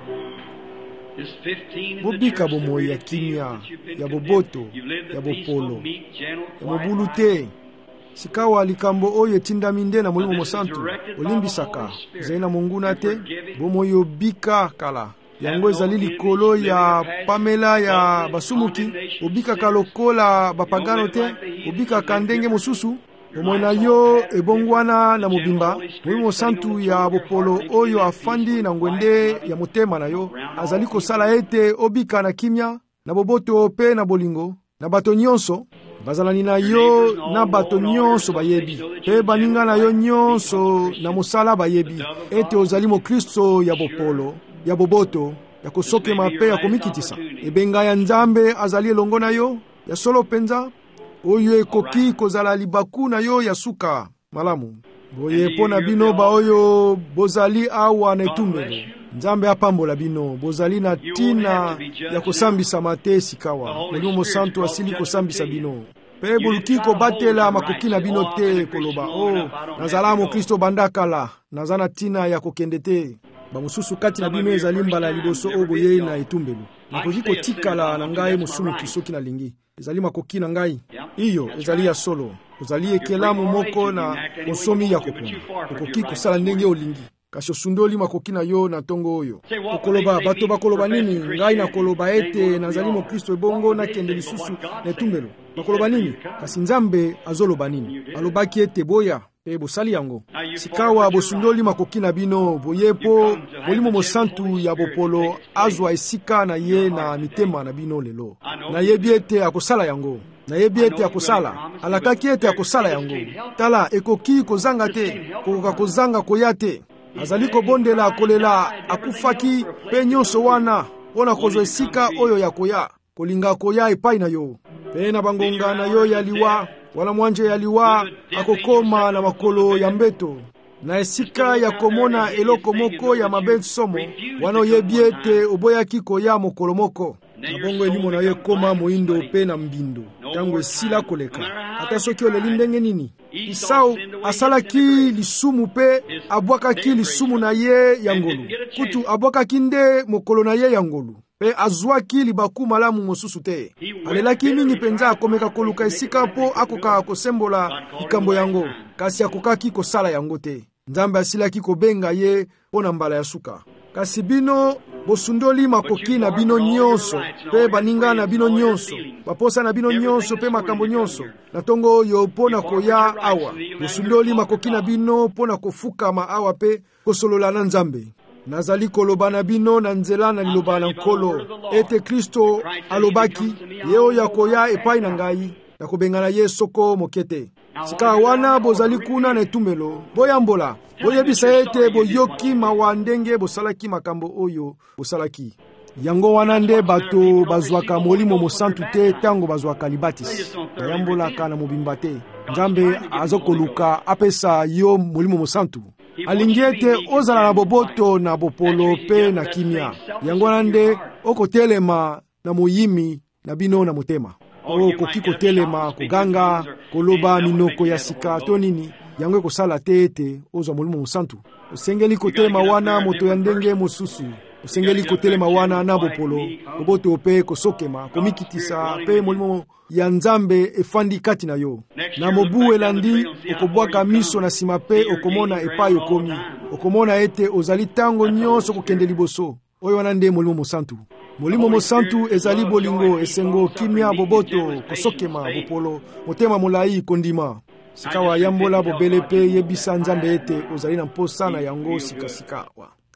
Bobika bomoi ya kimia, ya boboto, ya bopolo, ya mobulu te. Sikawa likambo oyo etindami nde na molimo mosantu olimbisaka. Ezali na monguna te, bomoi obika kala. Yango ezali likolo ya pamela ya basumuki, obikaka lokola bapagano te, obikaka ndenge mosusu. Bomoi na yo ebongwana na mobimba, molimo santu ya bopolo oyo afandi na ngwende ya motema na yo, azali kosala ete obika na kimia, na boboto pe na bolingo, na bato nyonso, bazalani na yo na bato nyonso bayebi, pe baninga na yo nyonso na mosala bayebi, ete ozali mo Kristo ya bopolo, ya boboto, ya kosokema pe ya komikitisa. Ebenga ya Nzambe azali elongo na yo, ya solo penza, oyo ekoki kozala libaku na yo ya suka. Malamu. Boye pona bino ba oyo bozali awa na etumbelo. Nzambe apambola bino, bozali na tina ya kosambisa mate sikawa. Molimo mosantu asili kosambisa bino. Pe boluki kobatela makoki na bino te koloba, oh, nazala mo Kristo bandakala, nazana tina ya kokende te. Bamususu kati na bino ezali mbala liboso oboye na etumbelo. Nakoki kotikala na ngai musumu kisoki na lingi. Ezali makoki na ngai. Iyo ezali ya solo. Ozali ekelamu moko na konsomi ya kopona. Okoki kosala ndenge olingi. Kasi osundoli makoki na yo na tongo oyo. Okoloba bato bakoloba nini? Ngai na koloba ete nazali mo Kristo ebongo na kende lisusu na etumbelo. Bakoloba nini? Kasi Nzambe azoloba nini? Alobaki ete boya pe bosali yango. Sikawa bosundoli makoki na bino boyepo molimo mosantu ya bopolo azwa esika na ye na mitema na bino lelo. Na yebi ete akosala yango. Na yebi ete akosala. Alakaki ete akosala yango. Tala ekoki kozanga te, kokoka kozanga koya te. Azali kobondela kolela akufaki pe nyonso wana pona kozwa esika oyo ya koya. Kolinga koya epai na yo. Pe na bangonga na yo ya liwa, wala mwanje ya liwa akokoma na makolo ya mbeto. Na esika ya komona eloko moko ya mabe somo, wana oyebi ete oboyaki koya mokolo moko. Na bongo elimo na yo koma moindo pe na mbindo. Tango esila koleka. Ata soki oleli ndenge nini? Isau asalaki lisumu pe abwakaki lisumu na ye ya ngolu. Kutu abwakaki nde mokolo na ye ya ngolu. Pe azwaki libaku malamu mosusu te. Alelaki mingi penza akomeka koluka esika po akoka kosembola likambo yango. Kasi akokaki kosala yango te. Nzambe asilaki kobenga ye pona mbala ya suka. Kasi bino bosundoli makoki na bino nyonso, pe baninga na bino nyonso, baposa na bino nyonso pe makambo nyonso, na tongo oyo pona koya awa. Bosundoli makoki na bino pona kofuka awa pe kosolola na Nzambe. Nazali koloba na bino na nzela na liloba na nkolo, ete Kristo alobaki, yeo ya koya epai na ngai, na kubengana ye soko mokete. Sika wana bozali kuna na etumbelo, boyambola, boyebisa ete boyoki mawandenge bosalaki makambo oyo bosalaki. Yango wana nde bato bazwaka molimo mosantu te tango bazwaka libatisi. Bayambolaka na mobimba te. Nzambe azokoluka apesa yo molimo mosantu. Alingi ete ozala na boboto na bopolo pe na kimia. Yango wana nde okotelema na moyimi na bino na motema. O koki kotelema, koganga, koloba minoko ya sika to nini. Yango kosala te ete ozwa molimo mosantu. Osengeli kotelema wana moto ya ndenge mosusu. Osengeli kotelema wana na bopolo, boboto pe kosokema, komikitisa pe molimo ya Nzambe efandi kati na yo. Na mobu elandi okobwaka miso na sima pe okomona epai okomi. Okomona ete ozali tango nyonso kokende liboso. Oyo wana nde molimo mosantu. Molimo mosantu ezali bolingo, esengo, kimia, boboto, kosokema, bopolo, motema molai, kondima. Sikawa yambola bobele pe yebisa Nzambe ete ozali na mposa na yango sika sika wa.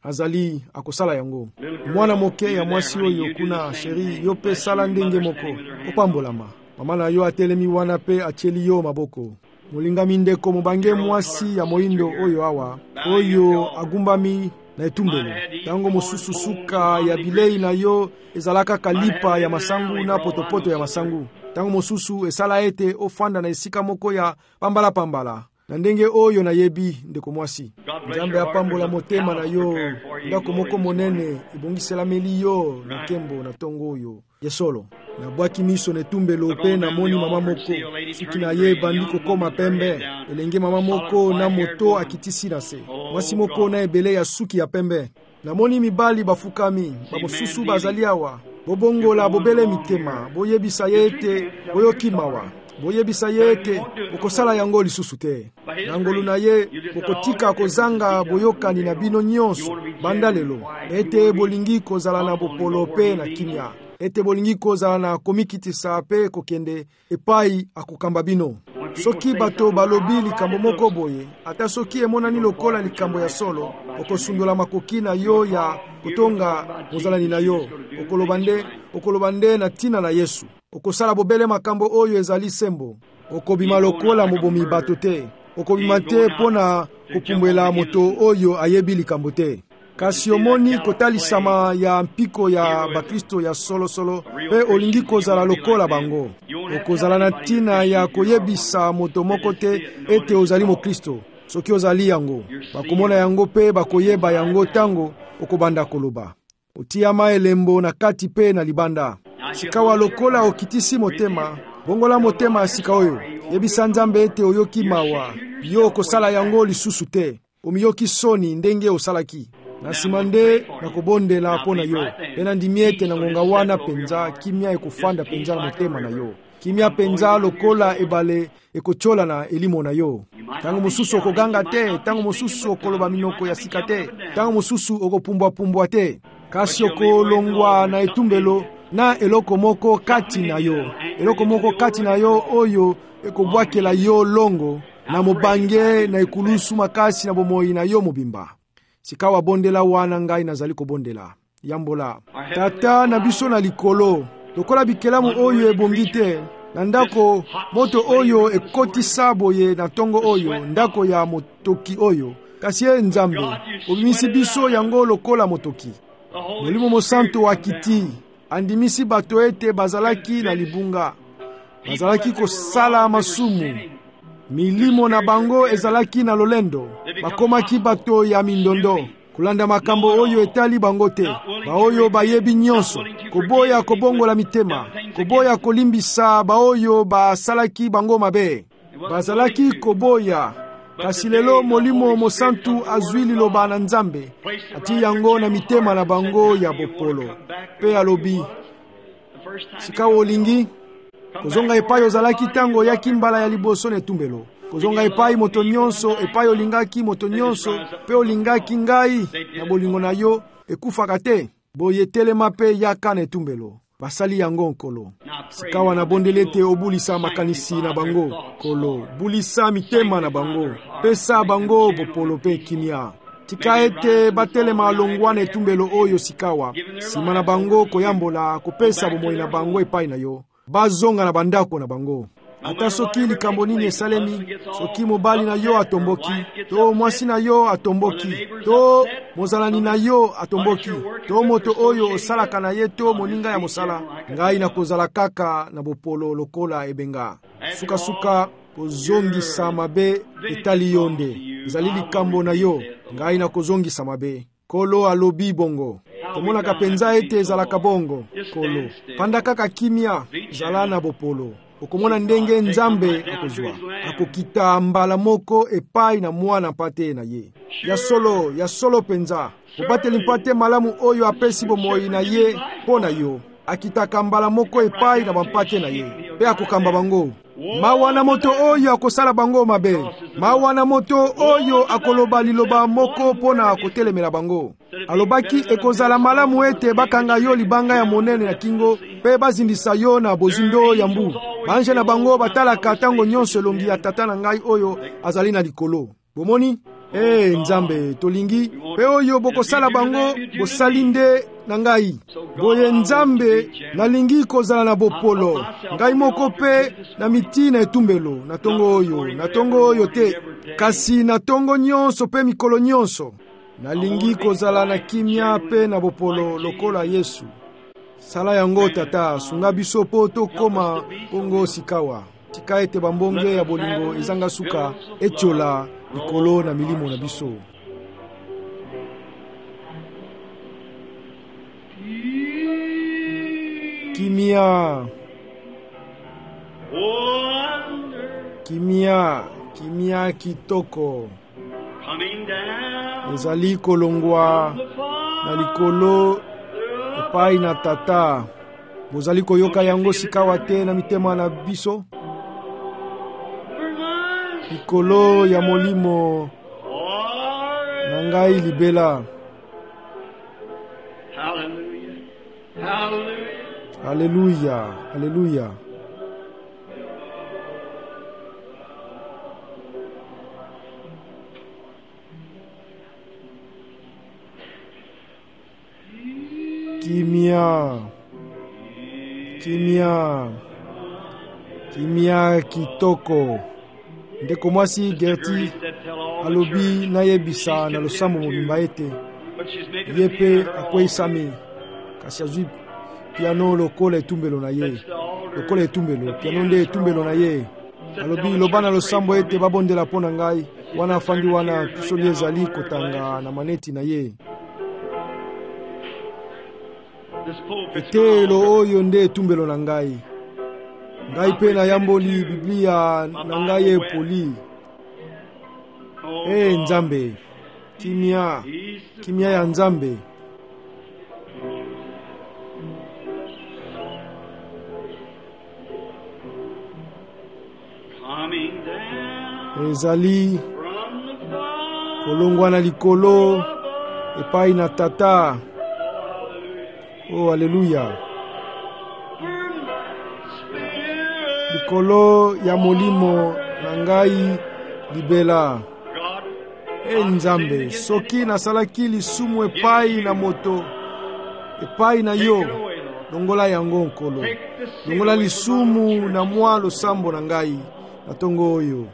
azali akosala yango. Mwana moke ya mwasi oyo kuna sheri yo pe sala ndenge moko opambolama. Mama na yo atelemi wana pe acheli yo maboko. Molingami ndeko mobange mwasi ya moindo oyo awa oyo agumbami na etumbelo. Tango mosusu suka ya bilei na yo ezalaka kalipa ya masangu na potopoto ya masangu. Tango mosusu esala ete ofanda na esika moko ya pambala pambala. Na ndenge oyo na yebi ndeko mwasi. Nzambe apambola motema na yo ndako moko monene ebongisela meli yo na kembo na tongo oyo yesolo. Na bwaki miso netumbelo pe na moni mama moko suki na ye bandi kokoma pembe elenge mama moko na moto akitisi na se mwasi moko na ebele ya suki ya pembe na moni mibali bafukami bamosusu bazali awa bobongola bobele mitema boyebisa yete boyokimawa boyebisa yete okosala yango lisusu te na ngolu na ye bokotika kozanga boyokani na bino nyonso banda lelo ete bolingi kozala na bopolo pe na kimia ete bolingi kozala na komikitisa pe kokende epai akokamba bino. Soki bato balobi likambo moko boye, ata soki emonani lokola likambo ya solo, okosundola makoki na yo ya kotonga mozalani na yo, okolobande, okolobande na tina na Yesu. Okosala bobele makambo oyo ezali sembo, okobima lokola mobomi bato te, okobima te pona kopumbwela moto oyo ayebi likambo te. Kasi omoni kotalisama ya mpiko ya bakristo ya solo solo pe olingi kozala lokola bango. Okozala na tina ya koyebisa moto moko te ete ozali mo Kristo. Soki ozali yango, bakomona yango pe bakoyeba yango tango okobanda koloba. Otiama elembo na kati pe na libanda. Sikawa lokola okitisi motema, bongola motema sika oyo. Yebisa Nzambe ete oyoki mawa, yo kosala yango lisusu te. Omiyoki soni ndenge osalaki. Na simande na kobondela pona yo. Pena ndimiete na ngonga wana penza, kimia ekufanda penza na motema na yo. Kimia penza lokola ebale ekochola na elimo na yo. Tango mosusu okoganga te, tango mosusu okoloba minoko ya sika te, tango mosusu okopumbwa pumbwa te. Kasi okolongwa na etumbelo na eloko moko kati na yo. Eloko moko kati na yo oyo ekobwakela yo longo na mobange na ekulusu makasi na bomoi na yo mobimba. Sikawa bondela wana ngai nazali kobondela. Yambola. Tata na biso na likolo. Lokola bikelamu oyo ebongite. Na ndako moto oyo ekotisa boye na tongo oyo. Ndako ya motoki oyo. Kasi ye Nzambe. Obimisi biso yango lokola motoki. Molimo mosanto wa kiti. Andimisi bato ete bazalaki na libunga. Bazalaki kosala masumu. Milimo na bango ezalaki na lolendo. Bakomaki bato ya mindondo. Kulanda makambo oyo etali bango te. Baoyo bayebi nyonso. Koboya kobongola mitema. Koboya kolimbisa baoyo basalaki bango mabe. Bazalaki koboya. Kasi lelo molimo mosantu azwi liloba na Nzambe. Ati yango na mitema na bango ya bopolo. Pe alobi. Sika olingi. Kozonga epai ozalaki tango yaki mbala ya liboso netumbelo. Kozonga epai moto nyonso, epai olingaki moto nyonso, pe olingaki ngai, na bolingo na yo, ekufaka te. Boye telema pe yaka netumbelo. Basali yango nkolo. Sikawa na bondelete obulisa makanisi na bango. Kolo, bulisa mitema na bango. Pesa bango bopolo pe kimia. Tika ete batelema longwa netumbelo oyo sikawa. Sima na bango koyambola, kopesa bomoi na bango epai na yo. Bazonga na bandako na bango. Ata soki likambo nini esalemi, soki mobali na yo atomboki, to mwasi na yo atomboki, to mozalani na yo atomboki, to moto oyo osalaka na ye to moninga ya mosala, ngai na kozala kaka na bopolo lokola ebenga. Suka suka kozongisa mabe etali yonde, ezali likambo na yo, ngai na kozongisa mabe. Kolo alobi bongo. Tomona kapenza ete ezalaka bongo. Kolo. Panda kaka kimia, zala na bopolo. Okomona ndenge Nzambe akozwa. Akokita mbala moko epai na mwana pate na ye. Ya solo, ya solo penza. Obateli mpate malamu oyo apesi bomoi na ye pona yo. Akitaka mbala moko epai na bampate na ye. Pe akokamba bango. Mawana moto oyo akosala bango mabe. Mawana moto oyo akoloba liloba moko pona akotelemela bango. Alobaki ekozala malamu ete bakanga yo libanga ya monene na kingo pe bazindisa yo na bozindo ya mbu. Banje na bango batalaka tango nyonso elongi ya tata na ngai oyo azali na likolo. Bomoni? Eh nzambe tolingi pe oyo bokosala bango bosali nde na ngai. Boye nzambe nalingi kozala na bopolo ngai moko pe na miti na etumbelo na tongo oyo na tongo oyo te kasi na tongo nyonso pe mikolo nyonso. Nalingi kozala na kimia pe na bopolo lokola Yesu. Sala yango tata sunga biso po tokoma bongo sikawa. Tika ete bambonge ya bolingo ezanga suka etiola likolo na milimo na biso. Kimia. Kimia, kimia kitoko. Ezali kolongwa na likolo epai na tata. Bozali koyoka yango sikawa te na mitema na biso. Likolo ya molimo na ngai libela. Haleluya, haleluya. Kimia, kimia, kimia kitoko. Ndeko mwasi Gerti alobi na yebisa na losambo mobimba ete yepe akweisami kasi azwi piano lokola etumbelo na ye lokola etumbelo piano nde etumbelo na ye. Alobi loba na losambo ete babondela pona ngai wana afandi wana pisoli ezali kotanga na maneti na ye. Etelo oyo nde etumbelo na ngai. Ngai pe na yamboli Biblia na ngai epoli. Eh nzambe, kimia, kimia ya nzambe. Ezali kolongwa na likolo epai na tata. Oh haleluya. Likolo ya molimo na ngai libela. E nzambe soki nasalaki lisumu epai na moto epai na yo longola yango nkolo. Longola lisumu na mwa losambo na ngai na tongo oyo.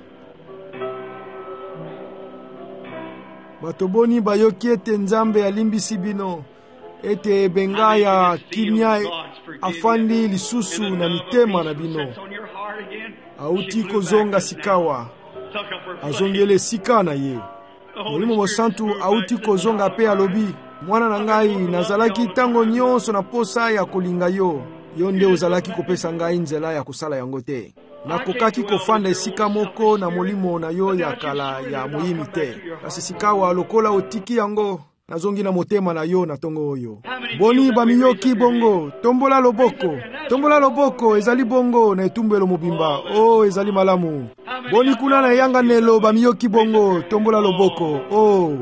Bato boni bayoki ete nzambe alimbisi bino ete benga ya kimia afandi lisusu na mitema na bino. Auti kozonga sikawa azongele sika na ye. Molimo mosantu auti kozonga pe alobi mwana na ngai nazalaki tango nyonso na posa ya kolinga yo. Yo nde ozalaki kopesa ngai nzela ya kusala yango te. Nakokaki kofanda esika moko na molimo na yo ya kala ya moyimi te. Kasi sikawa lokola otiki yango nazongi na motema na yo na tongo oyo. Boni bamiyoki bongo, tombola loboko. Tombola loboko ezali bongo na etumbelo mobimba. Oh ezali malamu. Boni kuna na yanga nelo bamiyoki bongo, tombola loboko. Oh.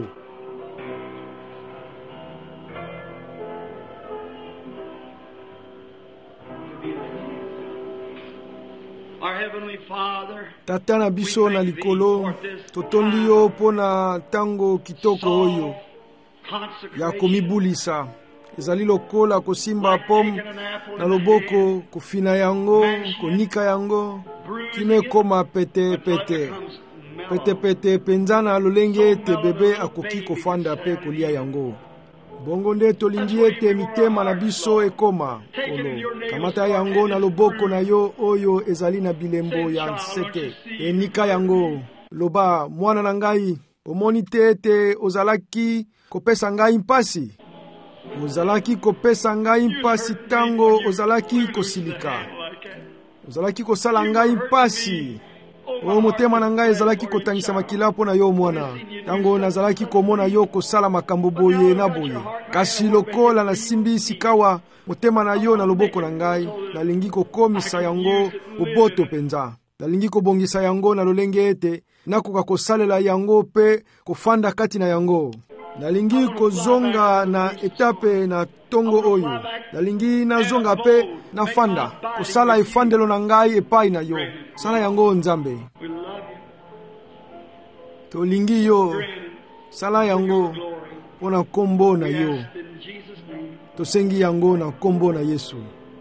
Tata na biso na likolo, totondi yo pona tango kitoko oyo ya komibulisa. Ezali lokola kosimba pom na loboko, kofina yango, konika yango, kine koma pete pete. Pete pete penzana lolenge ete bebe akoki kofanda pe kolia yango. Bongo nde tolingi ete mitema na biso ekoma kolo. Kamata yango na loboko na yo oyo ezali na bilembo ya nseke. Enika yango. Loba mwana na ngai, omoni te ete ozalaki kopesa ngai mpasi. Ozalaki kopesa ngai mpasi tango ozalaki kosilika. Ozalaki kosala ngai mpasi. O motema na ngai ezalaki kotangisa makila mpo na yo mwana. Tango nazalaki komona yo kosala makambo boye na boye. Kasi lokola na simbi sikawa motema na yo na loboko na ngai, nalingi kokomisa yango boboto penza. Nalingi kobongisa yango na lolenge ete nakoka kosalela yango pe kofanda kati na yango. Nalingi kozonga na etape na tongo oyo. Nalingi nazonga pe na fanda. Kosala efandelo na ngai epai na yo. Sala yango nzambe. Tolingi yo sala yango pona kombo na yo. Tosengi yango na kombo na Yesu.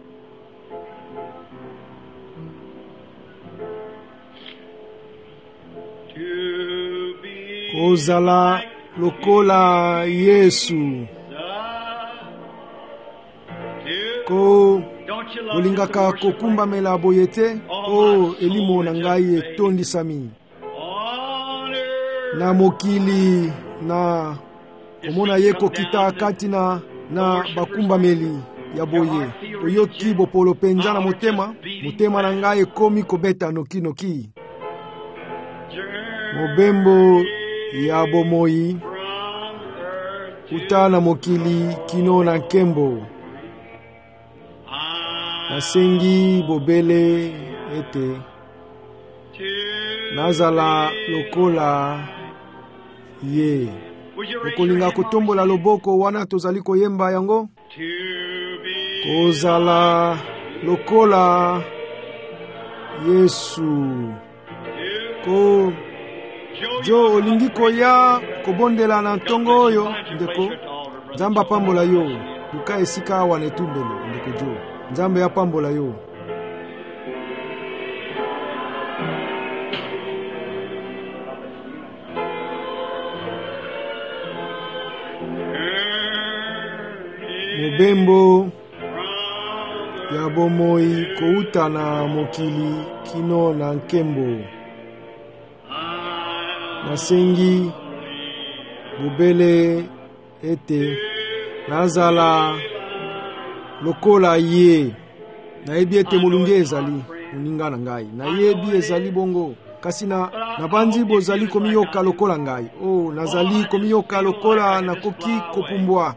Kozala lokola Yesu. Ko olingaka kokumba mela boyete o elimo na ngai etondisami. Na mokili na komona ye kokita kati na na bakumba meli ya boye. Oyoki bopolo penza na motema, motema na ngai ekomi kobeta noki noki. Mobembo ya bomoi uta na mokili kino na nkembo. Nasengi bobele ete nazala lokola ye. Okolinga kotombola loboko wana tozali koyemba yango. Kozala lokola Yesu. Ko jo olingi koya kobondela na ntongo oyo ndeko. Nzamba pambola yo. Luka esika wane tumbelo ndeko jo. Nzambe ya pambola yo. Mobembo ya bomoi kouta na mokili kino na nkembo. Nasengi bobele ete nazala lokola ye. Nayebi ete mulunge ezali uninga na ngai. Nayebi ezali bongo. Kasi na nabanzi bozali komiyoka lokola ngai. Oh, nazali komiyoka lokola na koki kopumbwa.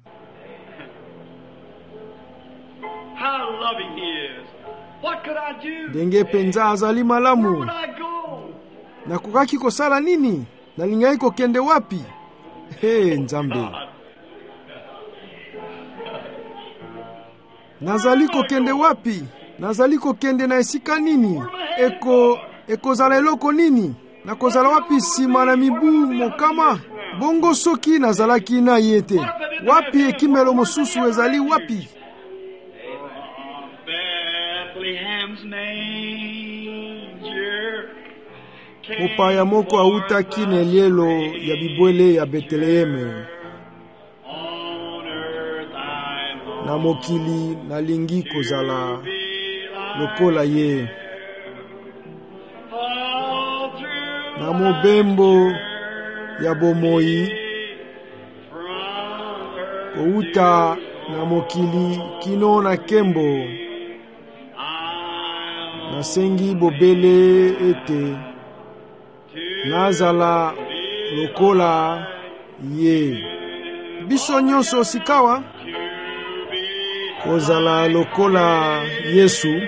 How loving he is. What could I do? Denge penza azali malamu. Where would I go? Na kukaki kosala nini? Na lingai kokende wapi? Hey, Nzambe. Nazali kokende wapi? Nazali kokende na esika nini? Eko, eko zala eloko nini? Na kozala wapi sima na mibu mokama? Bongo soki nazalaki na yete. Wapi ekimelo mosusu ezali wapi? Opaya moko auta kine lielo ya bibwele ya Beteleheme. Na mokili na lingi kozala lokola ye. Na mobembo ya bomoi outa na mokili kino na kembo. Nasengi bobele ete nazala lokola ye. Biso nyonso sikawa kozala lokola Yesu.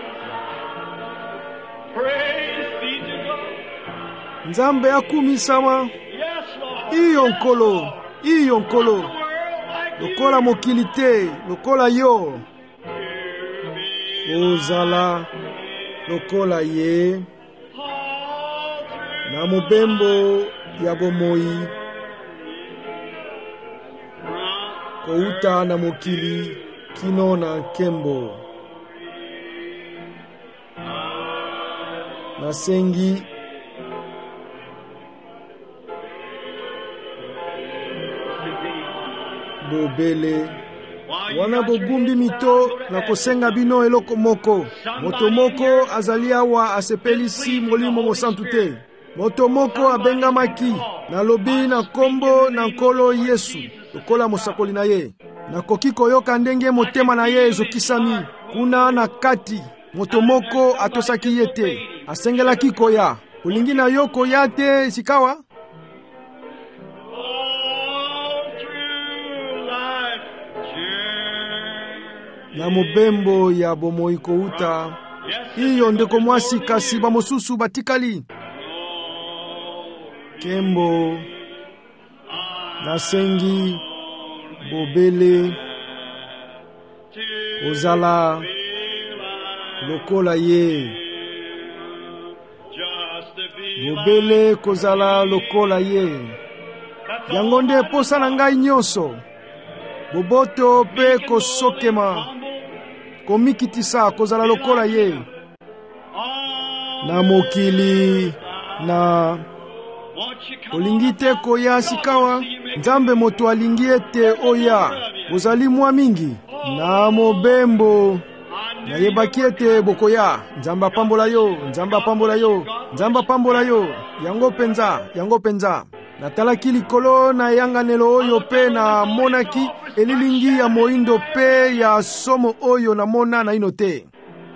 Nzambe akumisama. Iyo nkolo, iyo nkolo. Lokola mokilite, lokola yo. Kozala lokola ye. Na mobembo ya bomoi kouta na mokili kino na nkembo. Nasengi bobele wana bogumbi mito na kosenga bino eloko moko. Moto moko azali awa asepelisi molimo mosantu te. Moto moko abengamaki na lobi na kombo na nkolo Yesu lokola mosakoli na ye. Nakoki koyoka ndenge motema na ye ezokisami kuna na kati. Moto moko atosaki yete asengelaki koya. Olingi na yo koya te sikawa? Na mobembo ya bomoi kouta iyo ndeko mwasi kasi ba mosusu batikali. Kembo nasengi bobele ozala lokola ye. Bobele kozala lokola ye. yango nde posa na ngai nyonso. Boboto pe kosokema, komikitisa kozala lokola ye. Na mokili na olingi te koya sikawa, Nzambe moto alingi ete oya. Bozali mwa mingi na mobembo, nayebaki ete bokoya. Nzambe apambola yo, Nzambe apambola yo, Nzambe apambola yo. Yango penza, yango penza. Natalaki likolo na yanganelo oyo pe na monaki elilingi ya moindo pe ya somo oyo na mona na ino te.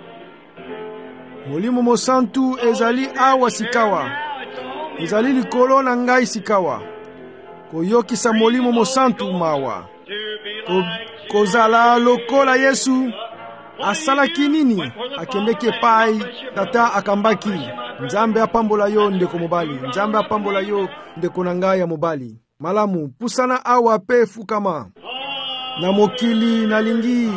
Molimo mosantu ezali awa sikawa, ezali likolo na ngai sikawa. Koyokisa molimo mosantu mawa. Ko, kozala lokola Yesu. Asalaki nini? Akendeke pai, tata akambaki. Nzambe apambola yo ndeko mobali, Nzambe apambola yo ndeko na ngai ya mobali. Malamu, pusana awa pe fukama. Na mokili nalingi.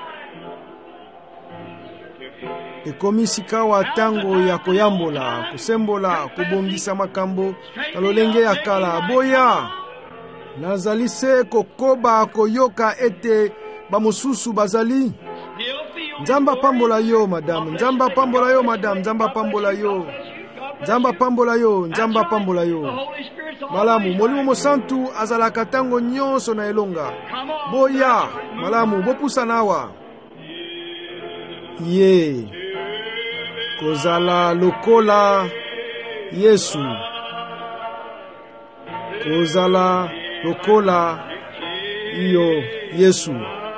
Ekomi sikawa tango ya koyambola, kusembola, kubongisa makambo, talolenge ya kala. Boya, nazali se kokoba koyoka ete bamosusu bazali. Nzamba pambola yo, madame. Nzamba pambola yo, madame. Nzamba pambola yo. Nzamba pambola yo. Nzamba pambola yo. Malamu, molimo mosantu azalaka tango nyonso na elonga. Boya, malamu, bopusa nawa. Ye. Kozala lokola Yesu. Kozala lokola iyo Yesu.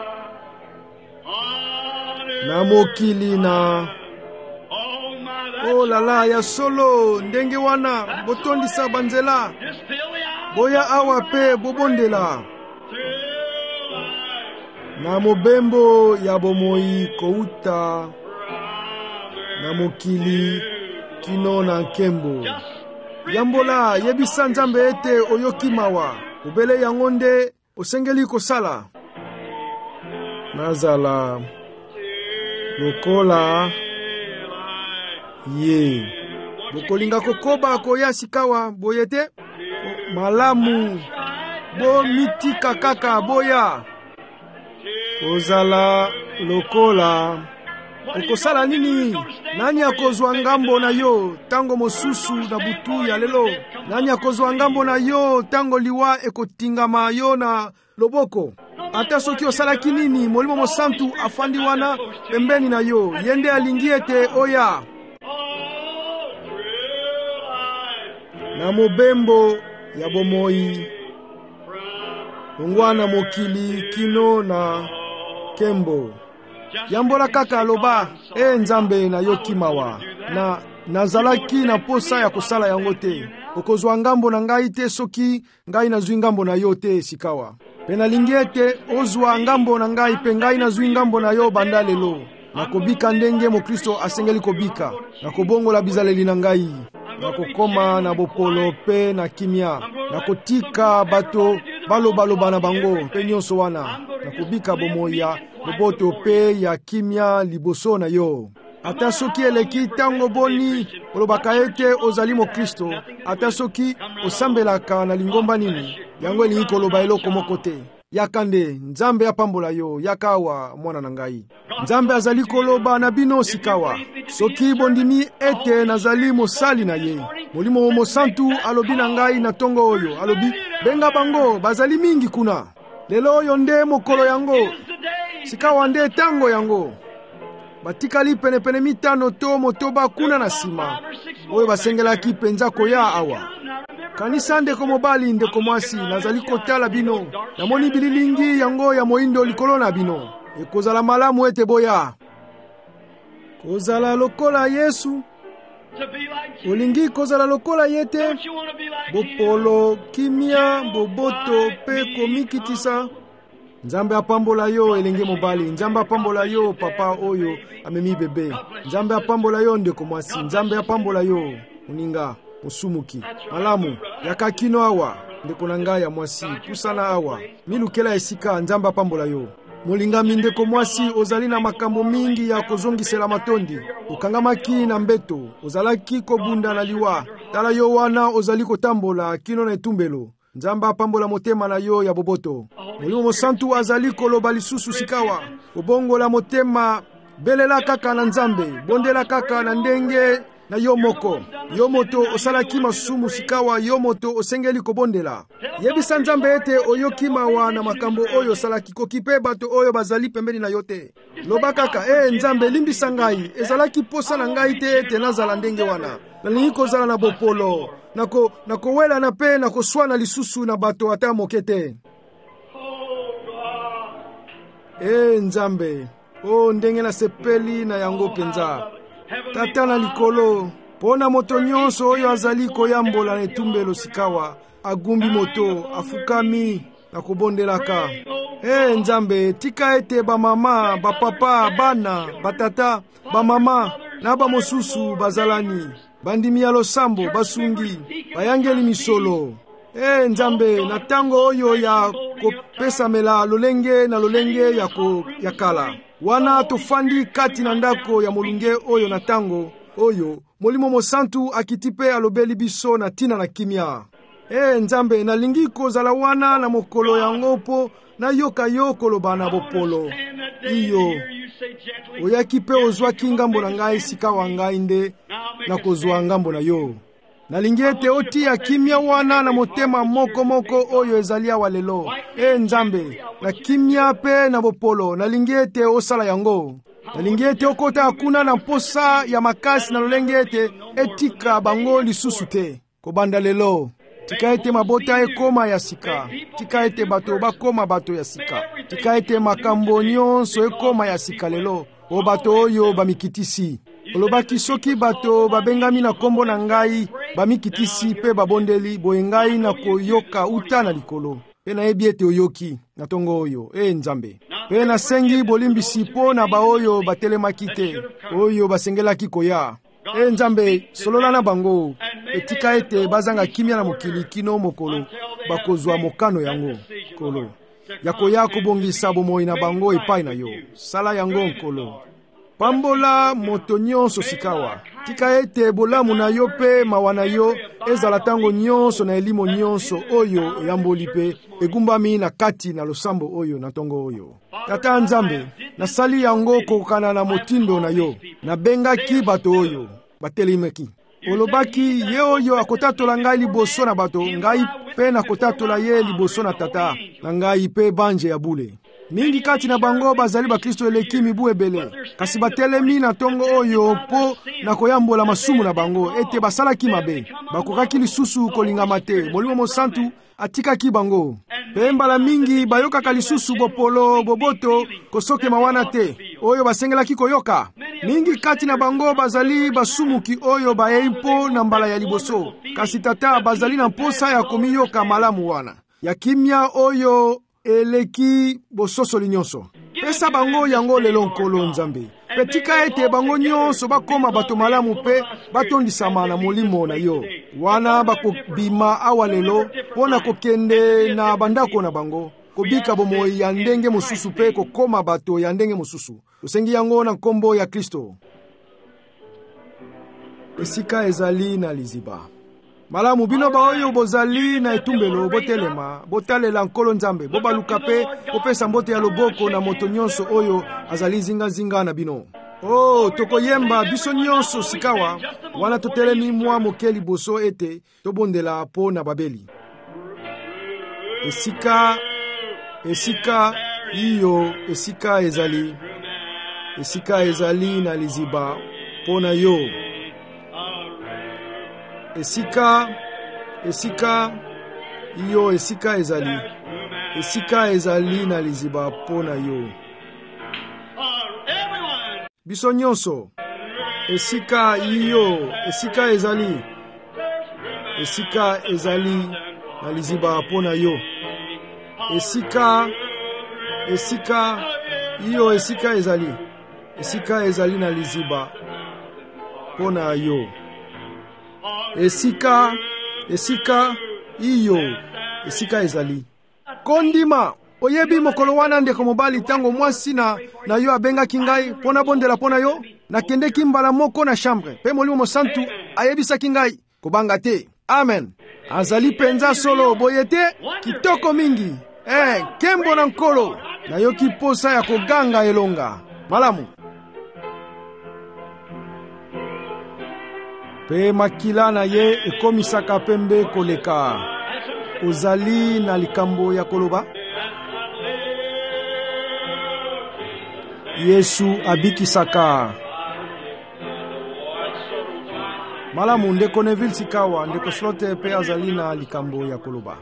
Na mokili na oh lala ya solo ndenge wana botondisa banzela. Boya awa pe bobondela. Na mobembo ya bomoi kouta na mokili kino na nkembo. Yambola yebisa Nzambe ete oyoki mawa. Ubele yango nde osengeli kosala. Nazala lokola ye. Bokolinga kokoba koya sikawa boyete. Malamu bo mitika kaka boya. Kozala lokola. Okosala nini? Nani akozwa ngambo na yo tango mosusu na butu ya lelo? Nani akozwa ngambo na yo tango liwa ekotingama yo na loboko? Ata soki osalaki nini, molimo mosantu afandi wana pembeni na yo. Yende alingi ete oya. Na mobembo ya bomoi, ongwana mokili kino na kembo. Yambola kaka aloba, e Nzambe na yoki mawa. Na nazalaki na posa ya kosala yango te. Okozwa ngambo na ngai te soki ngai nazwi ngambo na yo te sikawa. Pena lingiete ozwa ngambo na ngai pe ngai nazwi ngambo na yo banda lelo. Nakobika ndenge mo Kristo asengeli kobika. Nakobongola bizaleli na ngai. Nakokoma na bopolo pe na kimia. Nakotika bato balo balo bana bango pe nyonso wana. Nakobika bomoya boboto pe ya kimia liboso na yo. Ata soki eleki tango boni olobaka ete ozali mo Kristo. Ata soki osambelaka na lingomba nini, yango elingi koloba eloko moko te. Yakande Nzambe apambola yo yakawa mwana na ngai. Nzambe azali koloba na bino sikawa. Soki bondimi ete nazali mosali na ye. Molimo mosantu alobi na ngai na tongo oyo. Alobi benga bango bazali mingi kuna. Lelo oyo nde mokolo yango. Sikawa nde tango yango. Batikali pene pene mitano to motoba kuna na sima. Oyo basengelaki penza koya awa. Kanisa ndeko mobali ndeko mwasi nazali kotala bino. Namoni bililingi yango ya moindo likolo na bino. Ekozala malamu ete boya. Kozala lokola Yesu. Olingi kozala lokola yete. Bopolo kimia boboto pe komikitisa. Nzambe apambola yo elenge mobali. Nzambe apambola yo papa oyo amemi bebe. Nzambe apambola yo ndeko mwasi. Nzambe apambola yo uninga musumuki. Malamu yakakino awa ndeko na ngai ya mwasi. Pusana awa milukela esika. Nzambe apambola yo. Molinga mindeko mwasi ozali na makambo mingi ya kozongisela matondi. Ukangamaki na mbeto. Ozalaki kobunda na liwa. Tala yo wana ozali kotambola kino na etumbelo. Nzambe apambola motema na yo ya boboto. Molimo Mosantu azali koloba lisusu sikawa. Obongola motema, belela kaka na Nzambe, bondela kaka na ndenge na yo moko. Yo moto osalaki masumu sikawa, yo moto osengeli kobondela. Yebisa Nzambe ete oyoki mawa na makambo oyo salaki kokipe bato oyo bazali pembeni na yote. Loba kaka, eh Nzambe limbisa ngai, ezalaki posa na ngai te ete nazala ndenge wana. Nalingi kozala na bopolo, nako nako wela na pe nako swana lisusu na bato ata mokete. Eh Nzambe, oh ndenge na sepeli na yango penza. Tata na likolo, pona moto nyonso oyo azali koyambola na etumbelo sikawa, agumbi moto, afukami na kobondelaka. Eh Nzambe, tika ete ba mama, ba papa, bana, batata, ba mama na ba mosusu bazalani, bandimi ya losambo, basungi, bayangeli misolo. Eh Nzambe, na tango oyo ya kopesamela lolenge na lolenge ya ko ya kala. Wana tofandi kati na ndako ya molunge oyo na tango oyo Molimo Mosantu akitipe alobeli biso na tina na kimia. Eh Nzambe, nalingi kozala wana na mokolo yango po na yoka yo koloba na bopolo. Iyo oyaki pe ozwaki ngambo na ngai sika wa ngai nde na kozwa ngambo na yo. Nalingi ete otia kimia wana na motema moko moko oyo ezalia walelo. Eh Nzambe, na kimia pe na bopolo nalingi ete osala yango. Nalingi ete okota akuna na posa ya makasi na lolenge ete etika bango lisusu te. Kobanda lelo, tika ete mabota ekoma ya sika. Tika ete bato bakoma bato ya sika. Tika ete makambo nyonso ekoma ya sika lelo. O bato oyo bamikitisi. Olobaki soki bato babengami na kombo na ngai bamikitisi pe babondeli boye ngai na koyoka uta na likolo. Pe na yebi ete oyoki na tongo oyo. E Nzambe. Pe na sengi bolimbisi po na ba oyo batelemaki te. Oyo basengelaki koya. E Nzambe, solola na bango. Etika ete bazanga kimia na mokili kino mokolo. Bakozwa mokano yango. Kolo. Yako ya kubongisa bomoi na bango epai na yo. Sala yango nkolo. Pambola moto nyonso sikawa. Tika ete bolamu na yo pe mawana yo ezala tango nyonso na elimo nyonso oyo eyamboli pe egumbami na kati na losambo oyo na tongo oyo. Tata Nzambe, nasali yango kokana na motindo na yo. Nabengaki bato oyo batelemaki. Olobaki ye oyo akotatola ngai liboso na bato, ngai pe nakotatola ye liboso na tata, na ngai pe banje ya bule. Mingi kati na bango bazali ba Kristo eleki mibu ebele. Kasi batelemi na tongo oyo po na koyambola masumu na bango ete basalaki mabe. Bakokaki lisusu kolingama te. Molimo Mosantu atikaki bango. Pe mbala mingi bayokaka lisusu bopolo boboto kosoke mawana te. Oyo basengelaki koyoka. Mingi kati na bango bazali basumuki oyo baeipo na mbala ya liboso. Kasi tata bazali na posa ya komiyoka malamu wana. Ya kimia oyo eleki bososo linyonso. Pesa bango yango lelo nkolo Nzambe. Petika ete bango nyonso bakoma bato malamu pe batondisama na molimo na yo. Wana bakobima awa lelo pona kokende na bandako na bango. Kobika bomoi ya ndenge mosusu pe kokoma bato ya ndenge mosusu. Usengi yango na kombo ya Kristo. Esika ezali na liziba. Malamu bino ba oyo bozali na etumbelo botelema, botalela nkolo Nzambe, bobaluka pe, kopesa mbote ya loboko na moto nyonso oyo azali zinga zinga na bino. Oh, tokoyemba biso nyonso sikawa, wana totelemi mwa mokeli boso ete, tobondela po na Babeli. Esika, esika, iyo, esika ezali, esika ezali na liziba, po na yo. Esika, esika, iyo esika ezali. Esika ezali na liziba pona yo. Biso nyonso. Esika iyo, esika ezali. Esika ezali na liziba pona yo. Esika, esika, iyo esika ezali. Esika ezali na liziba pona yo. Esika, esika, iyo, esika ezali. Kondima, oyebi mokolo wana ndeko mobali tango mwasi na, na yo abengaki ngai, pona bondela pona yo, na kendeki mbala moko na chambre. Pe Molimo Mosantu ayebisaki ngai, kobanga te. Amen. azali penza solo boyete kitoko mingi. Eh, kembo na nkolo na yoki posa ya koganga elonga malamu. Pe makila na ye ekomisaka pembe koleka. Ozali na likambo ya koloba. Yesu abikisaka. Malamu ndeko Neville Sikawa ndeko Slote pe azali na likambo ya koloba.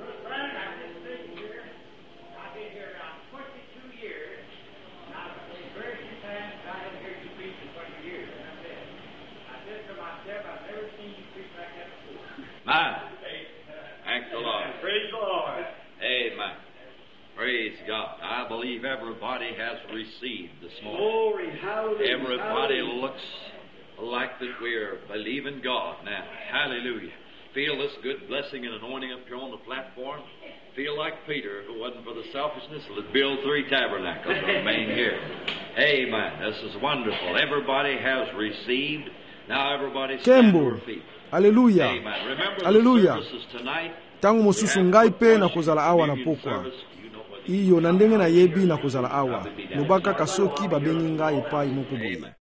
Man, thank the Lord. Praise the Lord. Amen. Praise God. I believe everybody has received this morning. Glory, hallelujah. Everybody hallelujah. looks like that we're believing God now. Hallelujah. Feel this good blessing and anointing up here on the platform. Feel like Peter, if it wasn't for the selfishness, would build three tabernacles and remain here. Amen. This is wonderful. Everybody has received. Now everybody stand to their feet. Hallelujah. Amen. Remember Hallelujah. the services tonight. Tangu mosusu ngai pe na kozala awa na pokwa. Iyo na ndenge na yebi na kozala awa. Lobaka kasoki babengi ngai epai moko boye.